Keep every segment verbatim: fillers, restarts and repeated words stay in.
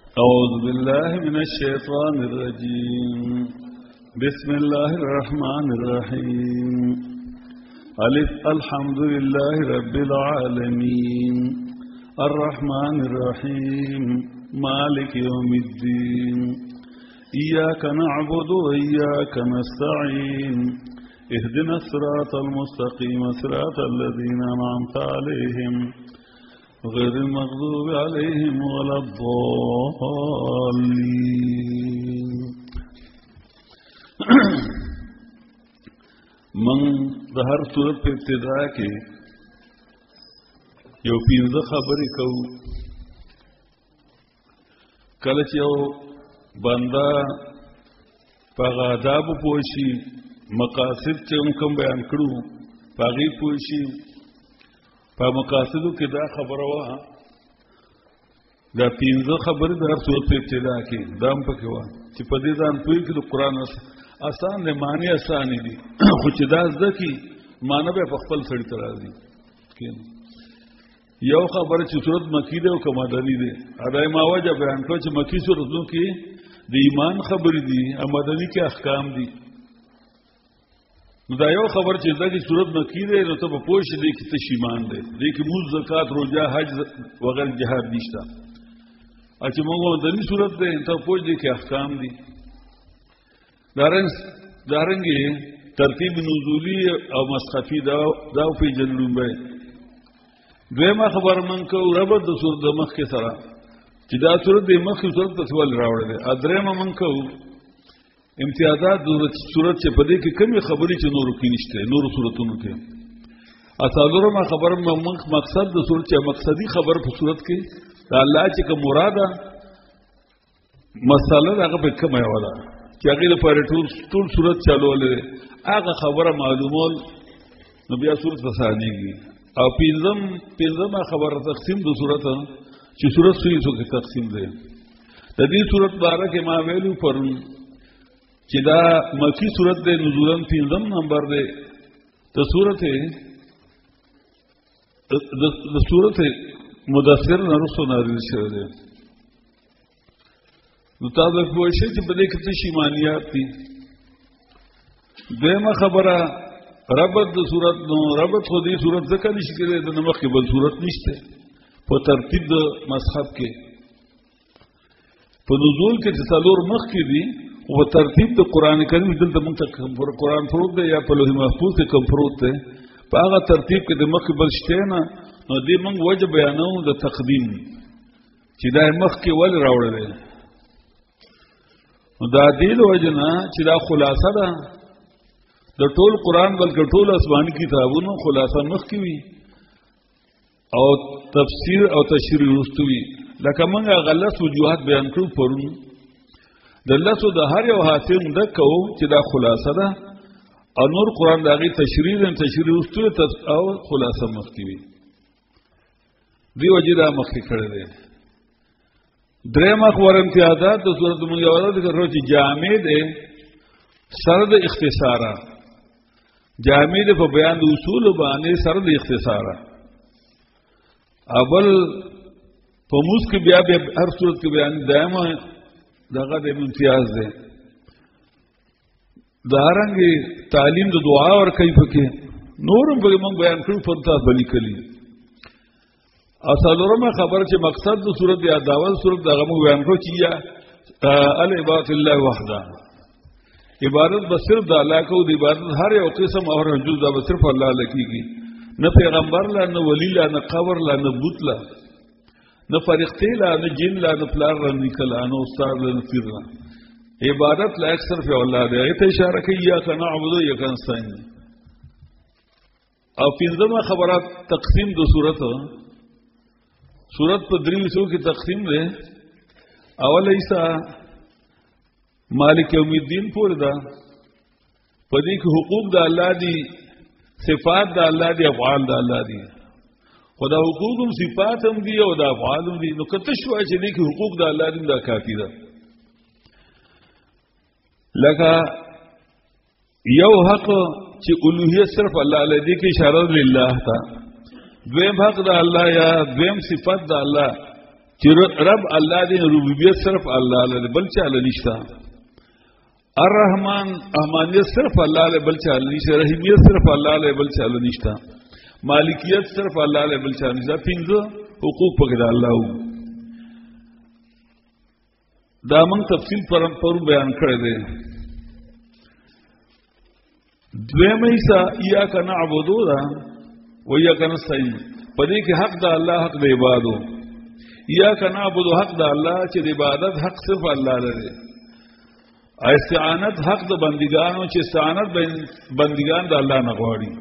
أعوذ بالله من الشيطان الرجيم بسم الله الرحمن الرحيم ألف الحمد لله رب العالمين الرحمن الرحيم مالك يوم الدين إياك نعبد وإياك نستعين اهدنا الصراط المستقيم صراط الذين أنعمت عليهم غير المغضوب عليهم ولا الضالين. من ظهر صورت په ابتدا کې یو پینځه خبرې کوو. کله چې یو بنده په آداب پوه شي، مقاصد چې کوم بیان کړو په هغې پوه شي، په مقاصدو کې دا خبره وه، دا پینځه خبرې د هر صورت په ابتدا کې دا هم پکې وه چې په دې ځان پوهېږي چې د قرآن اسان دی، معنی اسانې دي، خو چې دا زده کړي معنی به په خپل سړي ته راځي. یو خبره چې صورت مکی دی او که مدني دی، دا ما وجه بیان کړه چې مکی صورتونو کې د ایمان خبرې دي او مدني کې احکام دي. نو دا یو خبر چې دا کی صورت مکی دی، نو ته به پوه شې دی کې تش ایمان دی، دی کې مونځ، زکات، روژه، حج وغیره جهاد نشته. او چې موږ مدني صورت دی ته پوه دی کې احکام دي. دارنګې ترتیب نزولی او مسخفي دا وپېژنو. لومبی دویمه خبره من کوو ربط د صورت د مخکې سره چې دا صورت د مخکې صورت ته ولې راوړی دی. درېیمه من کوو امتیازات د صورت چې په دې کې کمې خبرې چې نورو کې نشته، نورو صورتونو کې. څلورمه خبره مقصد د صورت چې مقصدي خبر په صورت کې د الله چې کوم مراده مسله هغه په کومه یوه ده چې هغې لپاره ټول ټول صورت چلولی دی، هغه خبره معلومول، نو بیا صورت فسانېږي. او پنځم پنځمه خبره تقسیم د صورت چې صورت څو حصو کې تقسیم دی. د دې صورت باره کې ما ویلو پرون چې دا مکی صورت دی، نزولاً پنځم نمبر دی د صورت د صورت مدثر نه وروسته نازل شوی دی. نو تاسو به پوه شئ چې په دې کې څه شي ایمانیات دي. دویمه خبره ربط د صورت، نو ربط خو دې صورت ځکه نشي کېدی د نه مخکې بل صورت نشته په ترتیب د مصحف کې. په نزول کې چې څلور مخکې دي، خو په ترتیب د قرآن کریم دلته موږ ته قرآن پروت دی یا په لوح محفوظ کې کوم پروت دی، په هغه ترتیب کې د مخکې بل شته نه. نو دې موږ وجه بیانوو د تقدیم چې دا یې مخکې ولې راوړلی. نو دا دې د وجه نه چې دا خلاصه ده د ټول قرآن، بلکې ټول آسماني کتابونو خلاصه مخکې وي او تفسیر او تشریح وروسته وي. لکه موږ هغه لس وجوهات بیان کړو پرون، د لسو د هر یو حاصل ده کوو چې دا خلاصه ده، او نور قرآن د هغې تشریح ده، تشریح وروسته او خلاصه مخکې وي. دې وجې دا مخکې کړی دی. درېیمه خبره امتیازات د صورت موږ یو ذکر کړو چې جامع دی سره د اختصاره، جامع دی په بیان د اصولو باندې سره د اختصاره. اول په موږ کې بیا بیا هر صورت کې بیان دایمه دغه د امتیاز دی. دارنګې تعلیم د دعا ورکوي پکې، نورم پکې موږ بیان کړو پر تاسو به لیکلي. او څلورمه خبره چې مقصد د صورت یا داول صورت دغه موږ بیان کړو چې یا العبادت الله وحده، عبادت به صرف د الله کو، د عبادت هر یو قسم او هر جز به صرف الله لکېږي، نه پیغمبر لا، نه ولی لا، نه قبر لا، نه بوت لا، نه فرښتې لا، نه جن لا، نه پلار لا، نیکه لا، نه استاد لا، نه پیر لا. عبادت لایق صرف الله دی. هغې ته اشاره کوي ایاک نعبد و ایاک نستعین. او پنځمه خبره تقسیم د صورت، صورت په درې حصو کې تقسیم دی. اول حصہ مالک یوم الدین پورې ده، په دې کې حقوق د الله دي، صفات د الله دي، افعال د الله دي. خو دا حقوق هم صفات هم دي او دا افعال هم دي. نو که ته شوای چې دې کې حقوق د الله دي دا کافي ده. لکه یو حق چې الوهیت صرف الله لدی کې اشاره لله تا، دویم حق د الله یا دویم صفت د الله چې رب الله دې ربوبیت صرف الله له بل چا له نشتا الرحمن رحمانیت صرف الله له بل چا له نشتا رحیمیت صرف الله له بل چا له نشتا مالکیت صرف الله له بل چا له نشتا پنځه حقوق پکې د الله وو دا موږ تفصیل پر پر بیان کړی دی دویمه ایسا ایاک نعبدو دا و ایاک نستعین پدې کې حق د الله حق د عبادو ایاک نعبدو حق د الله چې د عبادت حق صرف الله لري استعانت حق د بندګانو چې استعانت بندګان د الله نه غواړي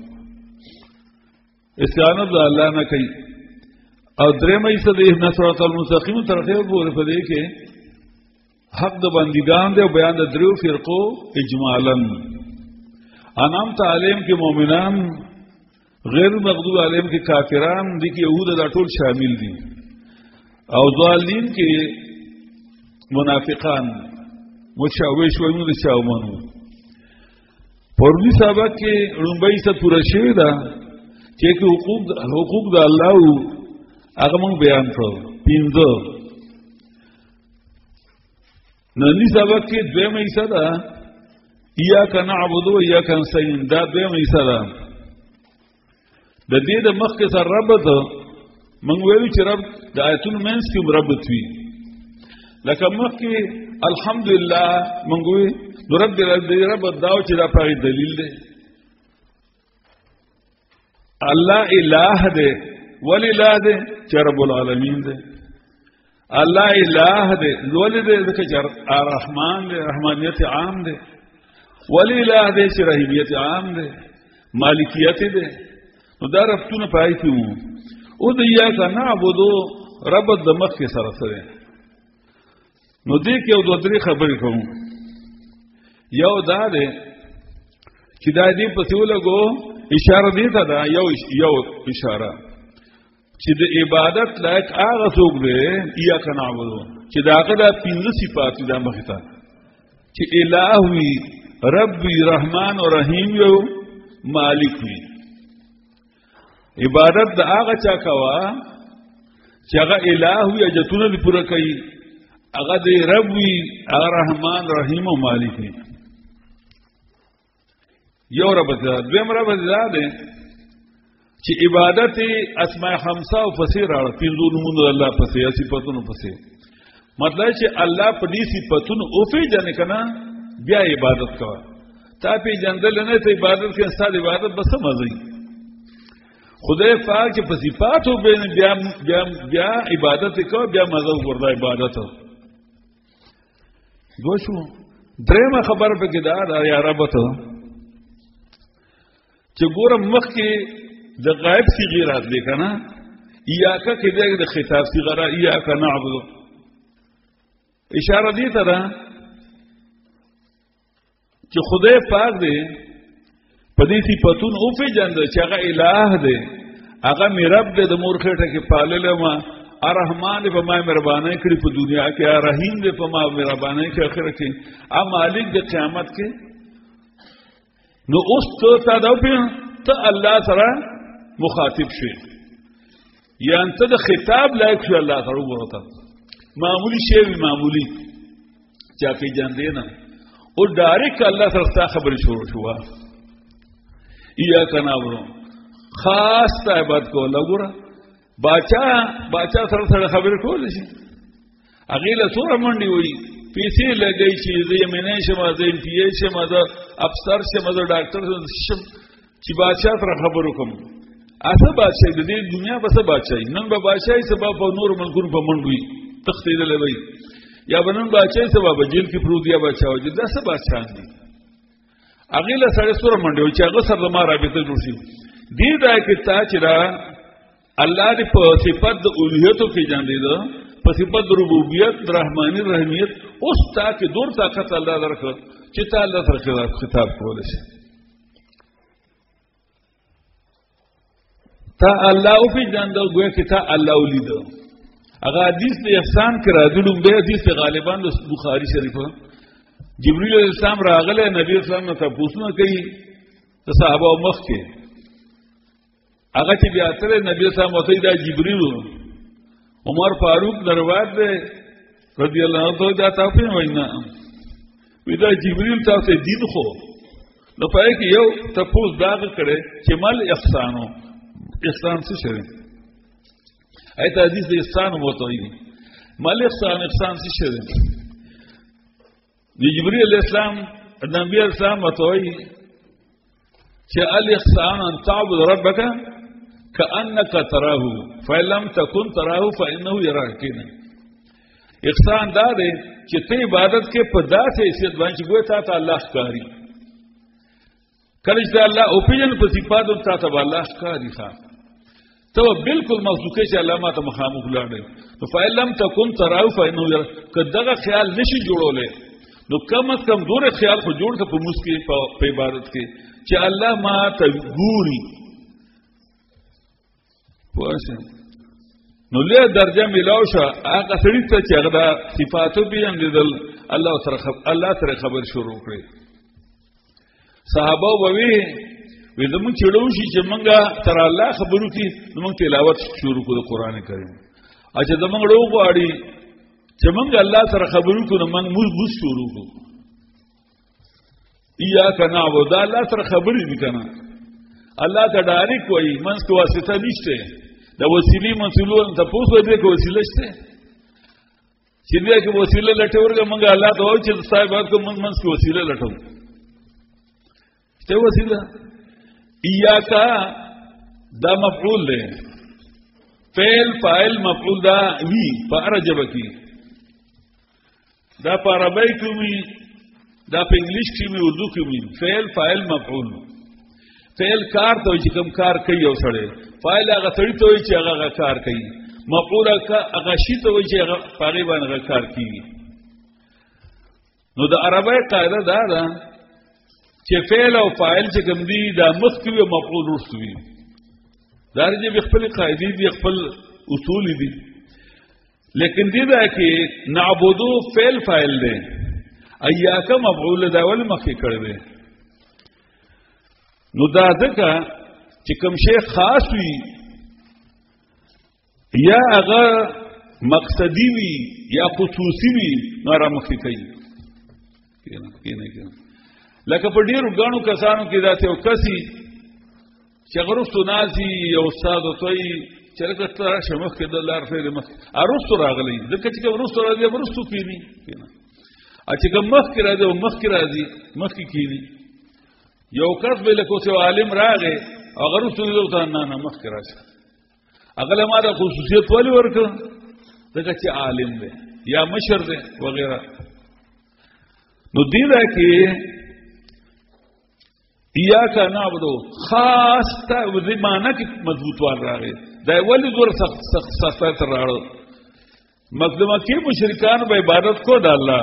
استعانت د الله نه کوي او درېمه ایسا د اهدنا الصراط المستقیم ترخه پورې پدې کې حق د بندگان دے بیان د دریو فرقو اجمالا انعمت علیہم کے مومنان غیر مغضوب علیہم کے کافران دی کی یہود دا ټول شامل دي او ضالین کے منافقان مشوش وینو د شاومنو پرونی سبق کې لومبۍ څه پوره شوی دا چې حقوق حقوق د الله هغه موږ بیان کړو پینځه نننی سبق کې دویمه حصہ ده ایاک نعبد و ایاک نستعین دا دویمه حصہ ده د دې د مخ کې سره ربط موږ ویلو چې رب د آیتونو منځ کې مربط وي لکه مخ کې الحمدلله موږ وی رب دې رب داو چې دا په دلیل دی الله الہ دی ولی الہ دی چې رب العالمین دی الله الہ دے ولی دے ذکر الرحمن دے رحمانیت عام دے ولی الہ دے چې رحیمیت عام دے مالکیت دے نو دا رفتونه پای کیو او د یا کنا عبادو رب د مخ کې سره سره نو دې کې او دوه درې خبرې کوم یو دا ده چې دا دې په څو لګو اشاره دې ته دا یو یو اشاره چې د عبادت لایق هغه څوک دی ایاک نعبدو چې دا هغه د پنځه صفات د مخته چې الہ وی رب وی رحمان او رحیم یو مالک وی عبادت د هغه چا کوا چې هغه الہ وی اجتونه دی پوره کوي هغه دی رب وی هغه رحمان رحیم او مالک وی یو رب ذات دویم رب ذات دی چې عبادت اسماء خمسه او فسیر راړه پینځو نومونه الله پسې صفاتونو پسې مطلب چې الله په دې صفاتونو او په ځنه کنه بیا عبادت کوه تا په جندل نه ته عبادت کې ستاسو عبادت بس مزي خدای پاک چې په صفاتو بین بیا بیا بیا عبادت کوه بیا مزه وردا عبادت دوشو درېمه خبر په کې دا یا رب ته چې ګورم مخ کې د غائب سی غیرات دی کنه ایاکا کې د خطاب سی غرا ایاکا نعبد اشاره دی ته ده چې خدای پاک دی په دې صفاتون او په جند چې هغه الہ دی هغه مې رب دی د مور خټه کې پالل ما الرحمن په ما مهرباني کړی په دنیا کې الرحیم دی په ما مهرباني کړی اخر کې ا مالک د قیامت کې نو اوس ته تا دا په ته الله سره مخاطب شي یا انت د خطاب لایق شو الله تعالی ورته معمولی شی معمولی چا په جان دی نه او ډایرک الله سره خبرې شروع شو یا کنا ورو خاص عبادت کو لګورا باچا باچا سره سره خبرې کول شي اغیله سوره منډي وي پیسې لګی شي زمینه شمه زین پیې شمه د افسر شمه د ډاکټر شم چې باچا سره خبرو کوم اسه بادشاہي د دې دنیا بس بادشاہي نن به بادشاہي سبب په نور ملکونو په منډوي تختیدلې وي یا بنن بادشاہي سبب جیل کې پروت یا بادشاہ وي دا څه بادشاہ دي اغیله سره سره منډوي چې هغه سره ما رابطه جوړ شي دې دا کې تا چې را الله دې په صفات د اولوهیت کې جان دي دا په صفات د ربوبیت رحمانی رحمیت اوس تا کې دور طاقت الله درکړ چې تا الله سره خطاب کول شي تا الله او په جان دا ګویا کې تا الله ولید هغه حدیث د احسان کرا دلم به حدیث غالبا د بخاری شریفه جبرئیل علیہ السلام راغله نبی اسلام ته پوښتنه کوي ته صحابه مخ کې هغه چې بیا تر نبی اسلام وته دا جبرئیل عمر فاروق دروات دے رضی اللہ عنہ تو جاتا پہ وینا ویدا جبریل تاسو دین خو نو پای کې یو تپوس داغ کړي چې مل احسانو احسان څه شری ایت حدیث د احسان وته مل احسان احسان څه شری دی جبریل علیہ السلام نبی علیہ السلام وته چې الاحسان ان تعبد ربك كانك تراه فإن لم تكن تراه فإنه يراك. احسان دا دی چې ته عبادت کې په داسې حیثیت باندې ګوي تا ته الله ښکاری کله چې الله او پیجن په صفاتو ته ته الله ښکاری ښا ته بالکل مخلوقه چې الله ما ته مخامخ لاړې نو فإن لم تكن تراه فإنه يراك. کداغه خیال نشي جوړولې نو کم از کم دوره خیال خو جوړ ته په مسکی په عبادت کې چې الله ما ته ګوري پوښتنه نو له درجه ملاو شو هغه سړي ته چې هغه صفاتو بیان لیدل الله سره الله سره خبر شروع کړي صحابه ووي وې زمون چړو شي چې مونږه تر الله خبرو کې زمون تلاوت شروع کړو قران کریم اچھا زمون ورو غواړي چې مونږ الله سره خبرو کړو مونږ موږ شروع کړو اياک نعبد الله سره خبرې وکړه الله ته ډایرک وایي منځ کې واسطه نشته د وسیلې مسلون ته پوسو دې کې وسیله شته چې دې کې وسیله لټورګه مونږ الله ته وایي چې صاحبات کو مونږ منځ کې وسیله لټو ته وسیله اياک دا مفعول دی فعل فاعل مفعول دا وی فارجب کی دا په عربی کې وی دا په انګلیش کې وی اردو کې وی فعل فاعل مفعول فعل کار ته چې کوم کار کوي او سره فاعل هغه سړی ته چې هغه کار کوي مفعول هغه شی ته چې هغه پاغي باندې کار کوي نو د عربی قاعده دا ده چې فعل او فاعل چې کوم دي دا مخکې او مفعول ورسوي دا رجب خپل قاعده دي خپل اصول دي لیکن دې دا کې نعبدو فعل فاعل دی ایاک مفعول دا ول مخکې کړی دی نو دا ځکه چې کوم شی خاص وي یا هغه مقصدی وي یا خصوصي وي نو را مخکې کوي کینه کینه کینه لکه په ډیرو غاڼو کسانو کې دا څه وکسي چې غرستو نازي یو استاد توي چې لکه تر شمخ کې د لار فیر مخ ارستو راغلي ځکه چې ورستو راځي ورستو کینی کینه ا چې کوم مخ کې راځي او مخ کې راځي مخ کې کینی یو کس به له کوڅه عالم راغی هغه ورستو ته نه نه مخ کې راځي اغله ما د خصوصیت ولی ورکړه ځکه چې عالم دی یا مشر دی وغیرہ نو دی دا کې ایاک نعبدو خاص تا زمانہ کی مضبوط وال راغی دا ولی زور سخت سخت سخت راړو مقدمه کې مشرکان به عبادت کو د الله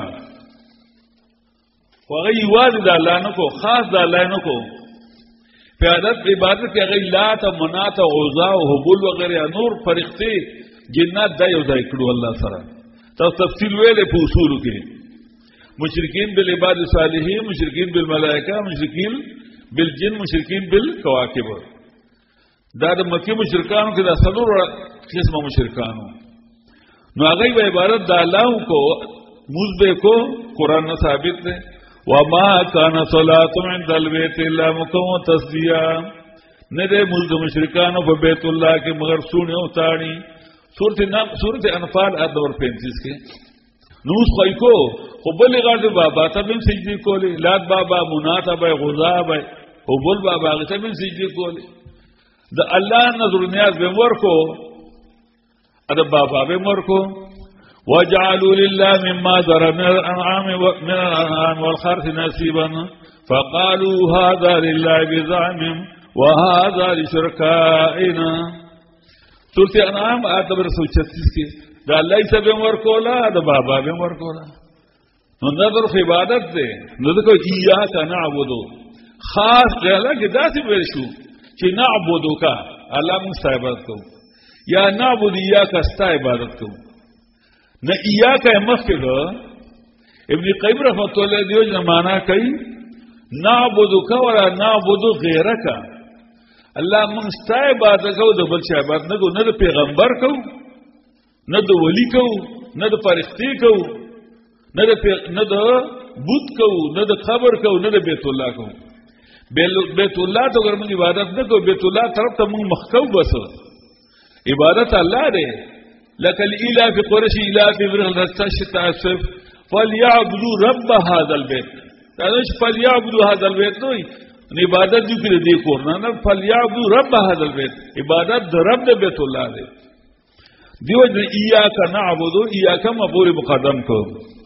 هغه یواد د الله نه کو خاص د الله نه کو په عادت عبادت کې هغه لات او منات او عزا او حبول وغیرہ نور فرښتې جنات د یو ځای کړو الله سره تاسو تفصیل ویلې په اصول کې مشرکین بالعباد الصالحین مشرکین بالملائکه مشرکین بالجن مشرکین بالکواکب دا د مکی مشرکانو کې د څلور قسمه مشرکانو نو هغه به عبارت د الله کو مزبه کو قران نه ثابت ده وما كان صلاه عند البيت الا مكم تصديا نه ده مزد مشرکانو په بیت الله کې مگر سونه او تاړي سورته نام سورته انفال آیت نمبر پینتیس کې نو خوای کو خو بل غړ بابا ته هم سجدي کولې لات بابا منات بابا غزا بابا او بل بابا ته هم سجدي کولې د الله نظر نیاز به ورکو اده بابا به ورکو وجعلوا لله مما ذرى من الانعام ومن الانعام والخرث نصيبا فقالوا هذا لله بزعمهم وهذا لشركائنا سورة انعام آیت نمبر سو چھتیس کی دا اللہ سے بھی ورکولا دا بابا بھی ورکولا نو نظر خو عبادت دے نو دکو ایاک نعبدو خاص غیلا کہ دا سی برشو چی نعبدو کا اللہ منستا عبادت کو یا نعبد ایاک استا عبادت کو نا ایاک مخکر ابن قیم رحمت اللہ دیو جنا مانا کئی نعبدو کا ولا نعبدو غیرکا اللہ منستا عبادت کو دا بلچ عبادت نگو نا دا پیغمبر کو نه د ولی کو نه د فرښتې کو نه د نه د بت کو نه د قبر کو نه د بیت الله کو. بیت الله ته ګرځم عبادت نه کو، بیت الله طرف ته موږ مخکو بس عبادت الله دی. لك الإله في قريش إله في برغ الرستاش تعصف فليعبدوا رب هذا البيت. تاش فليعبدوا هذا البيت نو عبادت جو کړي دی کورنا نه فليعبدوا رب هذا البيت، عبادت د رب د بیت الله دی. دیو د ایاک نعبد ایاک مفعول مقدم کو.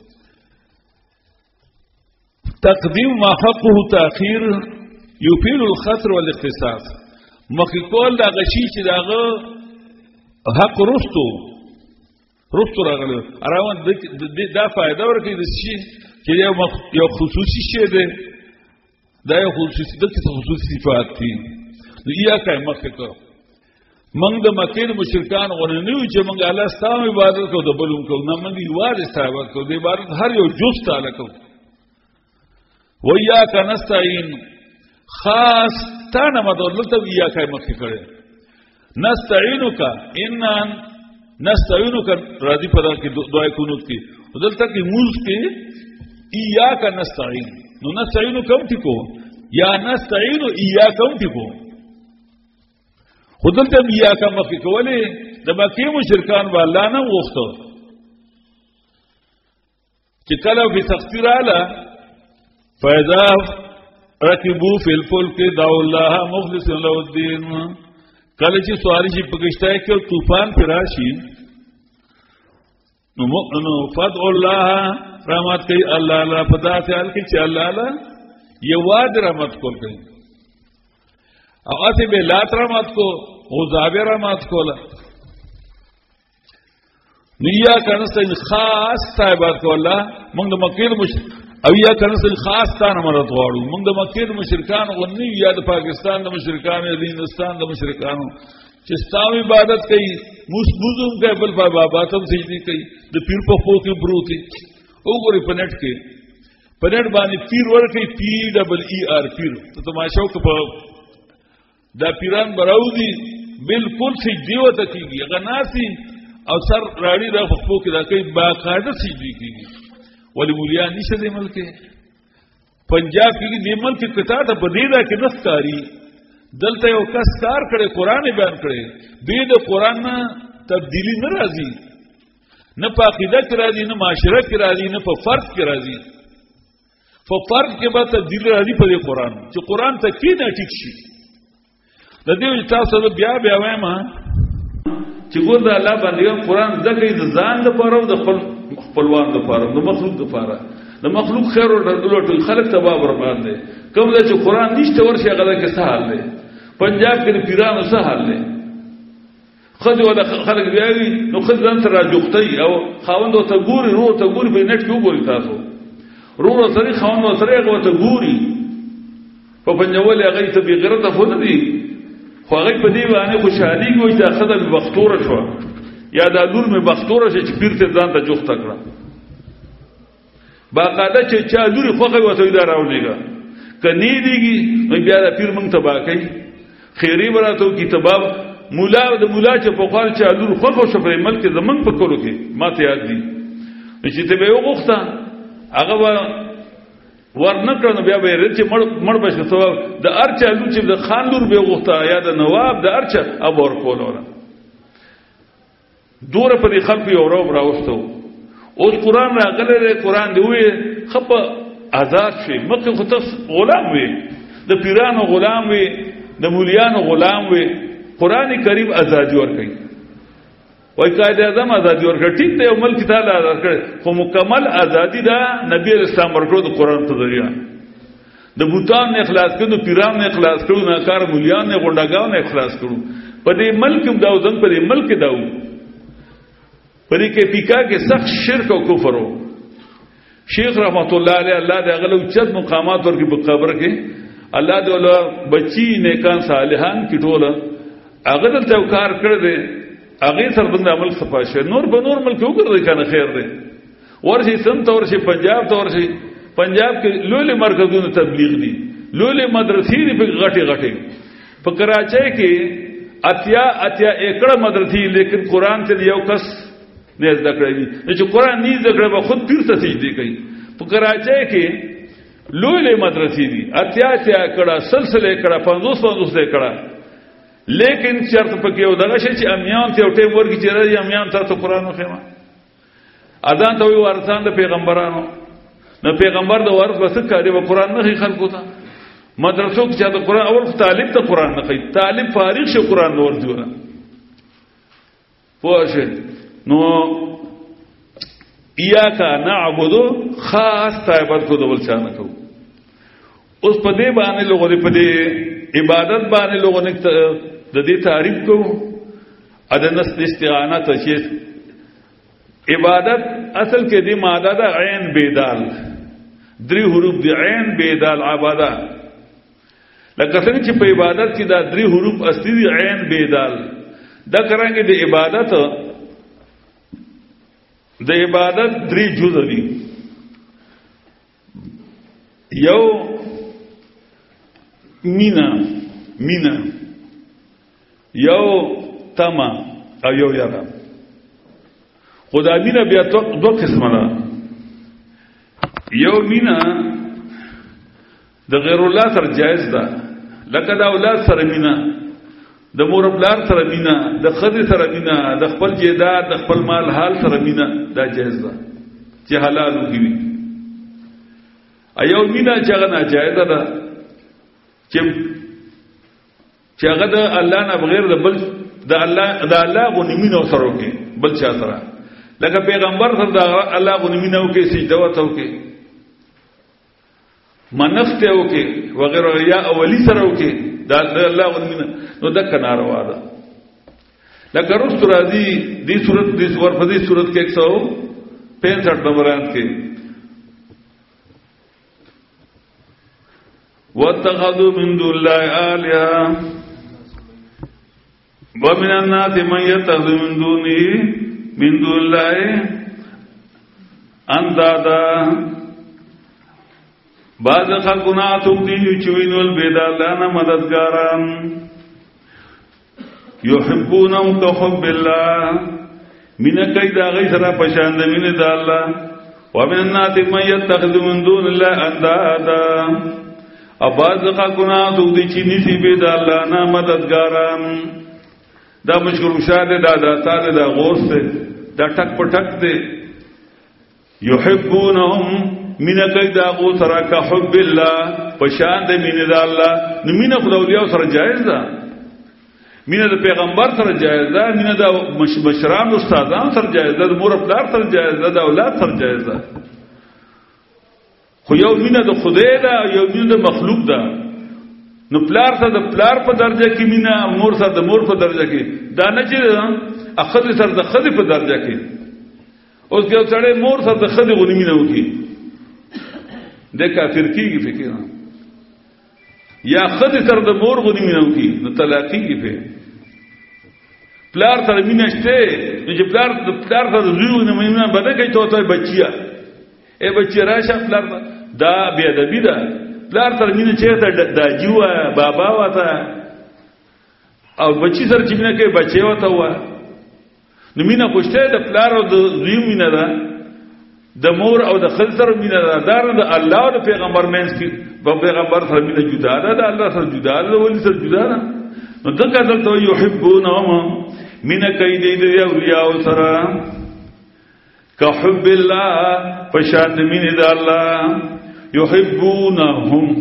تقدیم ما حقه تاخير يفيد الخطر والاختصاص. مخکې کول دا غشي چې داغه حق رستو رستو راغله اراوان دا فائدہ ورکړي د شي چې یو خصوصي شی دی، دا یو خصوصي د خصوصي صفات دي. نو یا کای مخکې کو موږ د مکې د مشرکان غوښنه نه چې موږ الله ستاسو عبادت کوو د بلوم کوو نه، موږ یوازې ستاسو عبادت کوو، د عبادت هر یو جز تعالی کوو. و یا کا نستعين خاص تا نه مدلته یا کای مخکې کړي نستعينک ان نستعينک راضی پدا کی دعای قنوت کی دلته کی موز کی ایاک نستعين نو نستعين کوم ټکو یا نستعين ایاک کوم ټکو خدلته ایاک مخکې کولې د مکه مشرکان والله نه وغوښتو چې کله به تخفیر اعلی فاذا ركبوا في الفلك دعوا الله مخلصا له الدين. کله چې سواری شي پکشتای کې طوفان پر راشي نو نو فدع الله رحمت کوي الله الله پتا خیال کې چې الله الله یو واد رحمت کول کوي او اته به لات رحمت کو غضب رحمت کوله نیا کنه خاص صاحبات کوله موږ د مکه مش او یا کنه خاص تانه مراد غواړو موږ د مکه مشرکان غونی یا د پاکستان د مشرکان د هندستان د مشرکانو چې ستاسو عبادت کوي مسبوزم کوي بل بابا باتم سجدي کوي د پیر په خو کې بروتي وګوري پنټ کې پنټ باندې پیر ورکي پی ډبل ای آر پیر ته تماشا وک په دا پیران براودي بالکل سجدي وته کیږي غناسي او سر راړي د خو کې دا کوي باقاعده سجدي کیږي ولی مولیان نشه دی ملک پنجاب کې دی ملک کتا ته بدیدا کې نسکاری دلته یو کس کار کړي قران بیان کړي به د قران نه تبدیلی نه راځي نه په عقیده کې راځي نه معاشره کې راځي نه په فرض کې راځي په فرض کې به تبدیلی راځي په قران چې قران ته کې نه ټیک شي د دې تاسو بیا بیا وایم چې ګور د الله باندې قران ځکه د ځان لپاره او د خپل خپلوان لپاره د مخلوق لپاره د مخلوق خیر او ټول خلق تباہ برباد دي کوم چې قران نشته ورشه غلا کې سهال دي پنجاب کې پیرانو سهال دي خدای ولا خلق بیاوي نو خدای ځان سره جوختي او خاوند ته ګوري رو ته ګوري په نت کې وګوري تاسو رو رو سره خاوند سره هغه ته ګوري په پنجوال هغه ته به غیرت افونه دي خو هغه په دې باندې خوشحالي کوي چې خدای به بختوره شو یا دا لور می بختوره چې پیر ته ځان ته جوخت کړه باقاعده چې چا لور خوخه وته دا راولېګا کني دیږي نو بیا د پیر مونږ تبا کوي خیری براتو کتاب مولا د مولا چې په خپل چا لور خوخه شو په ملک زمنګ په کولو کې ماته یاد دي چې ته به وغوښته هغه ورنکړو بیا به رچ مړ مړ بشه ثواب د ارچا لور چې د خان لور به وغوښته یا د نواب د ارچا ابور کولونه دوره په دې خلکو یو روب راوستو اوس قران راغله قران دی وې خپ آزاد شي مکه خو تاسو غلام وي د پیرانو غلام وي د مولیانو غلام وي قران کریم ازادي ورکړي وای قائد اعظم ازادي ورکړي ټیک ته یو ملک تعالی آزاد کړي خو مکمل ازادي دا نبی اسلام ورکړو د قران په ذریعہ د بوتان نه اخلاص کړو پیران نه اخلاص کړو نه کار مولیان نه غونډاګاو نه اخلاص کړو په دې ملک دا ځن په دې ملک دا پدې کې پیکا کې سخت شرک او کفر وو شیخ رحمت الله علیه الله دې غلو چت مقامات ورکې په قبر کې الله دې ول بچی نیکان صالحان کی ټوله هغه دلته کار کړ دې هغه سر بند عمل صفاشه نور به نور ملک وګرځي کنه خیر دې ورشي سم تور شي پنجاب تور شي پنجاب کې لولې مرکزونه تبلیغ دي لولې مدرسې دي په غټي غټي په کراچۍ کې اتیا اتیا ایکڑ مدرسې لیکن قران ته یو کس نه زده کړی دي چې قرآن نه زده کړی به خود پیر ته سجدې کوي په کراچۍ کې لوی لوی مدرسې دي اتیا اتیا کړه سلسله کړه پنځوس پنځوس دې کړه لیکن شرط پکې یو دغه شي چې امیان ته یو ټیم ورګي چې راځي امیان ته قرآن وخېما اذان ته وی ورسان د پیغمبرانو نو پیغمبر د ورث بس کاری و قرآن نه خلکو ته مدرسو کې چې د قرآن اول طالب ته قرآن نه کوي طالب فارغ شو قرآن نور دی ولا پوښ نو ایاک نعبد خاص عبادت کو دول چانه کو اوس په دې باندې لوګو دې په دې عبادت باندې لوګو نه د دې تعریف کو ادنس استعانه ته چې عبادت اصل کې دې ماده ده عین بیدال درې حروف دي عین بیدال عبادت لکه څنګه چې په عبادت کې دا درې حروف اصلي دي عین بیدال دا کرانګي د عبادت د عبادت درې جزء دي یو مینا مینا یو تما او یو یارا خدا مینا بیا دو قسمه ده یو مینا د غیر الله سره جایز ده لکه د اولاد سره مینا د مور بلار سره مینا د خدي سره مینا د خپل جیداد د خپل مال حال سره مینا دا جایز ده چې حلال وي ایو مینا چې هغه ناجایز ده چې چې هغه د الله نه بغیر د بل د الله د الله غو مینا سره وکي بل چا سره لکه پیغمبر سره د الله غو مینا وکي سجده وته وکي منفته وکي وغیرہ یا اولی سره وکي دا الله غو مینا نو دک ناروا ده لکه رست راځي دې صورت دې ور په دې صورت کې ایک سو پینسٹھ نمبر آیت کې واتخذوا من دون الله آلهة ومن الناس من يتخذ من دونه من دون الله اندادا بعض خلقنا تبدیو چوینو البید اللہ نا مددگاران یحبونهم کحب اللہ من کئی دا غی سرا پشاند من دا اللہ ومن الناس من يتخذ من دون اللہ اندادا بعض خلقنا تبدی چینی سی بید اللہ نا مددگاران دا مشکل مشاہ دے دا دا تا دے دا غوث دے دا ٹک پٹک دے یحبونهم من کئی دا غوث سرا کا حب اللہ پشاند من دا اللہ نو من خدا اولیاء سر جائز دا من دا پیغمبر سر جائز دا من دا مشران استادان سر جائز دا مور افلار سر جائز دا دا اولاد سر جائز دا خو یو من دا خدای دا یو من دا مخلوق دا نو پلار سره د پلار په درجه کې مینا مور سره د مور په درجه کې دا نه چې اخذ سره د خذ په درجه کې اوس یو سره مور سره د خذ غونی مینا وکي د کافر کېږي فکر یا خذ سره د مور غونی مینا وکي نو طلاقي کې په پلار سره مینا شته نو چې پلار د پلار سره زوی نه مینا بده کوي ته ته بچیا اے بچی راشه پلار دا بیا د بيدا پلار تر مینه چیرته داجی و بابا وته او بچی سره چې مینه کې بچي وته و نو مینه خوشته د پلار او د زوی مینه ده د مور او د خل سره مینه ده دار د الله او د پیغمبر مینس کې په پیغمبر سره مینه جدا ده د الله سره جدا ده ولی سره جدا ده نو دغه ځل یحبونهم مینه کوي د اولیاء سره کحب الله پشاد مینه د الله یحبونهم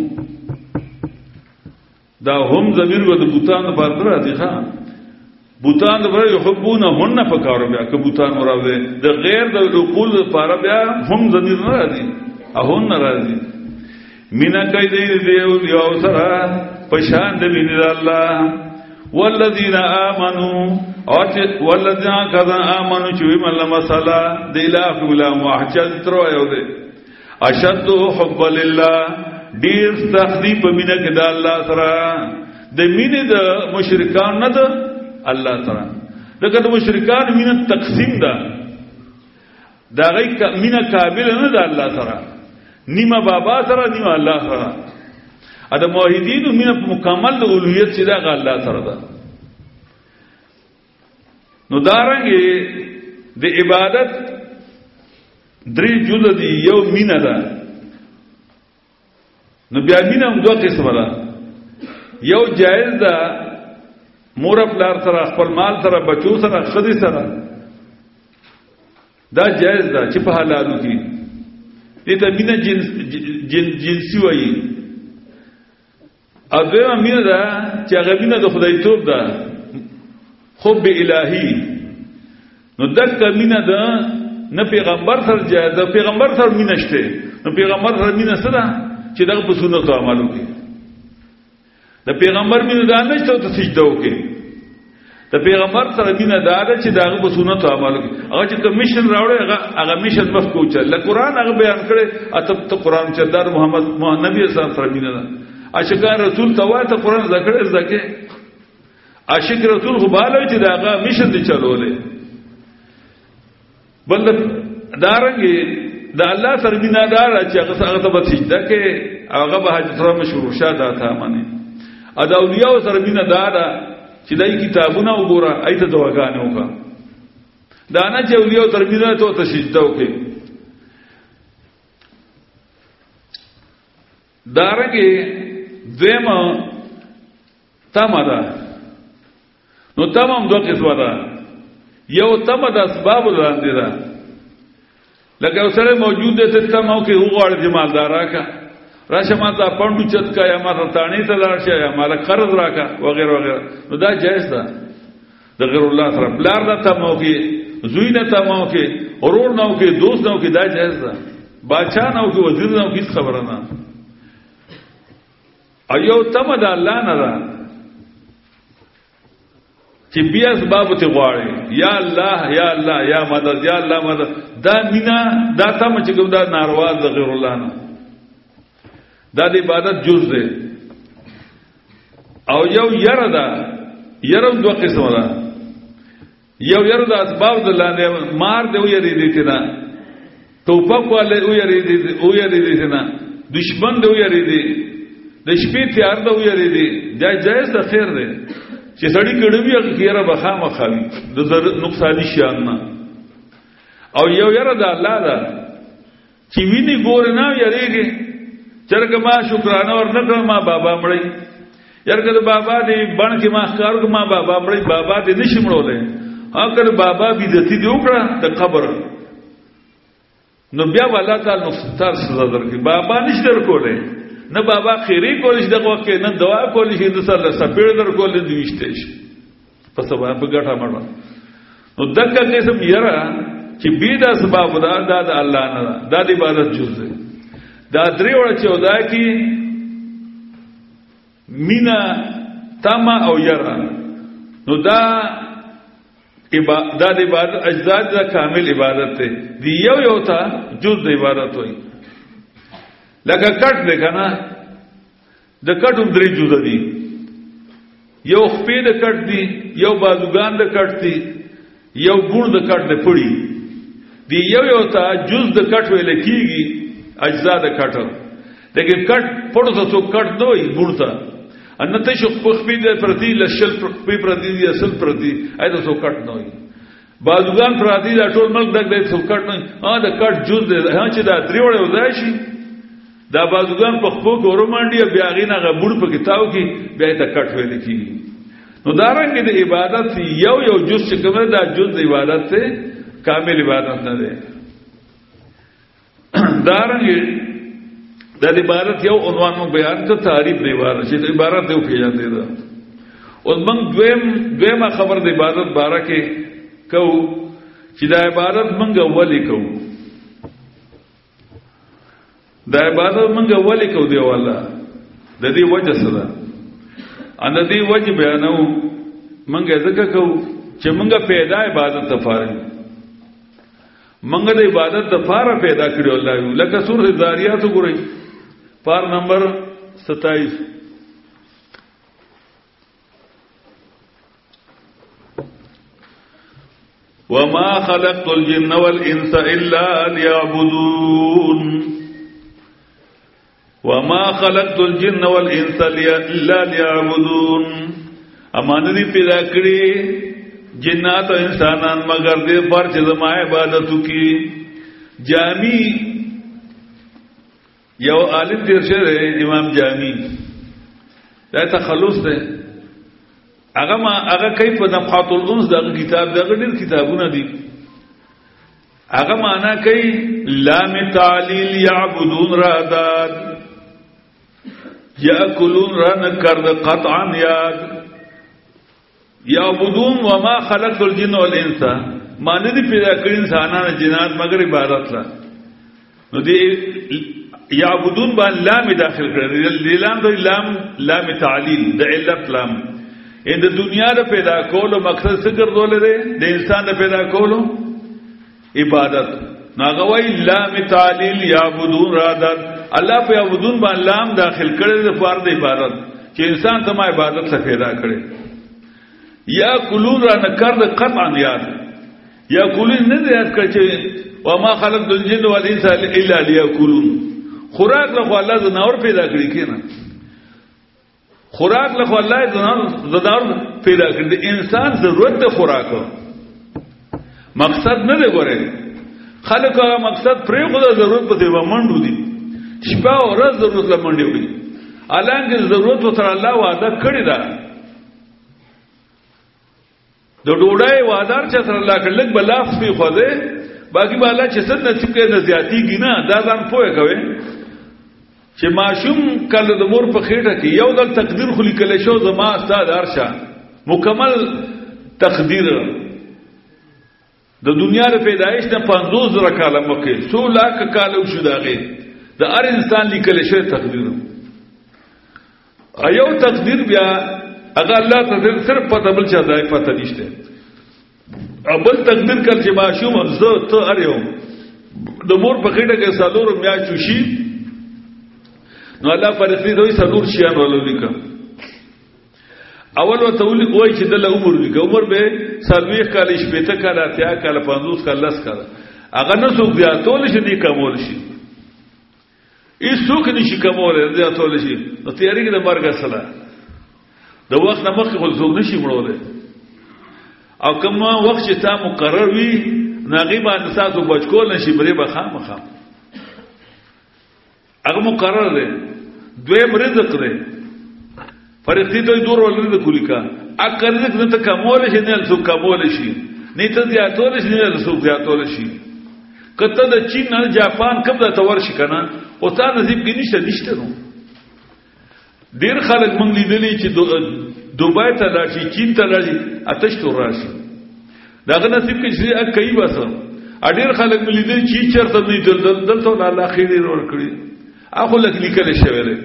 دا هم ضمیر و د بوتان په پر راځي ښا بوتان پر یحبونهن فکر بیا که بوتان مراوي د غیر د عقول لپاره بیا هم ضمیر نه راځي اهون راځي مینا کوي دی یو سره پشان د مینه الله والذین آمنوا او والذین کذا آمنوا چې مله مساله د الہ ولا محجز تر یو دی اشد حب لله ډیر تخدی په مینه کې د الله سره د مینه د مشرکان نه د الله سره دغه د مشرکان مینه تقسیم ده دا غي مینه قابل نه د الله سره نیمه بابا سره نیمه الله سره ا د موحدین مینه مکمل د اولوہیت چې دا الله سره ده نو دارنګي د عبادت درې جز دي یو مینه ده نو بیا مینه هم دوه قسمه ده یو جایز ده مور پلار سره خپل مال سره بچو سره خدي سره دا جایز ده چې په حلالو کې دې ته مینه جنس جنسي وایي او دویمه مینه ده چې هغه مینه د خدای توب ده حب الهی نو دک مینه ده نه پیغمبر سره جایز ده پیغمبر سره مینه شته نو پیغمبر سره مینه سره چې دغه په سنت عملو کې د پیغمبر مینه ده نه چې ته سجده وکې د پیغمبر سره مینه ده چې دغه په سنت عملو کې هغه چې کمیشن راوړي هغه هغه میشن مخ کوچل ل قرآن هغه بیان کړي اته ته قرآن چې در محمد نبی صلی الله علیه وسلم مینه ده عاشقان رسول ته ته قرآن ذکر زکه عاشق رسول خو بالا چې داغه میشن دي چلولې بل دارنګي د الله سره مینا دار چې هغه هغه ته سجده کې هغه به حج سره مشروع شاده تا معنی ا د اولیاء سره مینا دار چې دای کتابونه وګوره ایته دواګانې وکړه دا نه چې اولیاء سره مینا ته ته سجده وکړي دارنګي دیمه تماده نو تمام دوه قسمه ده یو تمه د اسباب لاندې ده لکه سره موجود ده ته تمو کې وګړ جمالدار راکا راشه ما ته پاندو چت کا یا ما رتانی ته لاړ شه یا مال قرض راکا وغیرہ وغیرہ نو دا جائز ده د غیر الله سره بلار ده تمو کې زوی نه تمو کې اورور نو کې دوست نو کې دا جائز ده بادشاہ نو کې وزیر نو کې خبره نه ایو تمه د الله نه ده چې بیا اسباب ته غواړي یا الله یا الله یا مدد یا الله مدد دا مینا دا تم چې کوم دا ناروا د غیر الله نه دا د عبادت جز ده او یو یره ده یره دوه قسمه ده یو یره د اسباب د لاندې مار دی یری دي کنه توپک والے یری دي او یری دي کنه دشمن دی یری دي د شپې تیار دی یری دي دا جایز ده خیر ده چې سړی کډوي هغه کیره بخامه خوي د نقصان شي نه او یو یره د الله ده چې ویني ګور نه یریږي چرګ ما شکرانه ورنکړ ما بابا مړی یرګه د بابا دی بڼ کې ما ښکار ما بابا مړی بابا دې نشي مړولې هغه بابا بي دتی دی وکړه د قبر نو بیا الله تعالی نقصان سزا درکې بابا نشته ورکولې نه بابا خیری کولی دغه وخت نه دعا کولی چې د سره سپېړ در کولې دويشته شي په سبا په ګټه مړه نو دغه قسم یره چې بي د اسباب دا د الله نه دا د عبادت جز ده دا درې وړه چې ودا کی مینا تما او یره نو دا عبادت د عبادت اجزا د کامل عبادت ته دی یو یو تا جز د عبادت وای لکه کټ دی کنه د کټو درې جز دي یو خپې د کټ دی یو بازوګان د کټ دی یو ګور د کټ نه پړي دی یو یو تا جز د کټ ویل کیږي اجزا د کټ لیکن کټ پړو ته څو کټ دوی ګور ته ان ته شو خپې د پرتی لشل خپې پرتی دی اصل پرتی ایته څو کټ دوی بازوګان پرتی دا ټول ملک دغه څو کټ نه ا د کټ جز دی چې دا درې وړه وځي شي دا بازوګان په خپل ګورو باندې بیا غینه غبړ په کتاب کې بیا ته کټ ویل کیږي نو دارنګ د عبادت یو یو جز چې کومه دا جز د عبادت ته کامل عبادت نه ده دارنګ د عبادت یو عنوان مو بیان ته تعریف دی عبادت چې عبادت یو پیژان دی دا او موږ دویم دویمه خبر د عبادت باره کې کو چې د عبادت موږ ولې کو دا عبادت منګه ولې کو دی والله د دې وجه سره ان د دې وجه بیانو منګه ځکه کو چې منګه پیدا عبادت ته فارغ منګه د عبادت ته فارغ پیدا کړو الله لکه سورۃ ذاریات وګورئ پار نمبر ستائیس وما خلقت الجن والانس الا ليعبدون وما خلقت الجن والانس الا ليعبدون امان دې پیدا کړی جنات او انسانان مگر دې پر چې زما عبادت کی. جامی یو عالم تیر شه امام جامی دا تخلص ده هغه ما هغه کیف نفحات الانس دغه کتاب دغه ډیر کتابونه دي هغه معنا کوي لام تعلیل یعبدون راداد یاکلون رن کرد قطعا یاد یعبدون وما خلقت الجن والانس معنی دی پیدا کړی انسانان جنات مگر عبادت لا نو دی یعبدون باندې لام داخل کړی لام د لام لام تعلیل د علت لام ان د دنیا د پیدا کولو مقصد څه ګرځول دی د انسان د پیدا کولو عبادت ناغوی لام تعلیل یعبدون رادت الله په یعبدون باندې لام داخل کړی د فرض عبادت چې انسان ته ما عبادت څخه پیدا کړی یا کلون را نکرد قطعا یاد یا کلون نه یاد کړ چې وما خلقت الجن والانس الا ليأكلون خوراک له الله زناور پیدا کړی کینه خوراک له الله زناور پیدا کړی انسان ضرورت د خوراک مقصد نه دی ګوره خلک هغه مقصد پرې خو د ضرورت په دی ومنډو دي شپه او ورځ ضرورت له منډي وي الانګه ضرورت وتر الله وعده کړی دا د ډوډۍ وادار چې سره الله کړل بلاف په خوځه باقي بالا چې څه نصیب کې نه زیاتی ګینا دا ځان پوهه کوي چې ماشوم کله د مور په خېټه کې یو د تقدیر خو لیکل شو زما استاد ارشا مکمل تقدیر د دنیا د پیدایش نه پنځوس زره کاله مکه څو لاک کاله شو داغه د هر انسان لیکل شوی تقدیر ایو تقدیر بیا اگر الله ته صرف پته بل چا ځای پته نشته ابل تقدیر کړ چې ماشوم زه ته اړیو د مور په خېټه کې سالور میا چوشي نو الله پرې دوی سالور شیان ولولیکم اول وته ولي وای چې د عمر لیک عمر به سالوي کال شپته کال اتیا کال پنځوس کال لس کال هغه نه څوک زیاتول شي دی کمول شي هیڅ څوک نشي کمول زیاتول شي نو تیاری کې د مرګ سره د وخت نه مخکې خو څوک نشي مړول او کوم وخت چې تا مقرر وي ناغي باندې تاسو بچکول نشي بری به خامخا هغه مقرر دی دویم رزق دی فرښتې دوی دور ولري کولی کا اګر رزق نه ته کمول شي نه څوک کمول شي نه ته زیاتول شي نه څوک زیاتول شي کته د چین نه جاپان کوم د تور شي کنه او تا نصیب کې نشته نشته نو ډیر خلک مونږ لیدلې چې دوبای ته راشي چین ته راشي آتش تو راشي داغه نصیب کې چې اګ کوي واسه ډیر خلک مونږ لیدلې چې چرته نه دل دلته الله خیر ور کړی اخو لک لیکل شوی دی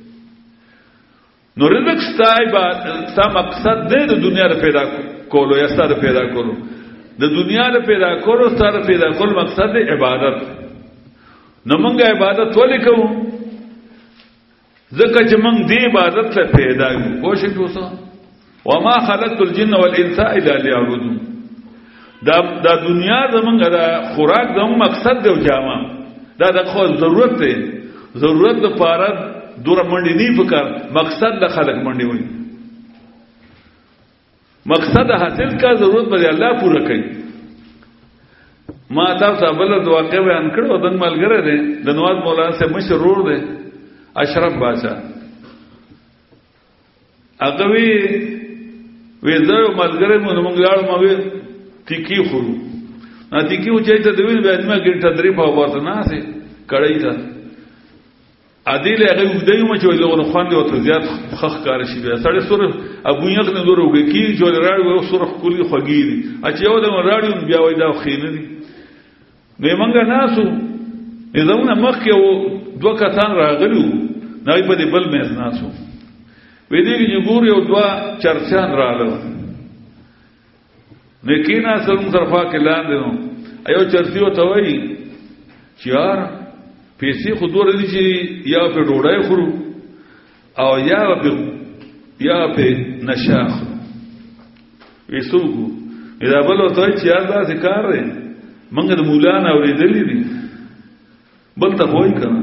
نو رزق ستای با ستا مقصد دی د دنیا ر پیدا کولو یا ستاره پیدا کولو د دنیا ر پیدا کولو ستاره پیدا کول مقصد دی عبادت نو مونږه عبادت ولې کوو ځکه چې مونږ دی عبادت ته پیدا یو کوشش وسو وما خلقت الجن والانس الا ليعبدون دا د دنیا زمونږه د خوراک زموږ مقصد دی او جامه دا د خو ضرورت دی ضرورت د پاره دور منډي نه فکر مقصد د خلق منډي وي مقصد حاصل کا ضرورت به الله پورا کوي ما تاسو بل د واقع بیان کړو د ملګری دی د نواز مولانا سے مشرور دی اشرف بادشاہ هغه وی وی زه ملګری مونږ مونږ لاړ ما وی تیکی خورو ا تیکی و چې ته دوی به ادمه ګټه درې په ورته نه سي کړی تا عادل هغه ودی مو چې له خوان دی او زیات خخ کار شي بیا سړی سره ابو یغ نه دور وګی کی چې راړو سره کلی خوګی اچ یو د راړو بیا وای دا خینه دي نو موږ ناسو زمونه مخ کې دوه کسان راغلو نای په دې بل مېز ناسو وې دې چې ګور یو دوا چرچان راغلو نکینا سلام طرفا کې لاندې نو ایو چرتیو ته وای چې یار پیسې خو دوه دي چې یا په ډوډۍ خورو او یا په یا په نشاخ وېسوګو دا بل ته چې یار دا ذکر دی منګ د مولانا اورېدلې دي بل ته وای کنه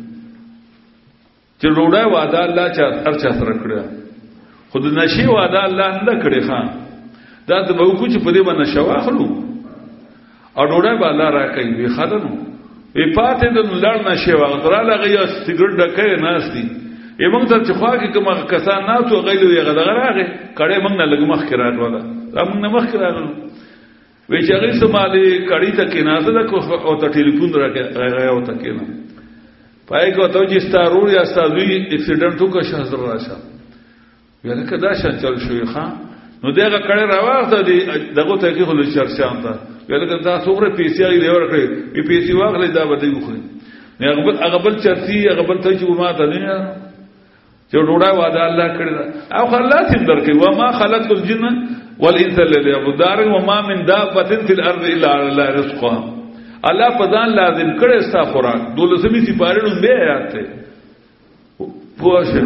چې ډوډۍ وعده الله چا هر چا سره کړی خود نشي وعده الله نه کړی خان دا ته به کو چې په دې باندې شواخلو او ډوډۍ به الله راکوي وی خدانو وی پاتې د لړ نشه واغدراله غي سیګریټ ډکې ناشتي یمنګ ته چې خوا کې کوم کسان نه تو غیلو یې غدا راغې کړه موږ نه لګ مخ کرات ولا موږ نه مخ کراغلو وی چې هغه سمالي کړي ته کې نه ده او ته ټلیفون راغی او ته کې نه پای کو ته چې ستارو یا ستاسو اکسیډنټ وکړ شهزر راشه ویل کدا شان چل شوې ښا نو دغه کړه راوخته دی دغه ته کې خلک چرشان ته ویل کدا څومره پیسې یې دی ورکړي په پیسې واغلې دا بده وخوري نه هغه بل هغه بل چرتي هغه بل ته چې ما ته نه چې ډوډۍ واده الله کړی او خلاص هم درکې و ما خلقت الجن والانس ليعبدون وما من دابه في الارض الا على الله رزقها الله پدان لازم کړي ستا خوراک دولسمي سپارېنو به آیات ته پوښه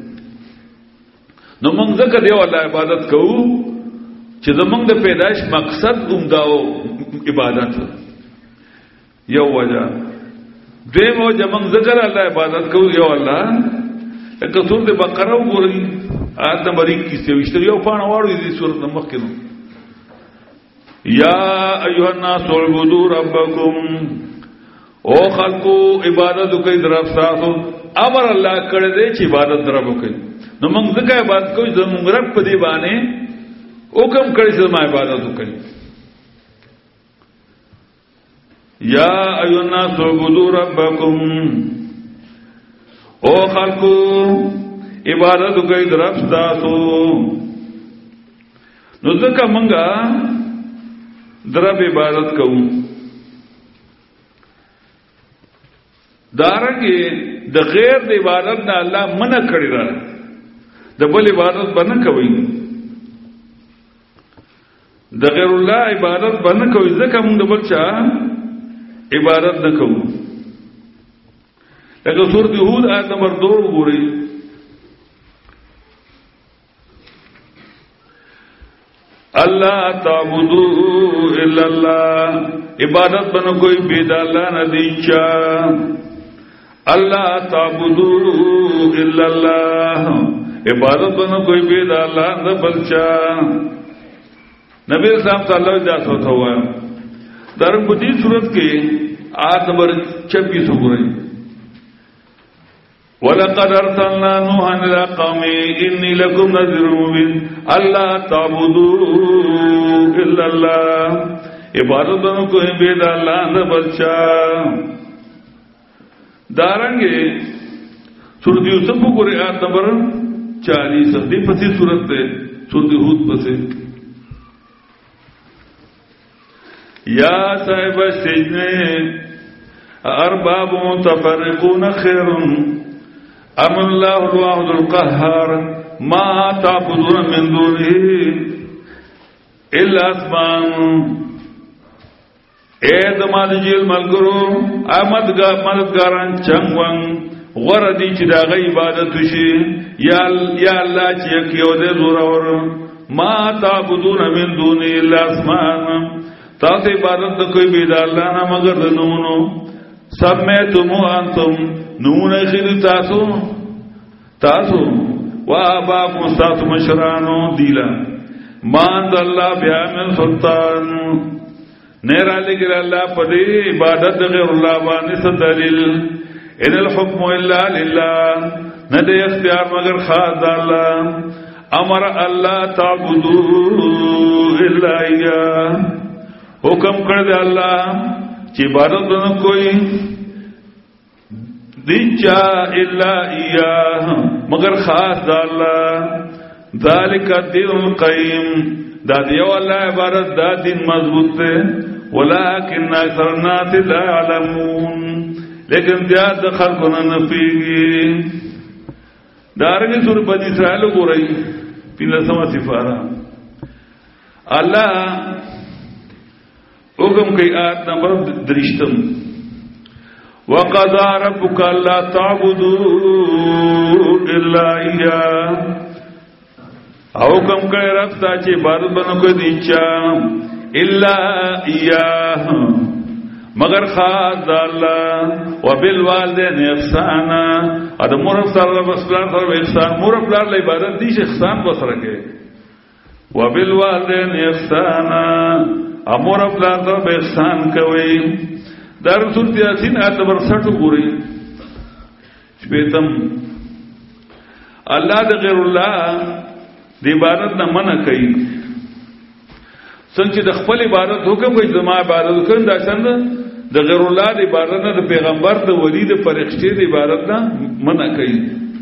نو موږ ځکه دی الله عبادت کوو چې زمونږ د پیدائش مقصد اومداو عبادت یو وجه دیمو جمنګ ذکر الله عبادت کوو یو الله لکه سورۃ بقره وګورئ آیت نمبر اکیس یو پاڼه واړو دې سورۃ نمبر کې نو یا ایها الناس اعبدوا ربکم او خلقو عبادت کوي درف تاسو امر الله کړی دی چې عبادت درو کوي نو موږ ځکه عبادت کوو زموږ رب په دی باندې حکم کړی چې ما عبادت وکړي یا ایها الناس اعبدوا ربکم او خلقو عبادت کوي درف تاسو نو ځکه موږ درب عبادت کوو دارنګه د غیر د عبادت نه الله منع کړی را د بل عبادت باندې کوي د غیر الله عبادت باندې کوي ځکه موږ د بل چا عبادت نه کوو لکه سورۃ هود آیت نمبر دو وګورئ اللہ تعبدو الا اللہ عبادت بنو کوئی بید اللہ ندیچا اللہ تعبدو الا اللہ عبادت بنو کوئی بید اللہ نبلچا نبی اسلام صلی اللہ علیہ وسلم ہوا درم بدی صورت کے آیت نمبر چھبیس ہو گئی وَلَقَدْ أَرْسَلْنَا نُوحًا إِلَىٰ قَوْمِهِ إِنِّي لَكُمْ نَذِيرٌ مُّبِينٌ أَلَّا تَعْبُدُوا إِلَّا اللَّهَ عبادت بنو کوئی بید اللہ نہ بلچا دارنگے سورۃ یوسف کو قرآن آیت نمبر چالیس دی پسی سورت تے سورۃ ہود پسے یا صاحب السجن ارباب متفرقون خیر ام اللہ الواحد القہار ما تعبدون من دونه الا اسمان اے دمان جیل ملگرو مددگاران چنگوان غردی چی دا غی عبادت شی یا اللہ چی یکیو دے زورور ما تعبدون من دونه الا اسمان تاس عبادت کوئی بیدا اللہ نا مگر دنونو سمیتمو انتم نمون خیر تاسو تاسو و آباکم استاسو مشرانو دیلا ماند اللہ بیامن سلطان نیرہ لگر اللہ پدی عبادت غیر اللہ بانی دلیل ان الحکم الا للہ ندے اختیار مگر خاص اللہ امر اللہ تعبدو الا ایاہ حکم کرد اللہ چی عبادت دنو کوئی دیچا الا ایاہ مگر خاص دا اللہ ذالک الدین القیم دا دیو اللہ عبادت دا دین مضبوط تے ولیکن اکثر الناس لا علمون لیکن زیاد خلقنا نفیگی دارنگی سور بنی اسرائیل کو رہی پیلا سما سفارہ اللہ حکم کی آیت نمبر درشتم وَقَضَى رَبُّكَ أَلَّا تَعْبُدُوا إِلَّا إِيَّاهُ حکم کرے رب تا چی عبادت بنو کو دیچا الا ایاہ مگر خاص دا اللہ وبالوالدین احسانا ادم مرف سر رب اسلام سر احسان مرف لار لعبادت دیش احسان بس رکھے وبالوالدین احسانا امور افلار دا بے احسان کوئی. در سورت یاسین آیت نمبر سٹھ گوری شپیتم اللہ دا غیر اللہ دی عبادت نہ منع کئی څنګه د خپل عبادت حکم کوي زما عبادت کوي دا څنګه د غیر الله د عبادت نه د پیغمبر د ولی د فرښتې د عبادت نه منع کوي.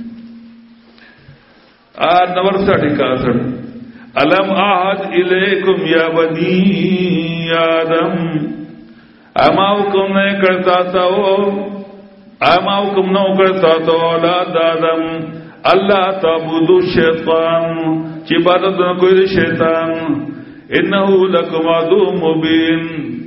ا نمبر ساٹھ اکاسٹھ الم اعهد الیکم یا بنی آدم اما حکم نه کرتا تھا اما حکم نہ کرتا تو اولاد آدم اللہ تعبدوا الشیطان چې عبادت نه کوي شیطان انه لکم عدو مبین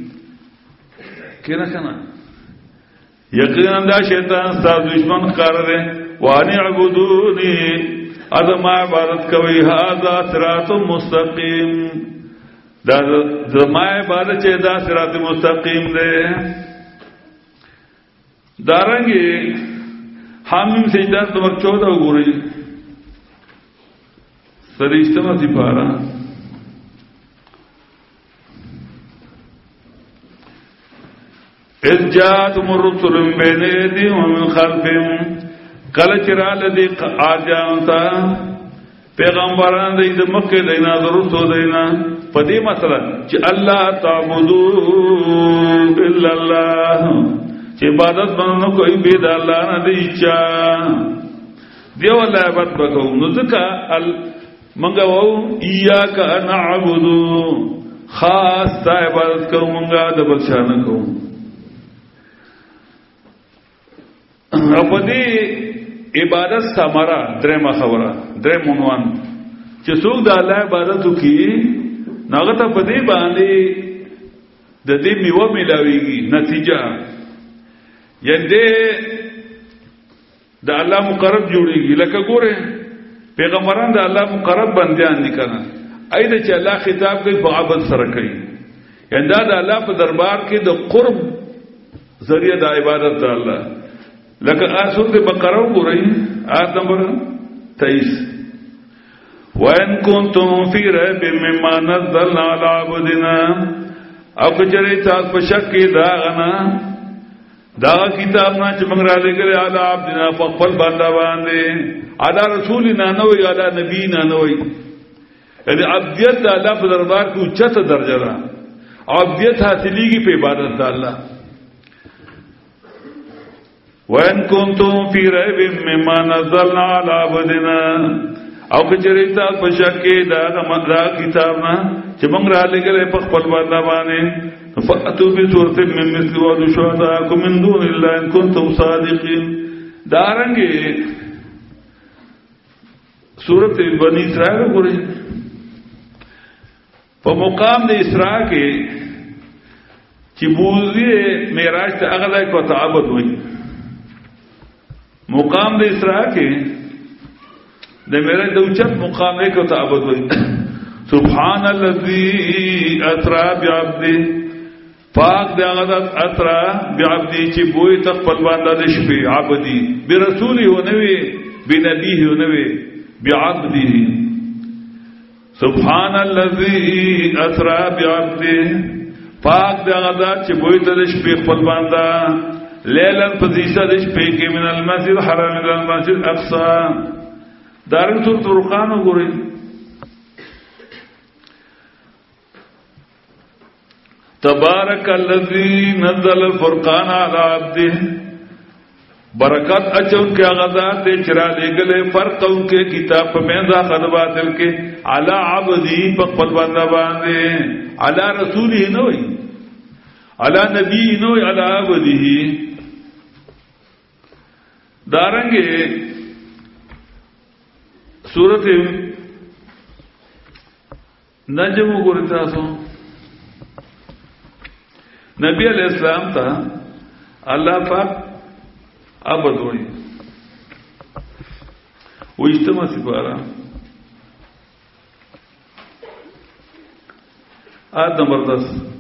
کنا کنا یقینا دا شیطان ستاسو دشمن ښکار دی. وان اعبدونی ادم عبادت کوي هذا صراط مستقیم دا زما عبادت چې دا صراط مستقیم دی. دارنګي حامیم سجدہ نمبر چودہ وګورئ سریشتمه دی پارا اذ جاءتهم الرسل من بين ايديهم ومن خلفهم کله چې را لدی آجان تا پیغمبران دې د مکه دینا ضرورت دینا په دې مثلا چې الله تعبدو الا الله چې عبادت باندې کوئی بيد الله نه دی چا دی ولا عبادت وکړو نو ځکه ال منګه وو اياک نعبدو خاص عبادت کوو منګه د بل شان کوو. او په دې عبادت سمرا درېما خبره درېم عنوان چې څوک د الله عبادت کوي ناغه ته په دې باندې د دې میوه ملاويږي نتیجه یندې د الله مقرب جوړيږي. لکه ګوره پیغمبران د الله مقرب بنديان دي کنه اېدا چې الله خطاب کوي په عبادت سره کوي یندا د الله په دربار کې د قرب ذریعہ د عبادت د الله. لکه آسور دے بقرہ ہو رہی آیت نمبر تیئیس وَإِن كُنتُمْ فِي رَيْبٍ مِّمَّا نَزَّلْنَا عَلَىٰ عَبْدِنَا او کچری تاس په شک کې داغنا داغ کتابنا چې موږ را لګره علی عبدنا په خپل بنده باندې علی رسولنا نه وی علی نبینا نه وی دې عبدیت د الله په دربار کې اوچته درجه ده. عبدیت حاصلېږي په عبادت د الله. وَإِن كُنتُمْ فِي رَيْبٍ مِّمَّا نَزَّلْنَا عَلَىٰ عَبْدِنَا او کچری تاس په شک کې داغ مدرا کتابنا چې موږ را لګره په خپل بنده باندې فَأْتُوا بِسُورَةٍ مِّن مِّثْلِهِ وَادْعُوا شُهَدَاءَكُم مِّن دُونِ اللَّهِ إِن كُنتُمْ صَادِقِينَ. دارنګه سورۃ بنی اسرائیل وګورئ په مقام د اسراء کې چې بوزي معراج ته هغه ځای کو تعبد وایي. مقام د اسراء کې د معراج د اوچت مقام کې کو تعبد وایي. سبحان الذي اسرا بعبده پاک دی هغه اسرا بعبده چې بوې تخپل باندې د شپې عبدي برسول هو نوي بنبي هو نوي بعبده. سبحان الذي اسرا بعبده پاک دی هغه چې بوې د شپې خپل باندې لیلن پزیسا د شپې کې من المسجد الحرام الى المسجد الاقصى. دارن سورۃ فرقان وګورئ تبارک الذی نزل الفرقان علی عبده برکت اچون کے غزات دے چرا لے گلے فرق ان کے کتاب په میزا خد باطل کے علی عبدی پخپل بندہ باندے علی رسولی نہ ہوئی علی نبی نہ ہوئی علی عبدی. دارنگے سورۃ نجم گورتا سو نبی علیہ السلام تا اللہ پاک عبد ہوئی وہ اجتماع سپارا آیت نمبر دس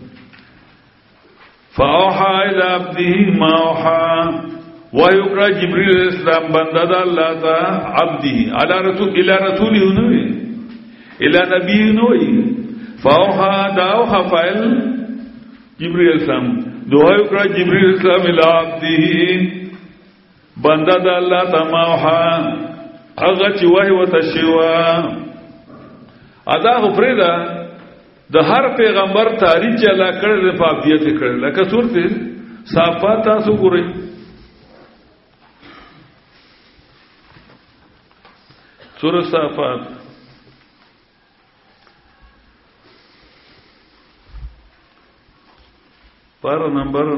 فاوحا الى عبده ما اوحا وحی اکرا جبریل علیہ السلام بندہ دا اللہ تا عبده الى رسول الى رسولی ہونوی الى نبی نوئی فاوحا داوحا فائل جبریل السلام دوہائی اکرا جبریل السلام الى عبدی بندہ دا اللہ تماوحا اغا چی وحی و تشیوا ادا غفریدا دا ہر پیغمبر تاریخ چی اللہ کردے فابدیت کردے لکہ صورت صافات تاسو گو رئی سورہ صافات پارہ نمبر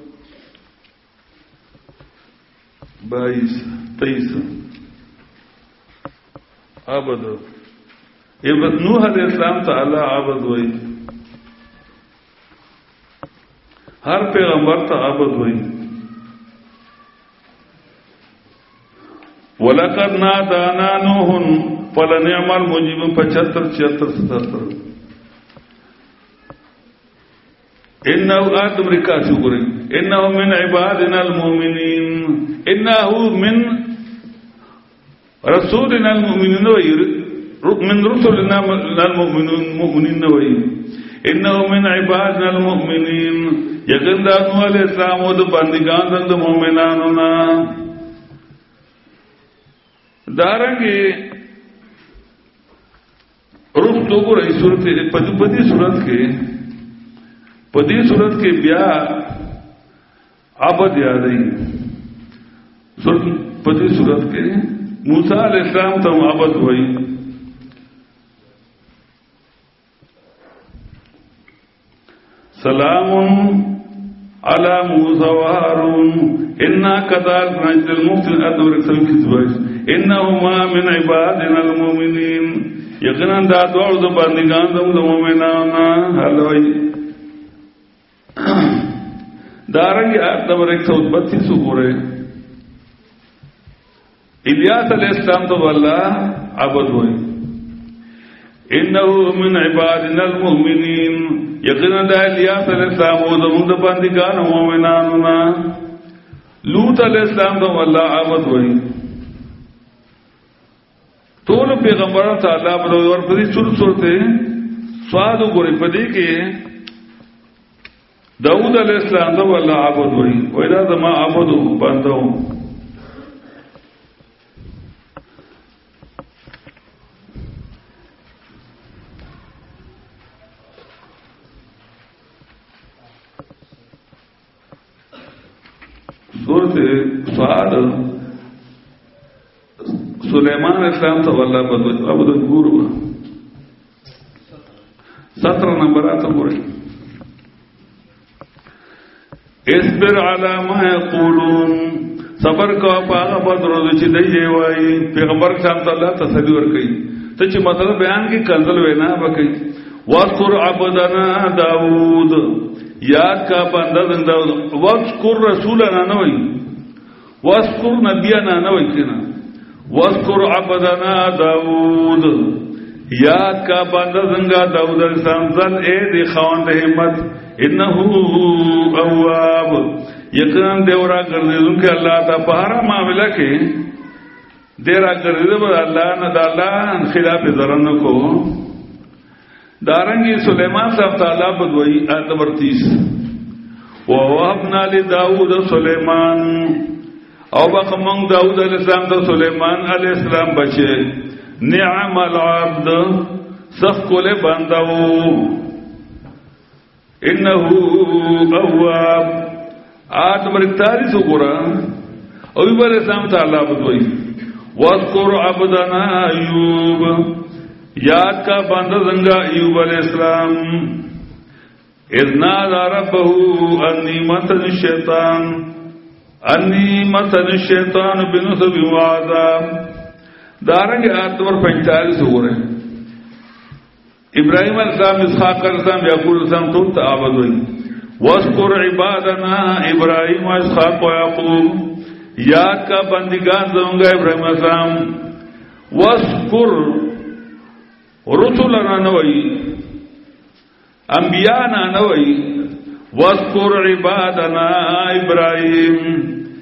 بائیس تیئیس عبد عبد نوح علیہ السلام تعالی عبد ہوئی ہر پیغمبر تا عبد ہوئی وَلَقَدْ نَادَانَا نُوحٌ فَلَنِعْمَ الْمُجِيبُونَ پچہتر چھہتر ستہتر إِنَّهُ آدم رکاسی گرے إِنَّهُ مِنْ عِبَادِنَا الْمُؤْمِنِينَ إِنَّهُ مِنْ رَسُولِنَا الْمُؤْمِنِينَ مِنْ رُسُلِنَا الْمُؤْمِنِينَ إِنَّهُ مِنْ عِبَادِنَا الْمُؤْمِنِينَ یقین دا نوح علیہ السلام و دا بندگان دا مومنانونا دارنگی روح تو گو رہی صورت پدی پدی صورت کے پدی صورت کے بیا عبد یاد رہی پدی صورت کے موسیٰ علیہ السلام تم عبد ہوئی سلام علی موسیٰ و ہارون انا کذالک نجزی المحسنین ادور اکسل کتباش انہما من عبادنا المؤمنین یقیناً دا دوار دا بندگان دا مومنانا حلوئی دارنگی آیت نمبر ایک سو بتیس سو گورے الیاس علیہ السلام تو اللہ عبد ہوئی انہو من عبادنا المؤمنین یقیناً دا الیاس علیہ السلام و دا مند بندگان مومناننا لوط علیہ السلام تو اللہ عبد ہوئی تول پیغمبران تعالی بدوی اور پدی سور سورتے سوادو گوری پدی کے داود علیہ السلام تو اللہ عبد ہوئی ویدہ دما عبدو بندو سورت سواد سلیمان اسلام تو اللہ بدوئی عبد گورو سترہ نمبر آتا گوری اصبر علی ما یقولون صبر کا پاگا بد روزو چی دیئے وائی پیغمبر شام تو اللہ تسلی ورکی تو چی مطلب بیان کی کنزل وینا بکی وَاذْكُرْ عَبْدَنَا داود یاد کا بندہ دن داود وَاذْكُرْ رسولنا نوئی وَاذْكُرْ نبینا نوئی کنا وَاذْكُرْ عَبْدَنَا داود یاد کا بندہ دنگا داود علیہ السلام زن اے دی خواند حمد انہو اواب یقیناً دیورا کردی دن کے اللہ تا پہارا معاملہ کے دیرا کردی دن اللہ ندہ اللہ خلاف ذرن کو دارنگی سلیمان صاحب تعالیٰ بدوئی آیت نمبر تیس وَوَهَبْنَا لِدَاوُدَ سُلَيْمَانَ او بخمنگ داود علیہ السلام تو سلیمان علیہ السلام بچے نعم العبد سخ کولے بندو انہو اواب آیت نمبر اکتالیس ہو گورا ایوب علیہ السلام تعالیٰ بدوئی وَاذْكُرْ عَبْدَنَا ایوب یاد کا بندہ زنگا ایوب علیہ السلام اذ نادى ربه انی متن الشیطان انی متن الشیطان بنصب وعذاب دارنگ آیت نمبر پینتالیس ہو رہے ہیں ابراہیم علیہ السلام اسحاق علیہ السلام یعقوب علیہ السلام تو تعبد ہوئی وَاذْكُرْ عِبَادَنَا ابراہیم و اسحاق و یعقوب یاد کا بندگان زنگا ابراہیم علیہ السلام وَاذْكُرْ رسولنا نوئی انبیاءنا نوئی وَاذْكُرْ عِبَادَنَا ابراہیم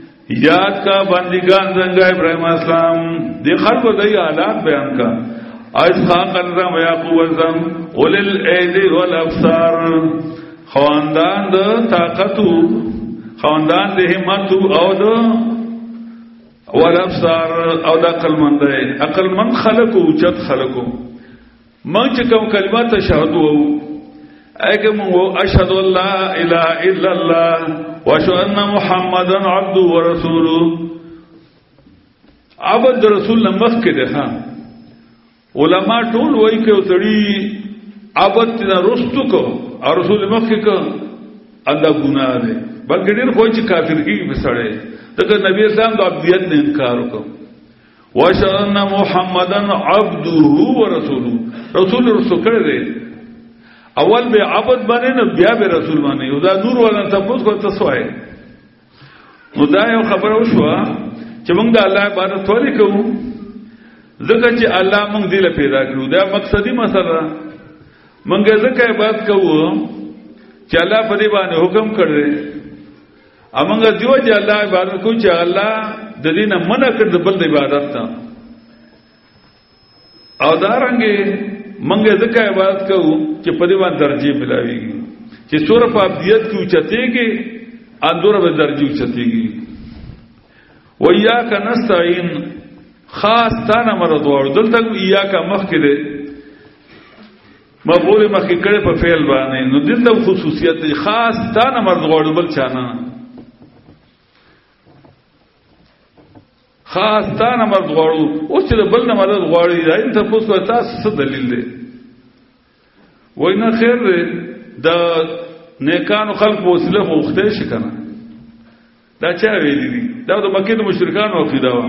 یاد کا بندگان زنگا ابراہیم السلام دی خلق دی حالات بیان کا اسحاق الرم یعقوب الرم اول الایدی والابصار خواندان د طاقتو خواندان د همتو او د والابصار او د عقل مند عقل مند خلقو چت خلقو من چې کوم کلمات تشهد وو اګه مو اشهد ان لا اله الا الله واشهد ان محمدا عبده ورسوله عبد رسول نمخ کې ده ها علما ټول وایي کې وتړي عبد تنا رستو کو او رسول مخ کې کو الله ګناه ده بلکې ډېر خو چې کافر کېږي بسړې دغه نبی اسلام د عبدیت نه انکار وکړ واشهد ان محمدا عبده ورسوله رسول رسول کړه دې اول به عبد باندې نه بیا به رسول باندې او دا نور ولا تاسو کو تاسو وای نو دا یو خبره وشوه چې موږ د الله عبادت ولې کوو ځکه چې الله موږ دې له پیدا کړو دا مقصدی مسله موږ ځکه عبادت کوو چې الله په دې باندې حکم کړی امنګ دیو چې الله عبادت کوو چې الله د دې نه منع کړ د بل د عبادت ته او دا رنګه موږ ځکه عبادت کوو چې په دې باندې درجه ملاويږي چې سورہ په ابدیت کې اوچتهږي اندور به درجه اوچتهږي وَإِيَّاكَ نَسْتَعِينُ خاص تانا مرض وارو دلتا ایاک مخ کده مفعول مخ کده په فعل باندې نو دلته خصوصیت خاص تانا مرض وارو بل چانا خاص تانا مرض وارو او چې بل نه مرض وارو دا انت پوس کو تاسو څه دلیل دی وینا خیر د نیکانو خلق وسیله خوخته شي کنه دا چا ویلی دي دا د مکه د مشرکانو عقیده و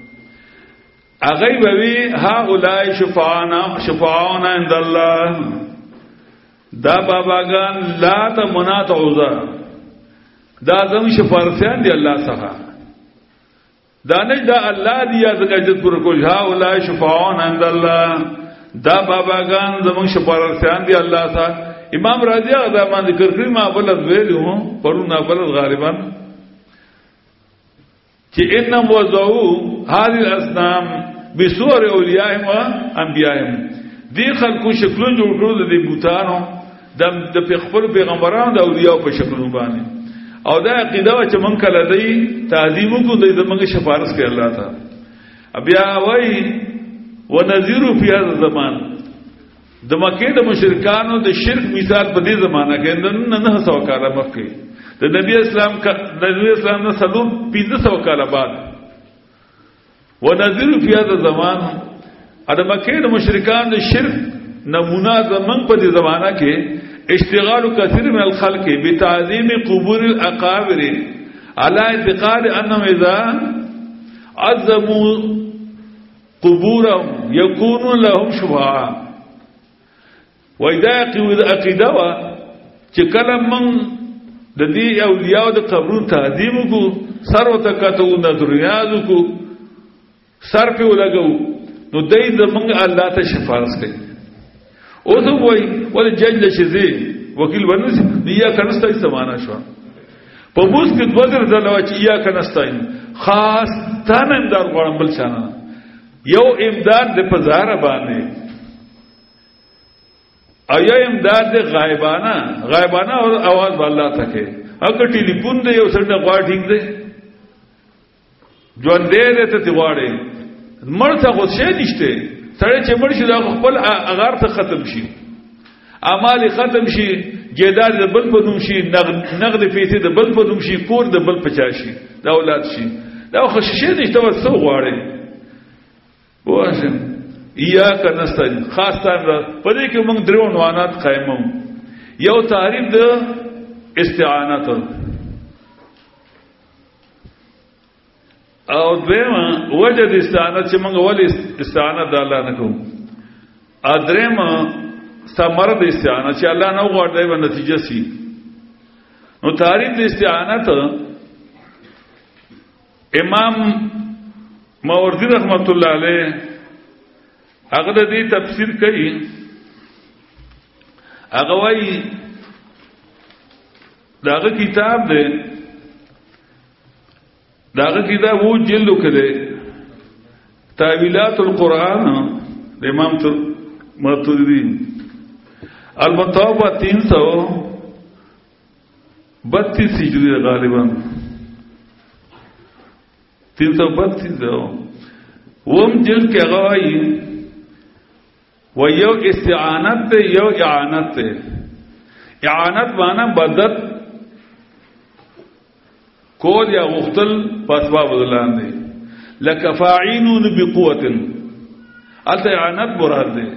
اغیب وی هؤلاء شفاعنا شفاعنا عند الله دا باباگان لا تمنات عوزا دا زم شفارسیان دی الله څخه دا نه دا الله دی یا زګجت پر کول هؤلاء شفاعنا عند الله دا باباگان زم شفارسیان دی الله څخه امام رازی دا ما ذکر کړی ما بل ویلو پرونه بل غالبا کہ انم وضعو هذه الاصنام بصور اولیاءهم و انبیاءهم دی خلقو شکلون جوړ کړو د بوتانو د خپل پیغمبرانو د اولیاء په شکلونو باندې او دا عقیده چې مونږ کله دی تعظیم کو د زمونږ شفاعت کوي الله تعالی بیا وای ونذیر فی هذا الزمان د مکه د مشرکانو د شرک مثال په دې زمانہ کې نه نه سو کاله مخکې د نبی اسلام کا د نبی اسلام نه سلام پنځه سو کاله بعد ونذیر فی هذا الزمان ا د مکه د مشرکان د شرک نمونه زمنګ په دې زمانہ کې اشتغال کثیر من الخلق بتعظیم قبور الاقابر على اعتقاد انهم اذا عظموا قبورهم يكون لهم شفاعه وإذا عقیده وا چې کله من د دې اولیاء د قبرونو تعظیم کو سر وتکاتو نظریات کو سر په ولګو نو دای زمونږ الله ته شفاعت کوي او ته وای ول جج شذي وکیل ونس دیا کنستای سمانا شو په موږ کې دوذر زلوا چې یا کنستای خاص تان اندار غوړم بل چانه یو امداد د پزار باندې ایا امداد د غایبانه غایبانه او आवाज الله تکي اګه ټلیفون دی یو سره غوا ټینګ دی ژوند دې ته تی غواړي مرته خو شي نشته سره چې مړ شي دا خپل اغار ته ختم شي اعمال ختم شي جیدار د بل په نوم شي نقد پیسې د بل په نوم شي کور د بل په چا شي دا اولاد شي دا خو شي نشته وسو غواړي واشم یا کنستان خاص تر په دې کې موږ درو عنوانات قائمو یو تعریف د استعانت او دویمه وجه د استعانت چې موږ ولې استعانت د الله نه کوو ادرېمه ثمره د استعانت چې الله نه غواړي و نتیجه سي نو تعریف د استعانت امام ماوردی رحمت الله علیه هغه د دې تفسیر کوي هغه وايي داغه کتاب دی داغه کتاب وو جلد کړي تاویلات القرآن امام ماتوریدی المتوبہ تین سو بتیس ہجری غالباً تین سو بتیس وم جلد کے اغوائی و یو استعانت تے یو اعانت تے اعانت مانا بدت کول یا غختل پاسباب دلان دے لکفاعینون بقوت التا اعانت مراد دے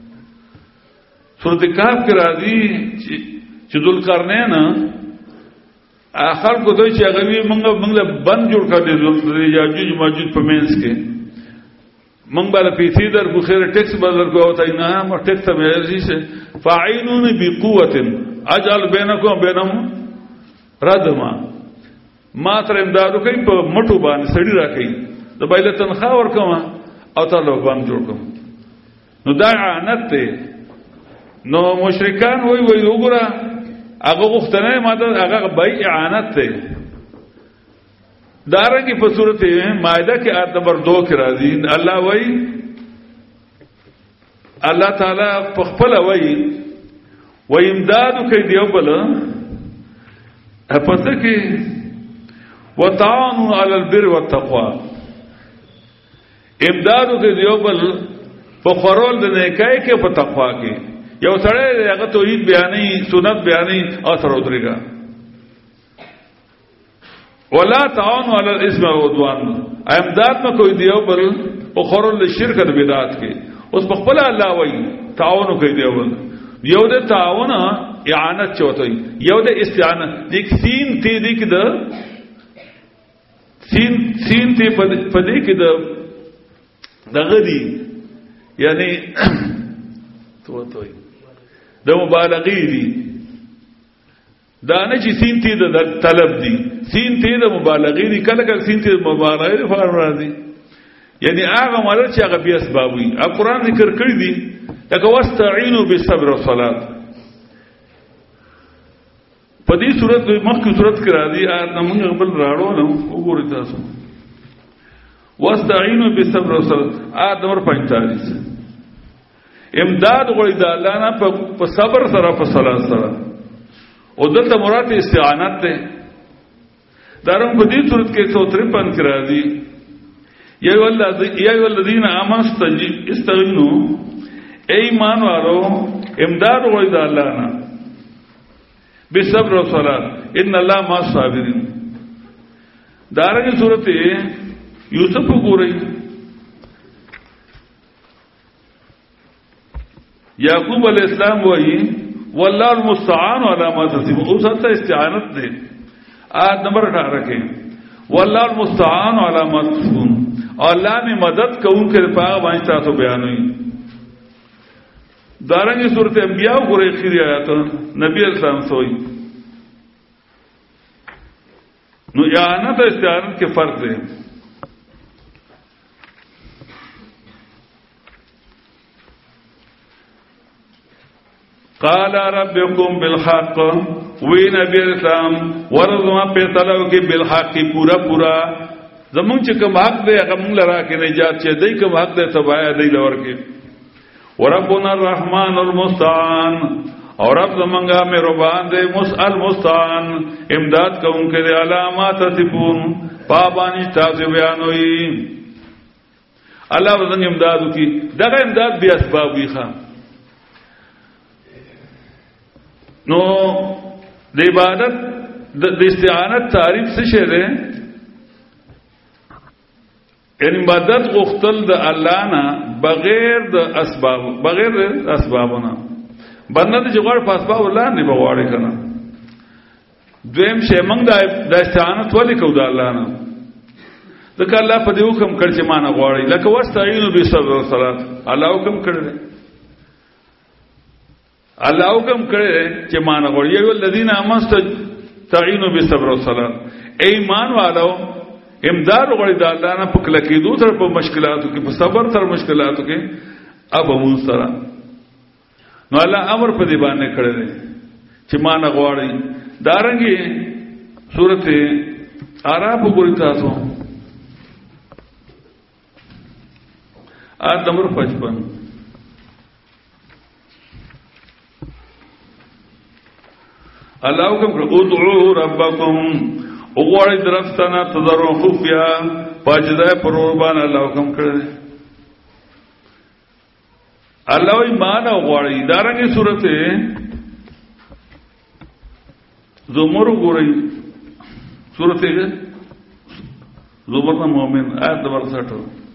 سورت کہف کے راضی چدل کرنے نا آخر کو دوی چی اغوی منگا منگا بند جوڑ کر دے یاجوج ماجوج پمینس کے منگ بالا پیسی در کو خیر ٹیکس بدر کو ہوتا ہے نا ما ٹیکس میرزی سے فاعینون بقوت اجعل بینکم بینم ردما ما تر امدادو کئی پا مٹو بانی سڑی را کئی دا بایل تنخواہ ورکم او تا لو بند جوڑ کم نو دا اعانت تے نو مشرکان وی وی اگرا اگا غختنے مادر اگا بائی اعانت تے دارنگی پا صورت مائدہ کے آیت نمبر دو کی راضی اللہ وی اللہ تعالی پخپل وی وی امدادو کئی دیو بلا پس کی وَتَعَانُوا عَلَى الْبِرِّ وَالتَّقْوَى امدادو کئی دیو بل پا خورول دنے کئی کے پا تقوی کے یو سڑے اگر توحید بیانی سنت بیانی اثر ادرے گا ولا تعاونوا علی الاسم والعدوان امداد میں کوئی دیو بل اخرل شرک بدعات کے اس بخبل اللہ وی تعاون کوئی دیو بل یو دے تعاون اعانت چوتھئی یو دے استعانت دیکھ سین تی دی کی دا سین سین تی پدی کی دا دغدی یعنی تو توئی دا مبالغی دی دانه چې سین تی د طلب دی سین تی د مبالغه دی کله کله سین تی د مبالغه دی فارم راځي یعنی هغه مالر چې هغه بیا اسباب وي ا قرآن ذکر کړی دی لکه واستعینوا بالصبر والصلاه په دې صورت مخکې صورت کې راځي ا موږ خپل راړو نو وګورئ تاسو واستعینوا بالصبر والصلاه ا نمبر پینتالیس امداد غوړي د الله نه په صبر سره په صلات سره او دلتا مراد استعانت تے دارم کو دی صورت کے سو ترپن کرا دی یا ایو الذین آمنوا استغنوا اے ایمان والو امداد غوید اللہ نا بالصبر والصلاۃ ان اللہ مع الصابرین دارنگی صورت یوسف کو رہی یعقوب علیہ السلام وہی واللہ المستعان علی ما تصفون اس حد استعانت دے آیت نمبر اٹھارہ کے واللہ المستعان علی ما تصفون اور اللہ نے مدد کو ان کے پاک وانچتا تو بیان ہوئی دارنگی صورت انبیاء کو ریخیری آیات نبی علیہ السلام سوئی نو اعانت و استعانت کے فرق دے قال ربكم بالحق وی نبی اسلام ورزما په تلو کې بالحق پورا پورا زمون چې کوم حق دی هغه موږ لرا کې نجات چې دای کوم حق دی تبایا دی لور کې وربنا الرحمن المستعان اور رب زمونږه مهربان دی مسال مستعان امداد کوونکې دی علامات تفون پابانی تاسو بیانوي الله وزن امدادو کی دغه امداد بیا اسباب وی خام نو د عبادت د استعانت تعریف څه شه ده یعنی مدد غختل د الله نه بغیر د اسباب بغیر د اسبابونه بنده د جوړ په اسباب الله نه بغواړي کنه دویم شی موږ د استعانت ولې کو د الله نه ځکه الله په دې حکم کړ چې مان غواړي لکه واستعینوا بالصبر والصلاه الله حکم کړی الله حکم کړی چې مان غوړي یو الذین آمنوا تعینوا بالصبر والصلاه ایمان والو امداد غوړي د الله نه پکله کې دوه تر په مشکلاتو کې په صبر تر مشکلاتو کې اب مون سره نو الله امر په دی باندې کړی دی چې مان غوړي دارنګي سورته اعراف وګورئ تاسو آیت نمبر پچپن الله حکم کړ ادعوا ربکم وګورئ درفتنا تضرع خفیا پاجده پروبان الله حکم کړ الله ایمان وګورئ دارنګه سورته زمر وګورئ سورته زمر مومن آیت نمبر ساٹھ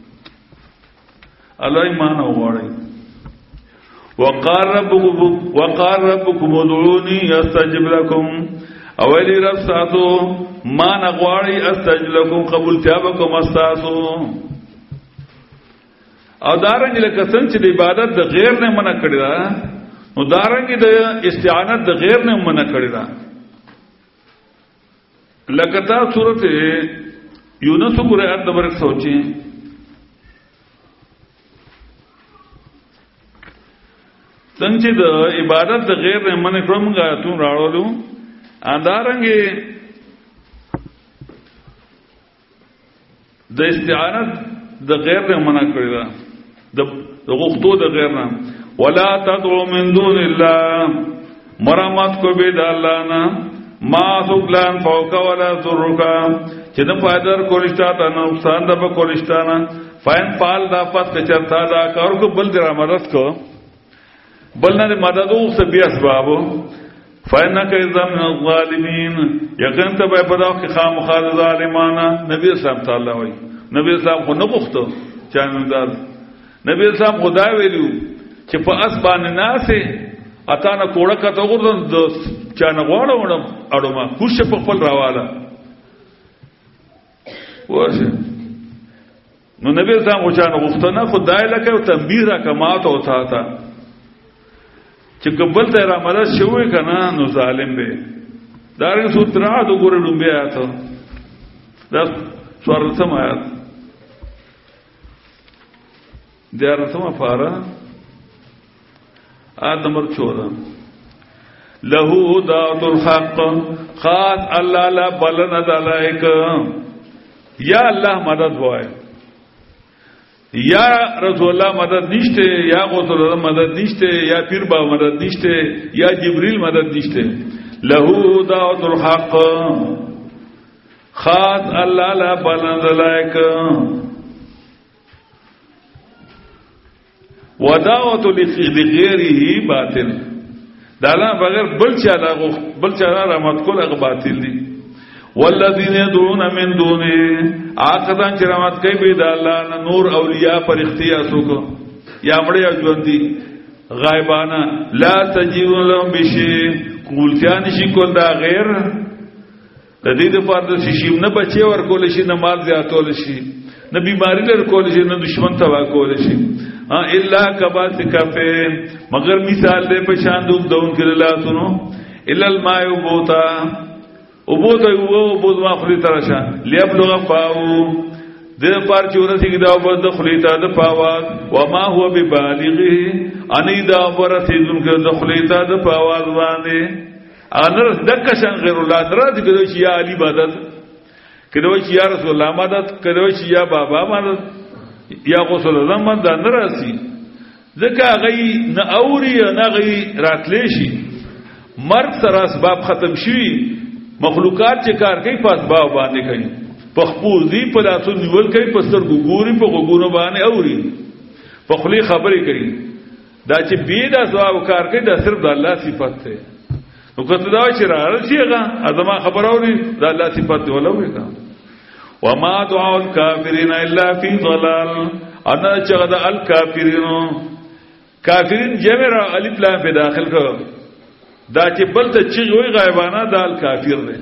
الله ایمان وګورئ وقال ربكم وقال ربكم ادعوني استجب لكم اولی رب ساتو ما نغواړي استجب لكم قبول تابكم استاسو او دارنګ لکه څنګه چې د عبادت د غیر نه منع کړی دا نو دارنګ د استعانت د غیر نه منع کړی دا لکه تا سورته یونس سورہ آیت نمبر ایک سو چھ څنګه د عبادت د غیر نه منع کړو موږ اتون راړو اندارنګ د استعانت د غیر نه منع کړی دا د غوښتو د غیر نه ولا تدعو من دون الله مرامت کو به د الله نه ما ثقلان فوق ولا ذرک چې د فائدر کولشتا ته نقصان د په کولشتا نه فین پال دا پس چرتا دا کار کو بل درا مدد کو بل نه مدد او سبي اسباب فینک اذا من الظالمین یقین ته به پداو کې خامخا ظالمانه نبی اسلام تعالی وای نبی اسلام خو نه غوښتو چاندار نبی اسلام خدای ویلو چې په اسبان ناسه اتانه کوړه کته وګورم د چانه غواړم اړو ما خوش په خپل راواله ورشه نو نبی اسلام خو چانه غوښتو نه خدای لکه تنبیه را کمات او تا تا چې قبل ته را مدد شوی کنه نو ظالم به دارنګ سورۃ رعد وګورئ لومبه آیات دا سورۃ آیات دیارتمه پارا آیت نمبر چودہ لہو دعوت الحق خاص اللہ لا بلند علائک یا اللہ مدد ہوئے یا رسول اللہ مدد نشتے یا غوث اللہ مدد نشتے یا پیر با مدد نشتے یا جبریل مدد نشتے لہو دعوت الحق خاص اللہ لا بلند علائک ودعوت لغیره باطل دالا بغیر بل چالا بل چالا رحمت کول هغه باطل دي والذین يدعون من دونه آقدان چې رحمت کوي به د الله نور اولیاء پر اختیار سوکو یا مړی ژوندۍ غایبانا لا تجیون لهم بشی قولتیا نشي کول دا غیر د دې لپاره د شیشیم نه بچي ور کول شي نه مال زیاتول شي نه بیماری لر کول شي نه دشمن تبا کول شي الا کباس کفه مگر مثال دے پشان دوک دون کر لا سنو الا الماء وبوتا وبوتا وبوت ما خلی ترشا لیبلغ فاو دے پار چورسی کی دا وبد خلیتا د پاواز وما هو ببالغه انی دا ورسیدن کر د خلیتا د پاواز باندې انر دکشن غیر الله درات کدو چې یا علی مدد کدو چې یا رسول الله مدد کدو چې یا بابا مدد یا غسل زمان دا نراسی ذکا غی نا اوری نا غی راتلیشی مرگ سر اسباب ختم شوی مخلوقات چه کار کئی پا اسباب باندے کئی پخپوزی پا لاسو نیول کئی پستر گوگوری پا گوگونو باندے اوری پخلی خبری کئی دا چه بید اسباب کار کئی دا صرف دا اللہ صفت تے نو کتا دا چه رارل چیئے گا ازمان خبر اوری دا اللہ صفت تے ولوی کام وما دعاء الكافرين الا في ضلال انا چغد الكافرين کافرین جمع را الف لام په داخل کو دا چې بل ته چې وی غایبانه دا الکافر دی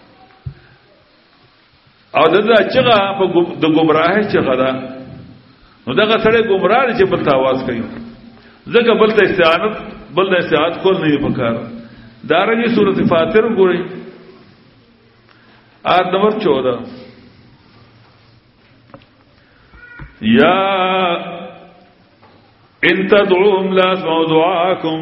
او دا چې په د گمراهی چې غدا نو دا سره گمراه چې بل ته आवाज کوي ځکه بل ته استعانت بل ته استعانت کول نه پکار دا رنګه سورۃ فاتر وګورئ آیت نمبر چودہ یا ان تدعوهم لا يسمعوا دعاءكم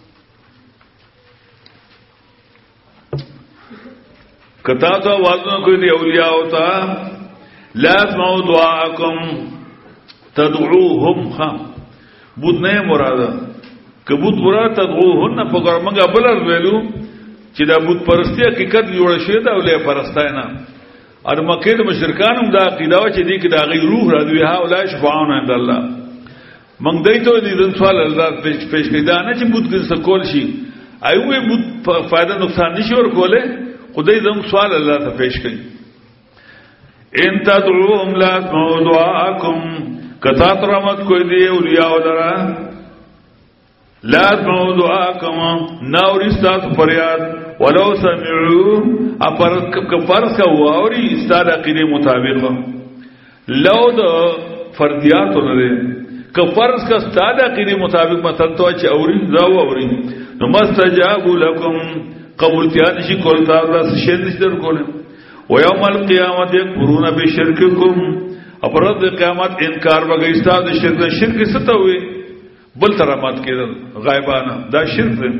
کتا تو آوازوں کوئی نہیں اولیاء ہوتا لا يسمعوا دعاءكم تدعوهم خام بود نہیں مرادا کہ بود مراد تدعوهن پکر منگا بلر ویلو چې دا بت پرستی حقیقت جوړ شوی دا ولې پرستای نه ار مکه د مشرکانو دا عقیده و چې دې کې دا غي روح را دوی ها اولای شفاعون عند الله مونږ دای ته دې سوال الله پیش پیش کړي دا نه چې بت کې سکول شي ایوه بت فائدہ نقصان نشي ور کوله خدای زموږ سوال الله ته پیش کړي ان تدعوهم لا تسمعوا دعاءكم کتا ترمت کوئی دی اولیاء ولرا لا تسمعوا دعاءكم ناور استاد فریاد ولو سمعوا اپر کفرس کا واوري استاد عقیده مطابق لو د فردیات لري کفرس کا استاد عقیده مطابق مثلا تو چې اوري دا اوري نو مستجاب لكم قبولتیان شي کول تا الله شهد در کوله ويوم القيامه يكفرون بشرككم اپرد قیامت انکار وگئی استاد شرک شرک ستوي بل ترامات کېدل غایبانه دا شرک دی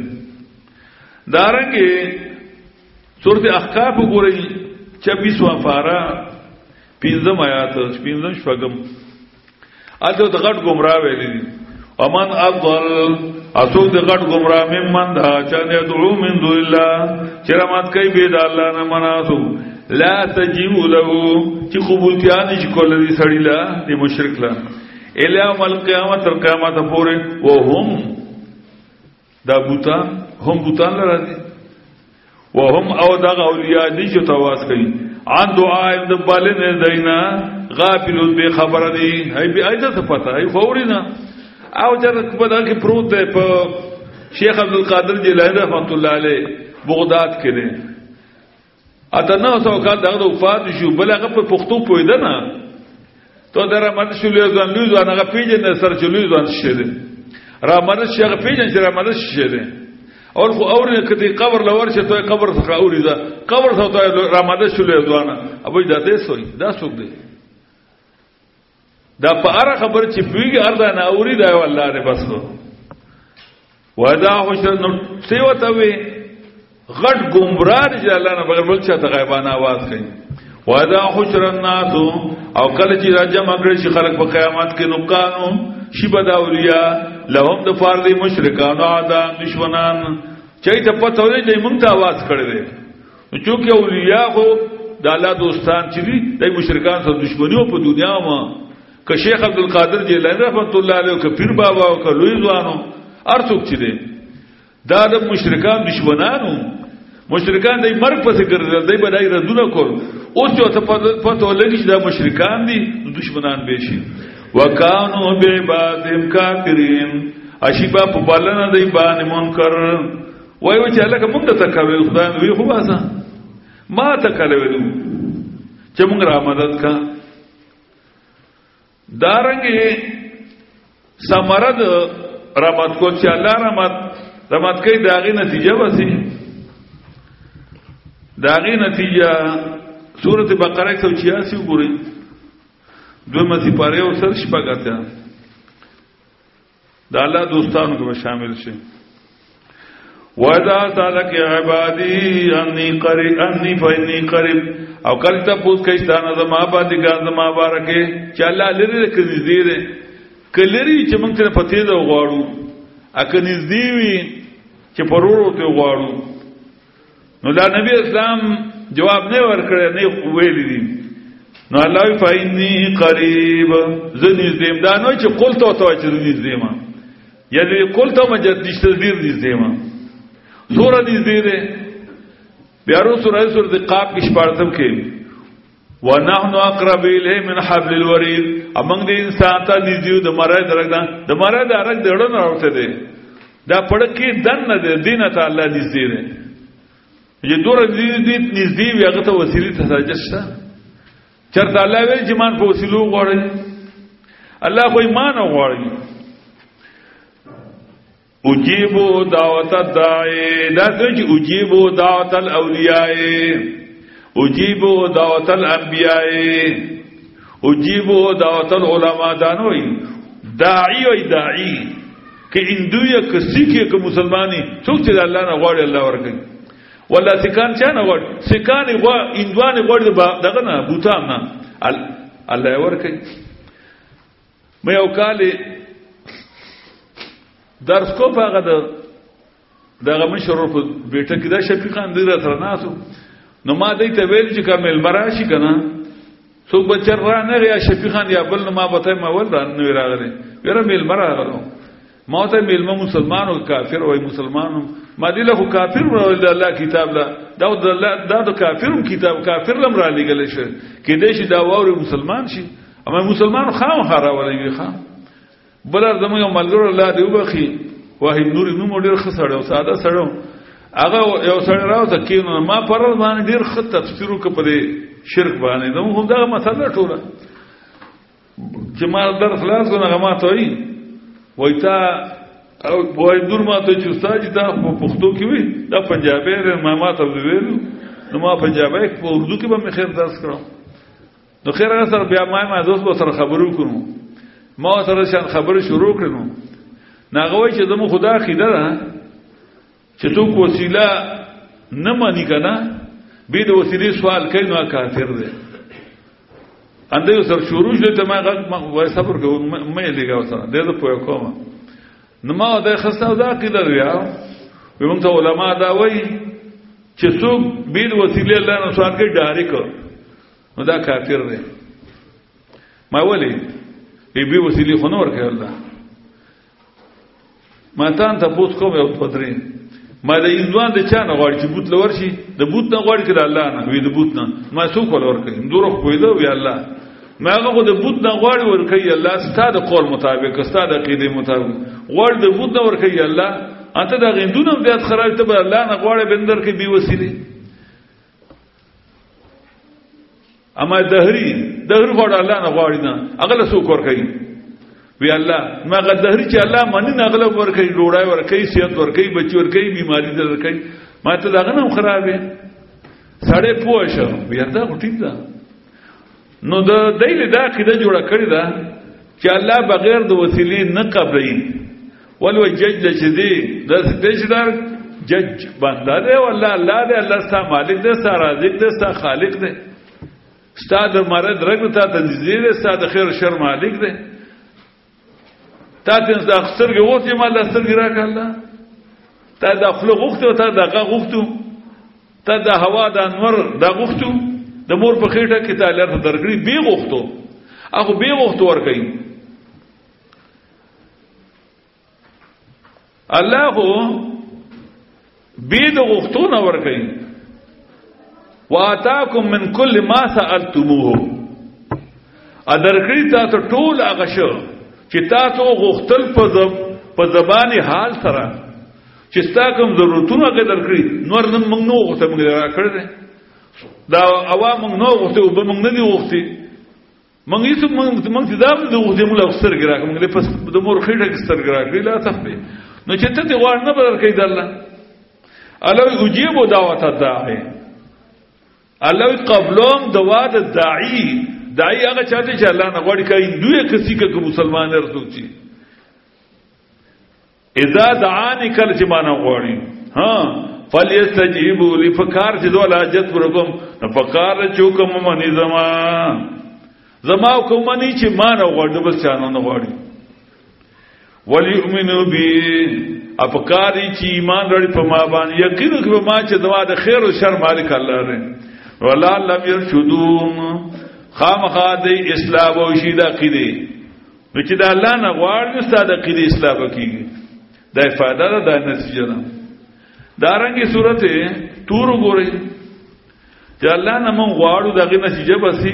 دارنګه سورۃ احقاف وګورئ چھبیس واں پارا پنځم آیات پنځم شپږم اته د غټ گمراه ویلي ومن اضل اسو د غټ گمراه ممن دا چې دعو من دون الله چرمات کوي به د الله نه مناسو لا تجيبوا له چې قبولتیان چې کول دي سړی لا د مشرک لا الا مل قیامت تر قیامت پورې وهم دا بوتان هم بوتان لري وهم او دا اولیاء دي چې تواس کوي عن دعاء د بالن دینا غافلون به خبر دي هي به ايده څه پتا هي فورينا او جر په دا کې پروت ده په شیخ عبد القادر جیلانی رحمت الله علیه بغداد کې ده اته نو څو کال دغه وفات شو بل هغه په پښتو پویده نه ته درا مد شو له ځان لوي ځان هغه پیجن سر چلوي ځان شته را مد شي هغه پیجن چې را مد شته اور خو اورنه کدي قبر لور شه ته قبر څخه اوري دا قبر څخه ته را مد شو له ځان ابو دا دې سوې دا څوک دی دا په اړه خبر چې پیږي اردا نه اوري دا والله دې بس ودا حشر نو سیو ته وي غټ گمراه چې الله نه بغیر بل چاته غیبانه आवाज کوي ودا حشر الناس او کله چې راځه مګر شي خلق په قیامت کې نقانو شی بد اولیاء لهم د فرض مشرکان اعداء دشمنان چې ته پته ولې چې مونږ ته आवाज کړی دی چې اولیاء خو د الله دوستان چې دي د مشرکان سره دشمنیو په دنیا ما که شیخ عبد القادر جیلانی رحمت الله علیه او که پیر بابا او که لوی ځوانو ارڅوک چې دي دا د مشرکان دشمنانو مشرکان دای مرګ پسې ګرځول دای بدای ردونه کول اوس چې ته پته ولګی چې دا مشرکان دي دشمنان به شي وکانو بعبادهم کافرین اشیبا په بالنه دای باندې منکر وای و چې الله کوم ته تکوي خدای وی خو باسا ما تکلوي چې موږ را مدد کا دارنګي سمرد رحمت کو چې الله رحمت رحمت کوي داغي نتیجه وسی داغی نتیجہ سورت بقرہ ایک سو چھیاسی گوری دو مسی پارے اور سر شپا گاتا دا اللہ دوستانوں کو شامل سے وَإِذَا سَأَلَكَ عِبَادِي أَنِّي قَرِيبٌ أَنِّي فَإِنِّي قَرِيبٌ او کله ته پوس کښتانه زما باندې ګان زما بارکه چې الله لري کړي زیره کلری چې موږ ته پته ده غواړو اکه نږدې وي چې پرورو ته غواړو نو دا نبی اسلام جواب نه ورکړی نه ویل دي نو الله فإني قریب زنیز دیم دا نو چې قول ته تو چې زنیز دیم یعنی قول ته مجد تشدید دیم سورہ دې دې بیارو سورہ سورہ قاف کې شپږم کې ونحن اقرب الیه من حبل الورید امنګ دې انسان ته نږدې د مړای درګدا د مړای درګ دړو نه راوته دي دا پړکی دن نه دي دینه ته الله نږدې دي یہ دور نږدې نږدې وي هغه ته وسیله ته راځه چرته الله وی چې مان په وسیلو غواړي الله خو ایمان غواړي اجیبو دعوت الداعی دا چې اجیبو دعوت الاولیاء اجیبو دعوت الانبیاء اجیبو دعوت العلماء دانوی داعی و داعی که اندویا که سیکی که مسلمانی څوک چې الله نه غواړي الله ورکړي ولا سکان چا نه غواړي سکان غوا اندوان غواړي دغه نه بوتان نه الله ورکړي مې او کال درس کو پاغه د دغه مشر په بیٹه کې دا شفیقان دی را سره ناسو نو ما دې ته ویل چې کمل مراشي کنه څوک بچر را نه یا شفیقان یا بل ما بته ما ول را نه راغله ګره مل مرغلو ما ته مل مسلمان او کافر وای مسلمانو ما دې له کافر ول الله کتاب لا دا د الله دا د کافرم کتاب کافر لم را لګل شي کې دې شي دا ووري مسلمان شي اما مسلمان خام خارا ولګي خام بلر زمو یو ملګر الله دی وبخي واحد نور نو مډیر خسړ او ساده سړو هغه یو سړی راو ته کینو ما پر باندې ډیر خط تفسیر وکړي شرک باندې نو هم دا مسله ټوله چې ما در خلاص غو ما ته وي وای تا او وای نور ما ته چې استاد دا په پښتو کې وي دا پنجابي ما ما ته ویلو نو ما پنجابي په اردو کې به خیر درس کړم نو خیر هغه سره بیا ما ما دوست به سره خبرو کوم ما سره شان خبرو شروع کړم ناغوي چې زمو خدا خیده ده چې څوک وسیله نه مانی کنه به د وسیلې سوال کوي نو کافر دی انده سر شروع شو ته ما غږ ما وای صبر کوم مې لګاو سره دغه په کومه نو ما د خسته دا کېدل بیا ومن ته علما دا وای چې څوک به د وسیلې الله نه سوال کوي ډایرک نو دا کافر دی ما ولي به وسیلې خو نه ورکړي الله ما تان ته پوس کوم یو پدري ما د ایندوان د چا نه غواړي چې بوت لور شي د بوت نه غواړي کړه الله نه وی د بوت نه ما څوک ولور کوي دوره خو دی وی الله ما هغه د بوت نه غواړي ور کوي الله ستاسو قول مطابق ستاسو عقیده مطابق غواړي د بوت نه ور کوي الله انته د غیندونو د خراب ته الله نه غواړي بندر کې بي وسیله اما دهری دهر غواړي الله نه غواړي نه هغه له څوک ور کوي وی الله ما غدهری چې الله منی نغله ور کوي ډوړای ور کوي صحت ور کوي بچی ور کوي بیماری در کوي ما ته داغه نه خرابې ساړې پوښه بیا دا ټیک ده نو د دایله دا کده جوړه کړی دا چې الله بغیر د وسیلې نه قبلې ولو جج لشدي د دشدار جج بنده دی والله الله دی الله ستا مالک دی ستا رازق دی ستا خالق دی ستا د مرض رګ ته تنزیه دی ستا د خیر شر مالک دی تا تنس دا سترګې وته ما دا سترګې راکړه الله تا دا خلق غوښته تا دا غ غوښتو تا دا هوا دا انور دا غوښتو د مور په خېټه کې تعالی ته درګړي بي غوښتو هغه بي غوښتو ور کوي الله هو بي د غوښتو نه ور کوي واتاکم من کل ما سالتموه ا درګړي تا ته ټول هغه شو چې تاسو غوښتل په زبان حال سره چې تاسو کوم ضرورتونه قدر کړی نور نن موږ نو غوښته موږ راکړل دا عوام موږ نو غوښته او موږ نه دی غوښتي موږ یې څه موږ موږ دا د غوښته موږ افسر ګرا موږ له پس د مور خېټه کې ستر ګرا کړی لا تفه نو چې ته دې وړ نه بدل کړي د الله الله یجيب دعوت الداعي الله قبلهم دعوت الداعي دای هغه چاته چې الله نه غوړي کوي دوی کسي کې مسلمان رسول شي اذا دعاني کله چې ما نه غوړي ها فليستجيبوا لفكار چې دوه حاجت ورکوم نو فکر چوکم منی زما زما کوم منی چې ما نه غوړي بس چانو نه غوړي وليؤمنوا بي افکاری چې ایمان لري په ما باندې یقین کوي ما چې دوا د خیر او شر مالک الله دی ولا لم يرشدون خامخا د اسلام او شیدا کړي نو چې د الله نه غواړي ستاسو د کړي اسلام کیږي دا فائدہ ده د نتیجه ده دارنګي سورته تور وګورئ چې الله نه مونږ غواړو دغه نتیجه بسي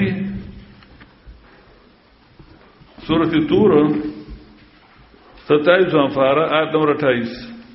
سورته تور ستائیس انفار آیت نمبر اٹھائیس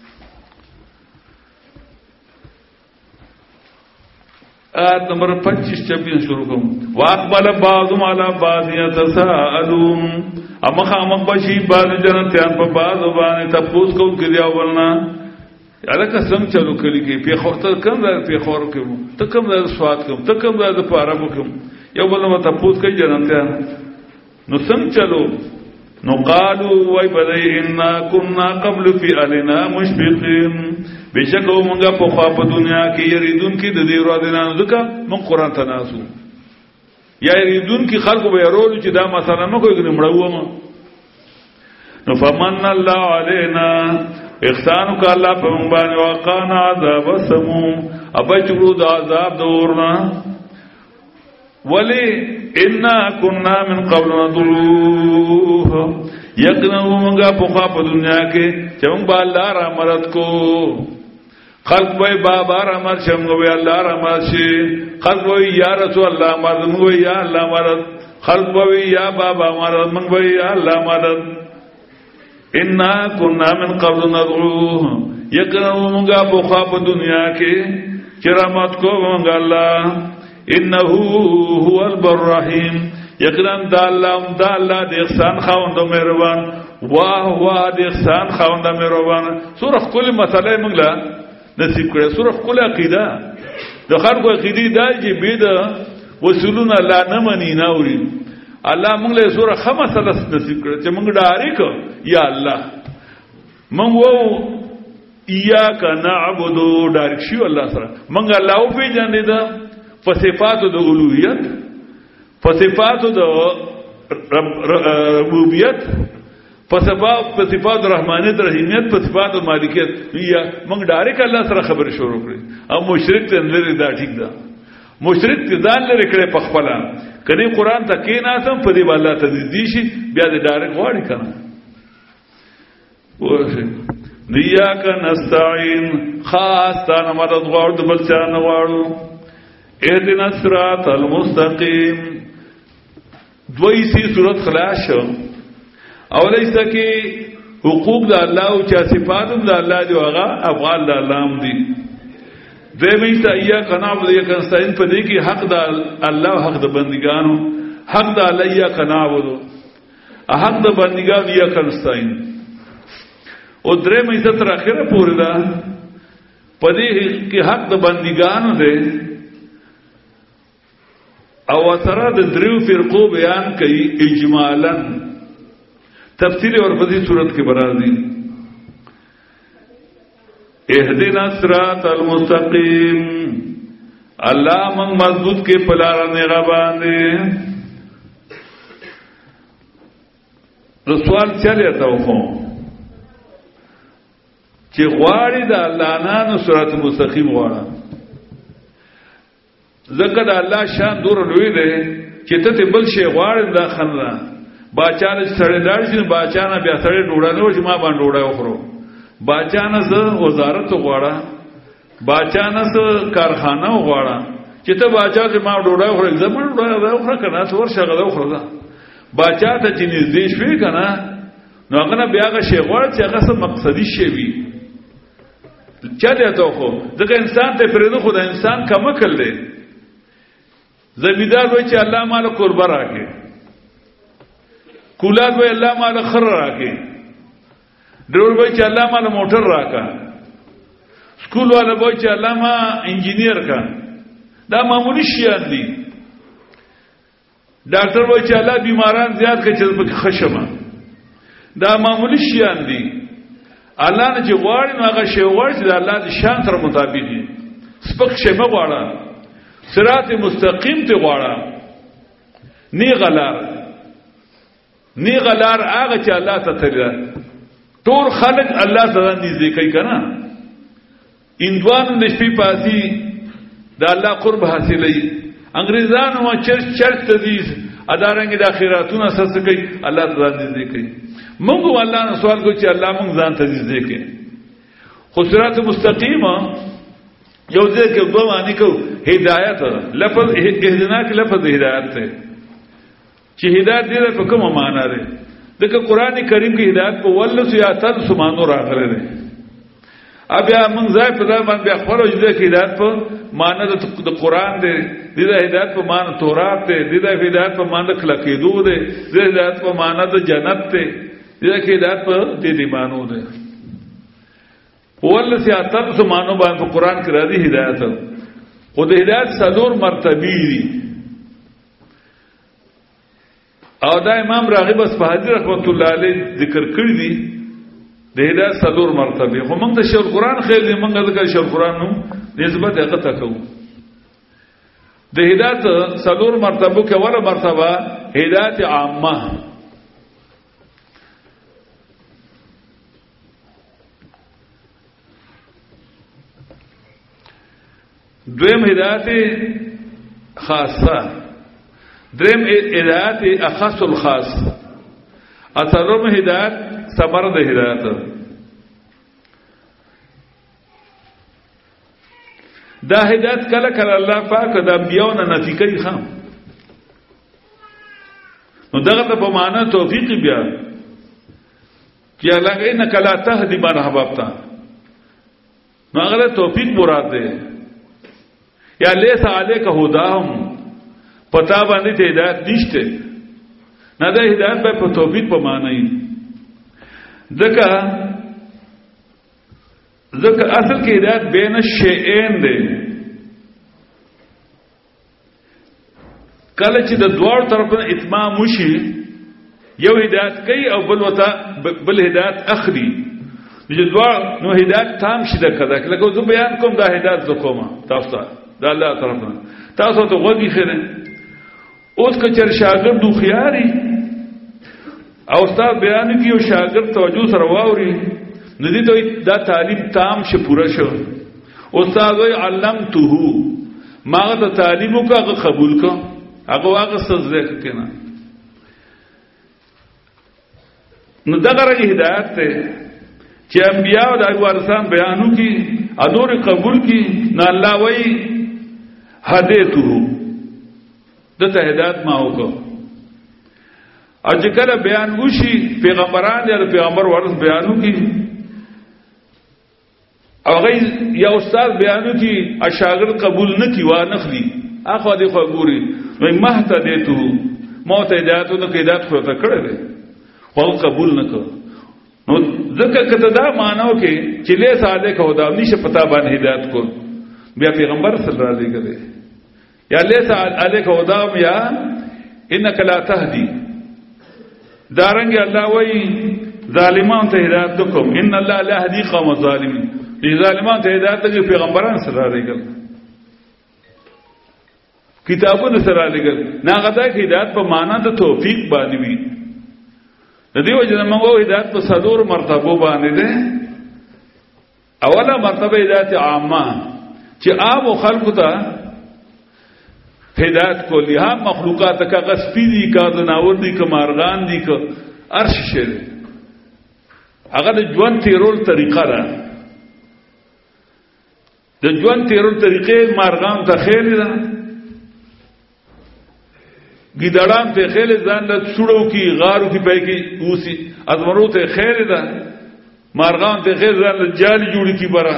آیت نمبر پچیس چپیس شروع کروں واقبل بعضم علی بعض یتساءلون اما خامق بشی بعض جنتیان پا بعض بانی تپوس کو کدیا ولنا الکه څنګه چلو کلی کې په خورته کم دا په خور کې ته کم دا سواد کوم ته کم دا په عربو کې یو بل نو تپوس کوي جنتیان نو څنګه چلو نو قالوا وای بدای ان كنا قبل في علينا مشفقين بشکو مونږه په خوا په دنیا کې یریدون کې د دې ورو دینانو ځکه مونږ قران ته ناسو یا یریدون کې خلکو به ورول چې دا مثلا مکو یې مړو نو فمن الله علينا احسانو کا اللہ پا منبانی وقانا عذاب سموم ابچلو دا عذاب دورنا ولی انا کننا من قبل ندعوه یقنا منگا پخوا پا دنیا کے چمنگ با اللہ را مرد کو خلق بھائی بابا را مرد شمگو بھائی اللہ را مرد شی خلق بھائی یا رسول اللہ مرد منگو بھائی یا اللہ مرد خلق بھائی یا بابا مرد منگو بھائی یا اللہ مرد انا کننا من قبل ندعوه یقنا منگا پخوا پا دنیا کے چرامت کو منگا اللہ انہو هو البر الرحیم یقنا دا اللہ دا اللہ دی احسان خواند مہربان واہ واہ دی احسان خواند مہربان سورہ کل مسئلہ منگلا نصیب کرے سورہ کل عقیدہ دا خلق عقیدی دا جی بید وصولون اللہ نمانی ناوری اللہ منگلے سورہ خمس مسئلہ نصیب کرے چا منگ ڈاری کو یا اللہ منگ وہ ایاک نعبدو ڈارک شیو اللہ سر منگ اللہ پی جاندی دا فصفات دا علویت فصفات دا ربوبیت فصفات رحمانیت رحیمیت فصفات مالکیت یا منگ ڈارک اللہ سر خبر شروع کرے اب مشرک تے اندر دا ٹھیک دا مشرک تے دان لے رکڑے پخپلا کدی قرآن تا کین آسم پدی با اللہ تدیشی بیا دے ڈارک واری کنا نیاک نستعین خاص تانا مدد غارد بلچان وارو اهدنا الصراط المستقیم دویسی صورت خلاص اولیسا کی حقوق دا اللہ و چا صفاتم دا اللہ دی وغا افغال دا اللہ ہم دی دویمیسا ایاک نعبد ایاک نستعین پا دی کی حق دا اللہ و حق دا بندگانو حق دا اللہ ایاک نعبد حق دا بندگان ایاک نستعین او دویمیسا تر آخر پوری دا پا دی کی حق دا بندگانو دے او سره د دریو فرقو بیان کئی اجمالا تفسیر اور فضی صورت کے برازی اهدنا الصراط المستقیم اللہ من مضبوط کے پلارا نیغا باندے رسوال چلے توخو چی غواری دا اللہ نانو صراط مستقیم غوارا زکر دا اللہ شان دور لوی دے چی تا بل شی غوارن دا خنرا باچانا سڑے دارشن باچانا بیا سڑے ڈوڑا نو چی ما بان ڈوڑا اخرو باچانا سا وزارت غوارا باچانا سا کارخانہ غوارا چی تا باچا چی ما ڈوڑا اخرو اگزمان ڈوڑا اخرو کنا سور شاگا دا اخرو دا باچا تا چی نزدیش وی کنا نو اگنا بیا گا شی غوارا چی اگا سا مقصدی شی وی چا دیتا خو زکر انسان تے پریدو خود انسان کمکل دے زمیدار وی چی اللہ مالا قربہ راکے کولاد وی اللہ مالا خر راکے ڈرور وی چی اللہ مالا موٹر راکا سکول والا وی چی اللہ ما انجینئر کا دا معمولی شیان دی ڈاکٹر وی چی اللہ بیماران زیاد کا چیز بکی خشما دا معمولی شیان دی اللہ نے چی غواری نو آگا شی غواری چی دا اللہ دی شان سر مطابق دی سپک شیمه غوارا صراط مستقیم تی غوارا نی غلار نی غلار آگا چی اللہ تا تلیدہ طور خلق اللہ تا نیزی کئی کنا اندوانو نشپی پاسی دا اللہ قرب حاصلی انگریزانو ما چرچ چرچ تدیز ادارنگی دا خیراتون اساس کئی اللہ تا نیزی کئی منگو اللہ نے سوال کو چی اللہ منگ زان تدیز دے کے خود صراط مستقیم یو دے کے دو معنی کو ہدایت لفظ اہدنا کی لفظ ہدایت تے چی ہدایت دے رہے پا کم مانا رہے دیکھو قرآن کریم کی ہدایت پا ولس یا تن سمانو راہ رہے رہے اب یا منگ زائے پا دار بان بیا خورو جدے کی ہدایت پا مانا دا قرآن دے دیدہ ہدایت پا مانا تورات دے دیدہ ہدایت پا مانا کلقیدو دے دیدہ ہدایت پا مانا دا جنت دے دیدہ کی ہدایت پا دیدی مانو دے والله سي اتل سمانو باندې قرآن کې راځي هدایت او د هدایت څلور مرتبه دي او دا امام راغب اصفهاني رحمت الله علیه ذکر کړی دي د هدایت څلور مرتبه خو موږ ته شول قرآن خیر دي موږ ذکر شول قرآن نو نسبت هغه تکو د هدایت څلور مرتبه کې ولا مرتبه هدایت عامه دویم هدایت خاصه، دریم هدایت اخص الخاص، اثرم هدایت ثمر د هدایت. دا هدایت کله کله الله پاک د انبیاء نه نفي کوي خام، نو دغه په معنا توفیق بیا چې الله انک لا تهدی من احببت، نو هغه توفیق مراد ده. یا لیس علیک هداهم، پتا باندې ته ہدایت نشته، نه ده ہدایت به په توفیق په معنی. ځکه ځکه اصل کې ہدایت بین الشیئین ده، کله چې د دوړ طرفه اتمام وشي، یو هدایت کوي او بل وته بل هدایت اخلي، چې دوړ نو هدایت تام شي د کده. لکه زه بیان کوم دا هدایت زکوما تاسو ته دا الله طرفه، تاسو ته وږي خره. اوس که چر شاګرد خو خياري او استاد بیان کیو شاګرد توجه سره واوري، ندی ته دا تعلیم تام شه پورا شو. استاد وی علمته، ما ته تعلیم کو هغه قبول کو، هغه هغه سزا کنه. نو دغه رغه هدایت ته چې انبیاء او د وارثان بیانو کی ادور قبول کی، نه الله وی هدیته دته هدایت ما وکړه. او چې کله بیان وشي پیغمبران یا پیغمبر ورث بیانو کی، او غي یا استاد بیانو کی اشاګرد قبول نکي وا نخلي، اخو دې خو ګوري نو مهتدیته موت هدایتو نو هدایت خو ته کړه دې خو قبول نکړه. نو ځکه کته دا مانو کې چې له ساده کو دا نشه پتا باندې هدایت کو، بیا پیغمبر صلی الله علیه وسلم یا لیس علیک هداهم یا انک لا تهدی. دارنګ الله وای ظالمان ته هدایت وکم، ان الله لا يهدي قوم الظالمين. دې ظالمان ته هدایت کوي پیغمبران صلی الله علیه وسلم، کتابونه سره لګل نه غدا کې هدایت په معنا د توفیق باندې وي. د دې وجه موږ هدایت په صدور مرتبه باندې ده. اوله مرتبه هدایت عامه چې عام خلق ته هدایت کولی، هم مخلوقات کا غسپی دی کا زناور دی کا مارغان دی کا عرش شری، هغه د ژوند تیرول طریقه ده. د ژوند تیرول طریقې مارغان ته خیر ده، ګیدړان ته خیر ځان له سړو کی غارو کی پای کی اوسی، ازمرو ته خیر ده، مارغان ته خیر ځان له جال جوړی کی برا،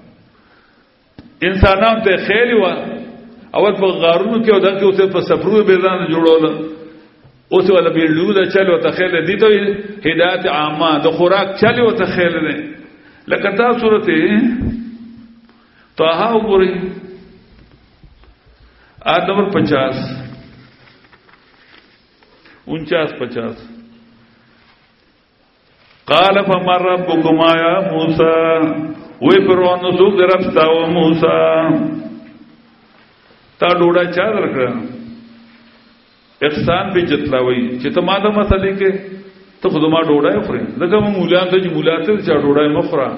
انسانان ته خیر و اول په غارونو کې او دغه اوسه په سفرو به ځان جوړول، اوسه ولا بیلو دا چلو ته خیر دي ته هدایت عامه د خوراک چلو ته خیر ده. لکه تا سورته طه وګورئ آیت نمبر پچاس انچاس پچاس. قال فمن ربكما يا موسى، وی فرعون نو څوک درپتا و موسی، تا ډوډۍ چا درکړه؟ احسان به جتلاوي چې ته ما د مسلې کې ته خود ما ډوډۍ خورې. لکه مولان ته چې مولات ته چا ډوډۍ مخره،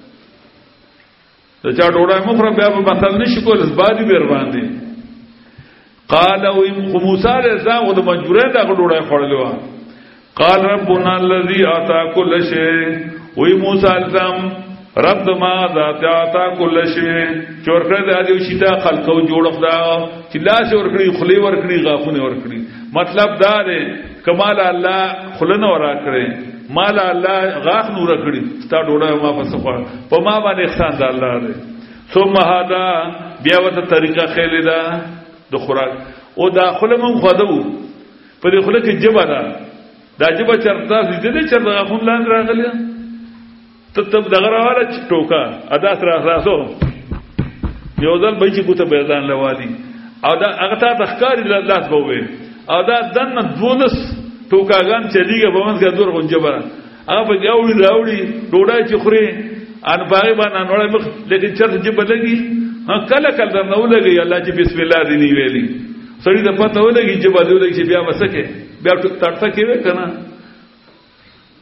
ته چا ډوډۍ مخره بیا په مثال نشي کول، زبادي بیر باندې. قال وی موسی علیہ السلام د مجبورې دا ډوډۍ خورلې و. قال ربنا الذي اعطى كل شيء، وی موسی علیہ السلام رب ما ذات اعطى كل شيء، چور کړه د دې شیتا خلقو جوړ خدا چې لاس ور کړی خلی ور کړی غاخونه ور کړی. مطلب دا دی کمال الله خلنه ورا کړی، مال الله غاخ نور کړی، ستا ډوډۍ ما په صفه په ما باندې احسان د الله دی. ثم هذا بیا وته طریقه خېل ده د خوراک او داخله مون خدو په دې خله کې جبا ده، دا جبا چرتا دې چرته غاخون لاندې راغلی ته تب دغه راواله ټوکا ادا سره راسو یو ځل به چې کوته بیزان لوالي او دا هغه ته تخکاری لاس بووي او دا دنه دونس ټوکاګان چلیږي په منځ کې دور غونجبه هغه په یوړي راوړي ډوډۍ چې خوري ان باغ باندې نوړې مخ لیکن چرته جبه لګي کله کله نو لګي الله چې بسم الله دې نی ویلي سړی د پته ولګي چې باندې ولګي چې بیا وسکه بیا تړته کې وکنه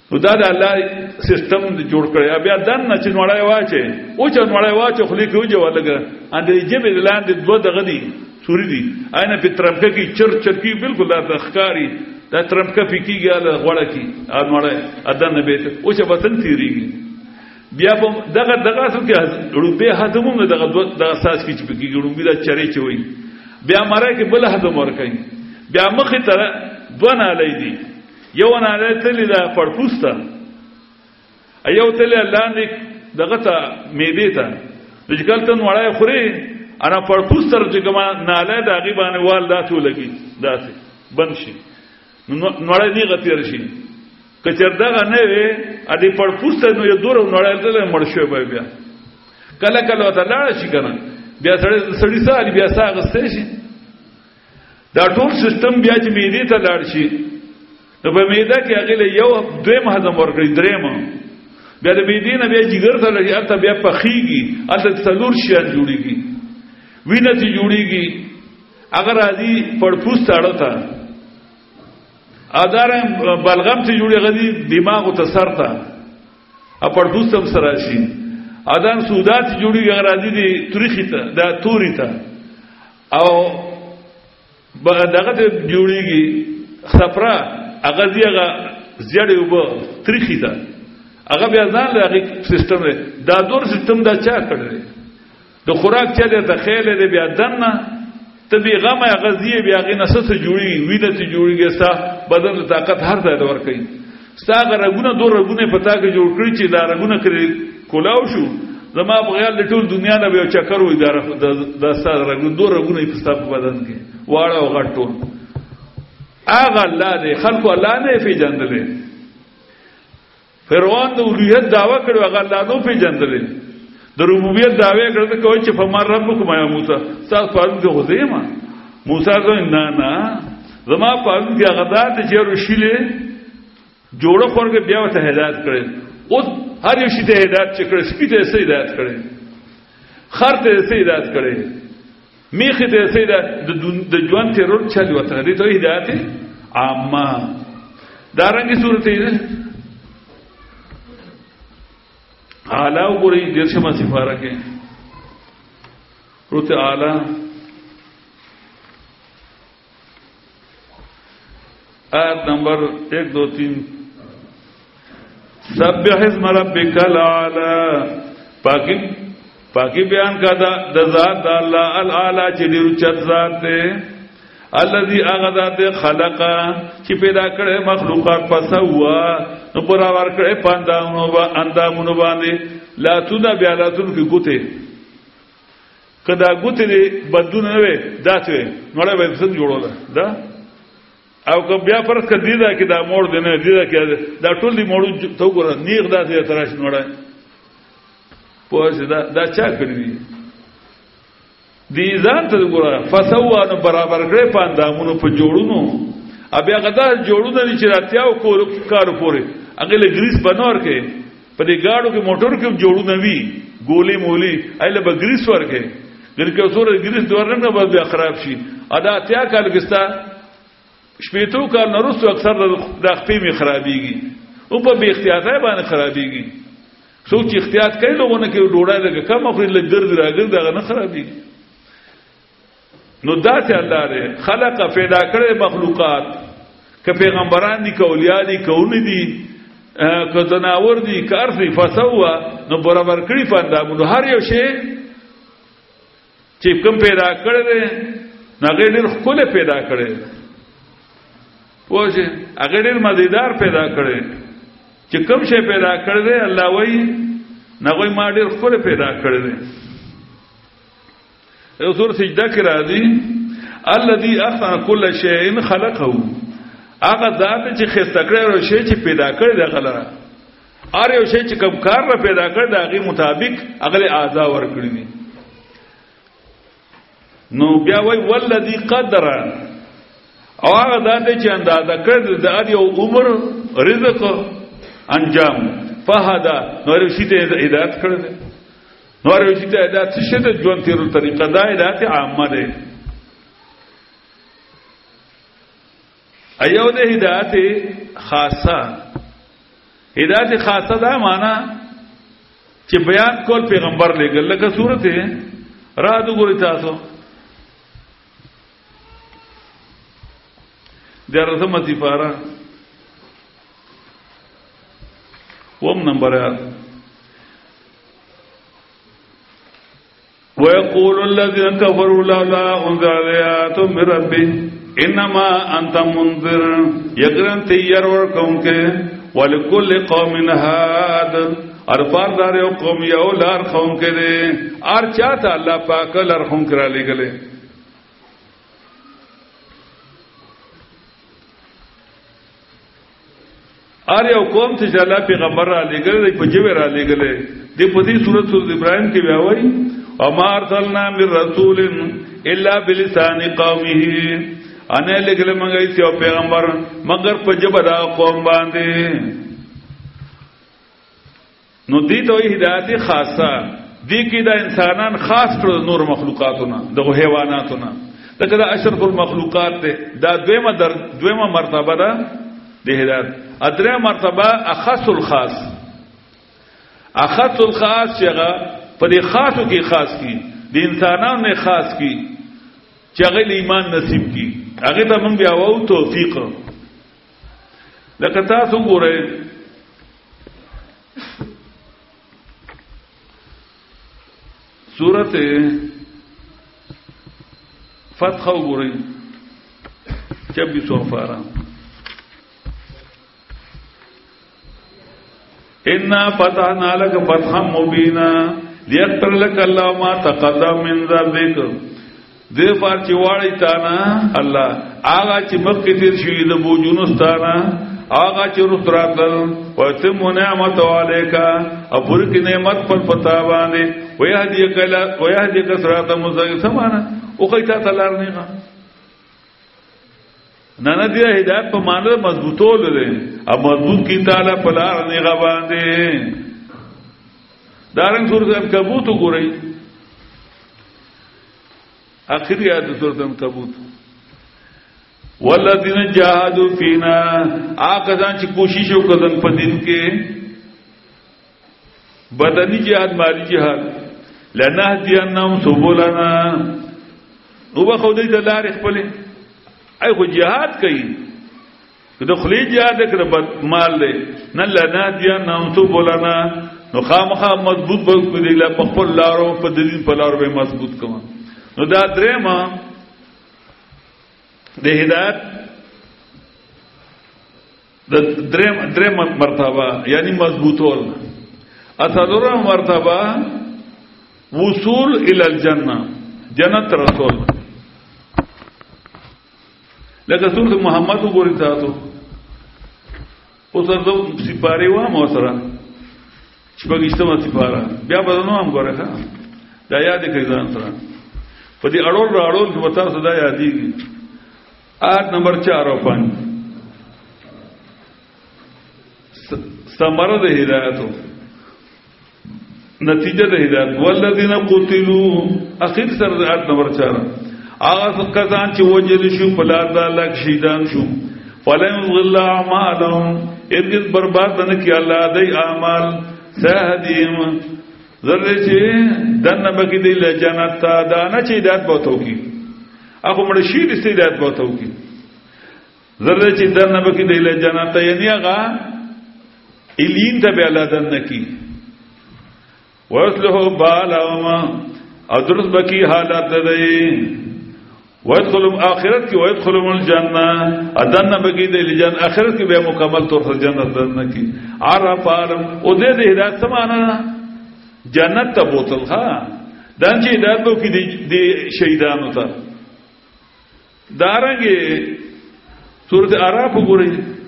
نو دا د الله سیستم جوړ کړی بیا دن نه چې نوړای واچي او چې نوړای واچي خو لیکو جو لګا ان دې جبه لاندې دوه دغه دي سوري دي اینه په ترمکه کې چر چر کې بالکل د ښکاری دا ترمکه پکېږي له غوړه کې ا نوړای اذن به او چې وطن تیریږي بیا په دغه دغه اصل کې روبه هدمونه دغه د اساس کې چې پکېږي روبه دا چرې چوي بیا مړای کې بل هدم ورکړي بیا مخې ته دوه نه لیدي یو نه تللی دا پړپوسته ایو تللی لاندې دغه ته میدې ته چې کله ته وړای خوري انا پړپوسته چې کما ناله د هغه باندې وال داتو لګي داسې بند شي نوړای دی غتیر شي کچر دغه نه وي ا دې پړپوسته نو یو دور نوړای دل مړ شو بیا کله کله ته لاړ شي کنه بیا سړی سړی سال بیا ساغسته شي دا ټول سیستم بیا چې میدې ته لاړ شي نو په میده کې هغه یو دویم هضم ورکړي دریم بیا د میدې نه بیا جګر ته لګي البته بیا پخېږي البته څلور شیان جوړيږي وینه چې جوړيږي اگر ازي پړپوس تاړه تا ادارم بلغم چې جوړي غدي دماغ ته سر تا ا پړپوس هم سره شي اذان سودات جوړي اگر ازي دي تاریخي ته دا توري ته او دغه جوړيږي صفرا هغه زیغه زیړې وب تاریخي ده هغه بیا ځان له سیستم دا دور سیستم دا چا کړی د خوراک چا ته خیال دې بیا دنه ته بي غم هغه زی بیا غي نسه جوړي وینه ته جوړيږي ستا بدن طاقت هر ځای ور کوي ستا غرغونه دور رغونه پتا کې جوړ کړی چې دا رغونه کړی کولاو شو زما په خیال ټول دنیا نه به چکر وې دا د ستا رغونه دور رغونه په ستا په بدن کې واړه او غټ ټول اغه الله دې خلق الله نه پیژندلې فرعون د اولوہیت دعوا کړو هغه الله نو پیژندلې د ربوبیت دعوی کړو کوي چې فمر ربکم یا موسی تاسو په دې غوځېما موسی ته نه نه زما په دې غدات چې رشیلې جوړه خورګه بیا ته هدایت کړي او هر یو شي ته هدایت چې کړي سپیته سي هدایت کړي خر ته سي هدایت کړي میخه ته سي د ژوند ته رول چالو وته دې ته هدایت عامه دارنګي صورت یې اعلی وګورئ درشمه سفاره کې روت اعلی آیت نمبر ایک دو تین سبح اسم ربک الاعلی پاکی پاکی بیان کا دا ذات اللہ الاعلی چې ډیر چت ذات دی الذي اغذات خلق چې پیدا کړي مخلوقات فسوا نو برابر کړي پاندامونو با اندامونو باندې لا تدا بیا لا تن کې ګوته کدا ګوته دې بدون نه وي داتوي نوړې به څنګه جوړول دا او که بیا فرض کړي دا کې دا موړ دی نه دی دا کې دا ټول دی موړو تو ګور نیغ داسې تراش نوړې پوه دا دا چا کړی دی دی ځان ته ګوره فسوا نو برابر کړي پاندامونو په جوړونو بیا غدا جوړونه چې راتیاو کول کار پورې هغه له گریس بنور کې په دې گاډو کې موټر کې جوړونه وی ګولې مولې ایله به گریس ورکه ګرکه سور گریس دورنه به بیا خراب شي ادا تیا کال کېستا شپېتو کال نورستو اکثر د خپې می خرابيږي او په بی اختیارای باندې خرابيږي څوک چې احتیاط کوي لوګونه کې ډوړای لګه کم خپل لګرد راګرد هغه نه خرابيږي نو داسې الله دې خلق پیدا کړي مخلوقات ک پیغمبران دي کولیان دي کون دي ک زناور دي کار دي فسوا نو برابر کړي پاندامونو هر یو شی چې کوم پیدا کړي نه غیر خپل پیدا کړي پوهه هغه ډېر مزیدار پیدا کړي چې کوم شی پیدا کړي الله وایي نه وایي ما ډېر خپل پیدا کړي یو سور سجده کې راځي الذي احسن كل شيء خلقه هغه ذات چې خسته کړی او شی چې پیدا کړی دی غلره ار یو شی چې کوم کار را پیدا کړی دی هغه مطابق هغه اعضاء ور کړی دي نو بیا وای والذي قدر او هغه ذات چې اندازه کړی دی د یو عمر رزق انجام فهدا نو یو شی ته هدایت کړی دی نور یو چې دا څه شته ژوند تیرو طریقه دا هدایت عامه ده ایو ده هدایت خاصه هدایت خاصه دا معنا چې بیان کول پیغمبر لګل لکه سورته رات وګورئ تاسو درته سپارہ وم نمبر ويقول الذين كفروا لولا أنزل آيات من ربه إنما أنت منذر يقرن تيار ورقم کے ولكل قوم هاد اربار دار قوم یو لار قوم کے دے ار چاہتا اللہ پاک لار قوم کرا لے گلے ار یو قوم ته چې الله پیغمبر را لګل دی په جوه را لګل دی په دې سورۃ سورۃ ابراهیم کې وایي او ما ارسلنا من رسول الا بلسان قومه انا لګل مونږه یو پیغمبر مگر په جبه دا قوم باندې نو دې ته هدایت خاصه دې کې دا انسانان خاص کړ نور مخلوقاتونه دغه حیواناتونه دغه اشرف المخلوقات ده دا دویمه در دویمه مرتبه ده د هدایت ادره مرتبه اخص الخاص اخص الخاص چې هغه په دې خاصو کې خاص کی د انسانانو نه خاص کی چې هغه ایمان نصیب کی هغه ته موږ بیا وو توفیق لکه تاسو ګورئ سورۃ فتح وګورئ چوبیسواں پارہ انا فتحنا لك فتحا مبینا لیغفر لك الله ما تقدم من ذنبك دې پار چې واړی تا نه الله هغه چې مخکې تیر شوی د بوجونو ستانه هغه چې رستراتل وتم نعمت عليك ابور کی نعمت پر پتا باندې ويهدي کلا ويهدي صراط مستقيم سمانه او کایته تلار نه نه نه دی هدایت په معنی مضبوطول دي اب مضبوط کی تعالی په لار نه غواندي دارنګ سورۃ عنکبوت وګورئ اخری آیت سورۃ عنکبوت والذین جاهدوا فینا آکسان چې کوشش وکړن په دین کې بدنی جهاد مالی جهاد لنهدینهم سبلنا او به خو دې د لارې خپلې ای خو جهاد کوي کله خلی جهاد کړه مال دې نه لنهدینهم سبلنا نو خامخا مضبوط به دې لا په خپل لارو په دین په لارو به مضبوط کما نو دا درېما د هدایت د درېم درېم مرتبه یعنی مضبوطول اصلره مرتبه وصول الى الجنه جنت رسول لکه سورۃ محمد وګورئ تاسو اوس ورته سپاره و مو سره شپږشتمه سپاره بیا بدنو هم ګوره ښا دا یاد کړئ ځان سره په دې اړول راړول چې وتا صدا یادېږي آیت نمبر چار او پنج ثمره د هدایتو نتیجه د هدایت والذین قتلوا اخر سر آیت نمبر چار هغه کسان چې وجل شو په لار د الله شهیدان شو فلن ظل اعمالهم اذ برباد نه کی الله دای اعمال سهدیم زره چې دنه بګی دی له جنت ته دا نه چې هدایت بوتو کی اخو مړ شي د استعداد بوتو کی زره چې دنه بګی دی له جنت ته یعنی هغه الین ته به الله دنه کی واسلحو بالهما ادرس بکی حالات دی ويدخلوا اخرت کی ويدخلوا الجنه ادنه بگی د جنت اخرت کی به مکمل طور پر جنت دنه کی عرف عالم او دې د هدایت سمانه جنت ته بوتل ها دان چې هدایت بو کی د شهیدانو ته دارنګه سورۃ اعراف وګورئ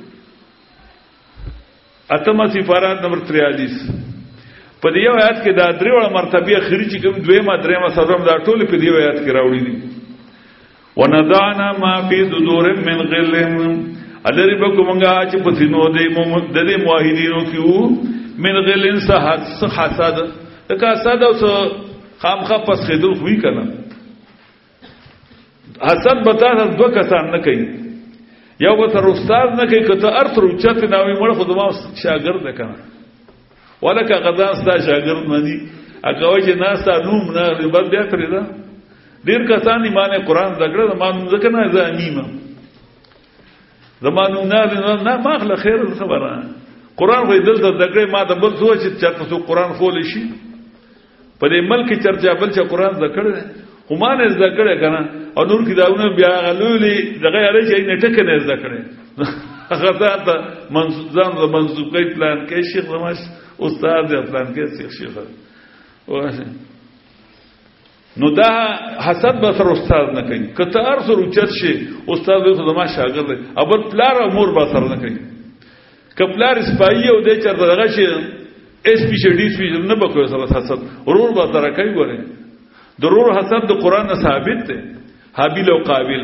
اتمه سفارات نمبر تریالیس په دې آیات کې دا دریوړه مرتبه اخري چې کوم دویمه دریمه سرم دا ټول په دې آیات کې راوړي دي ونضعنا ما في صدور من غل الذي بكمغا چې په سينو دې د دې موحدینو کېو من غل صحت حسد دا حسد او خامخه پس خېدل خوې کړه حسد بتا دو کسان نه کوي یو به تر استاد نه کوي که ته ارث روچت نه وي مړ خو زما شاګرد ده کنه ولکه غدا ستا شاګرد مانی اګوي چې ناستا نوم نه بل بیا ترې ده ډیر کسان ایمان قرآن زګړه زمانو ځکه نه زميمه زمانو نه نه ماخله خیر خبره قرآن خو دلته زګړه ما د بل سوچ چې چرته سو قرآن خول شي په دې ملک چرچا بل چې قرآن زګړه خو ما نه زګړه کنه او نور کتابونه بیا غلولي دغه اړ چې نه ټکه نه زګړه هغه ته منځان د منځوقي پلان کې شیخ زماش استاد دی پلان کې شیخ شیخ واسه نو دا حسد به سر استاد نه کوي کته ارث روچت شي استاد به زما شاګرد دی ابل پلار او مور به سر نه کوي کپلار سپایي او د چر دغه شي اس پی شي ډي سپی نه به کوي سره حسد ورور به سره کوي وره ضرور حسد د قران ثابت دی حابیل او قابیل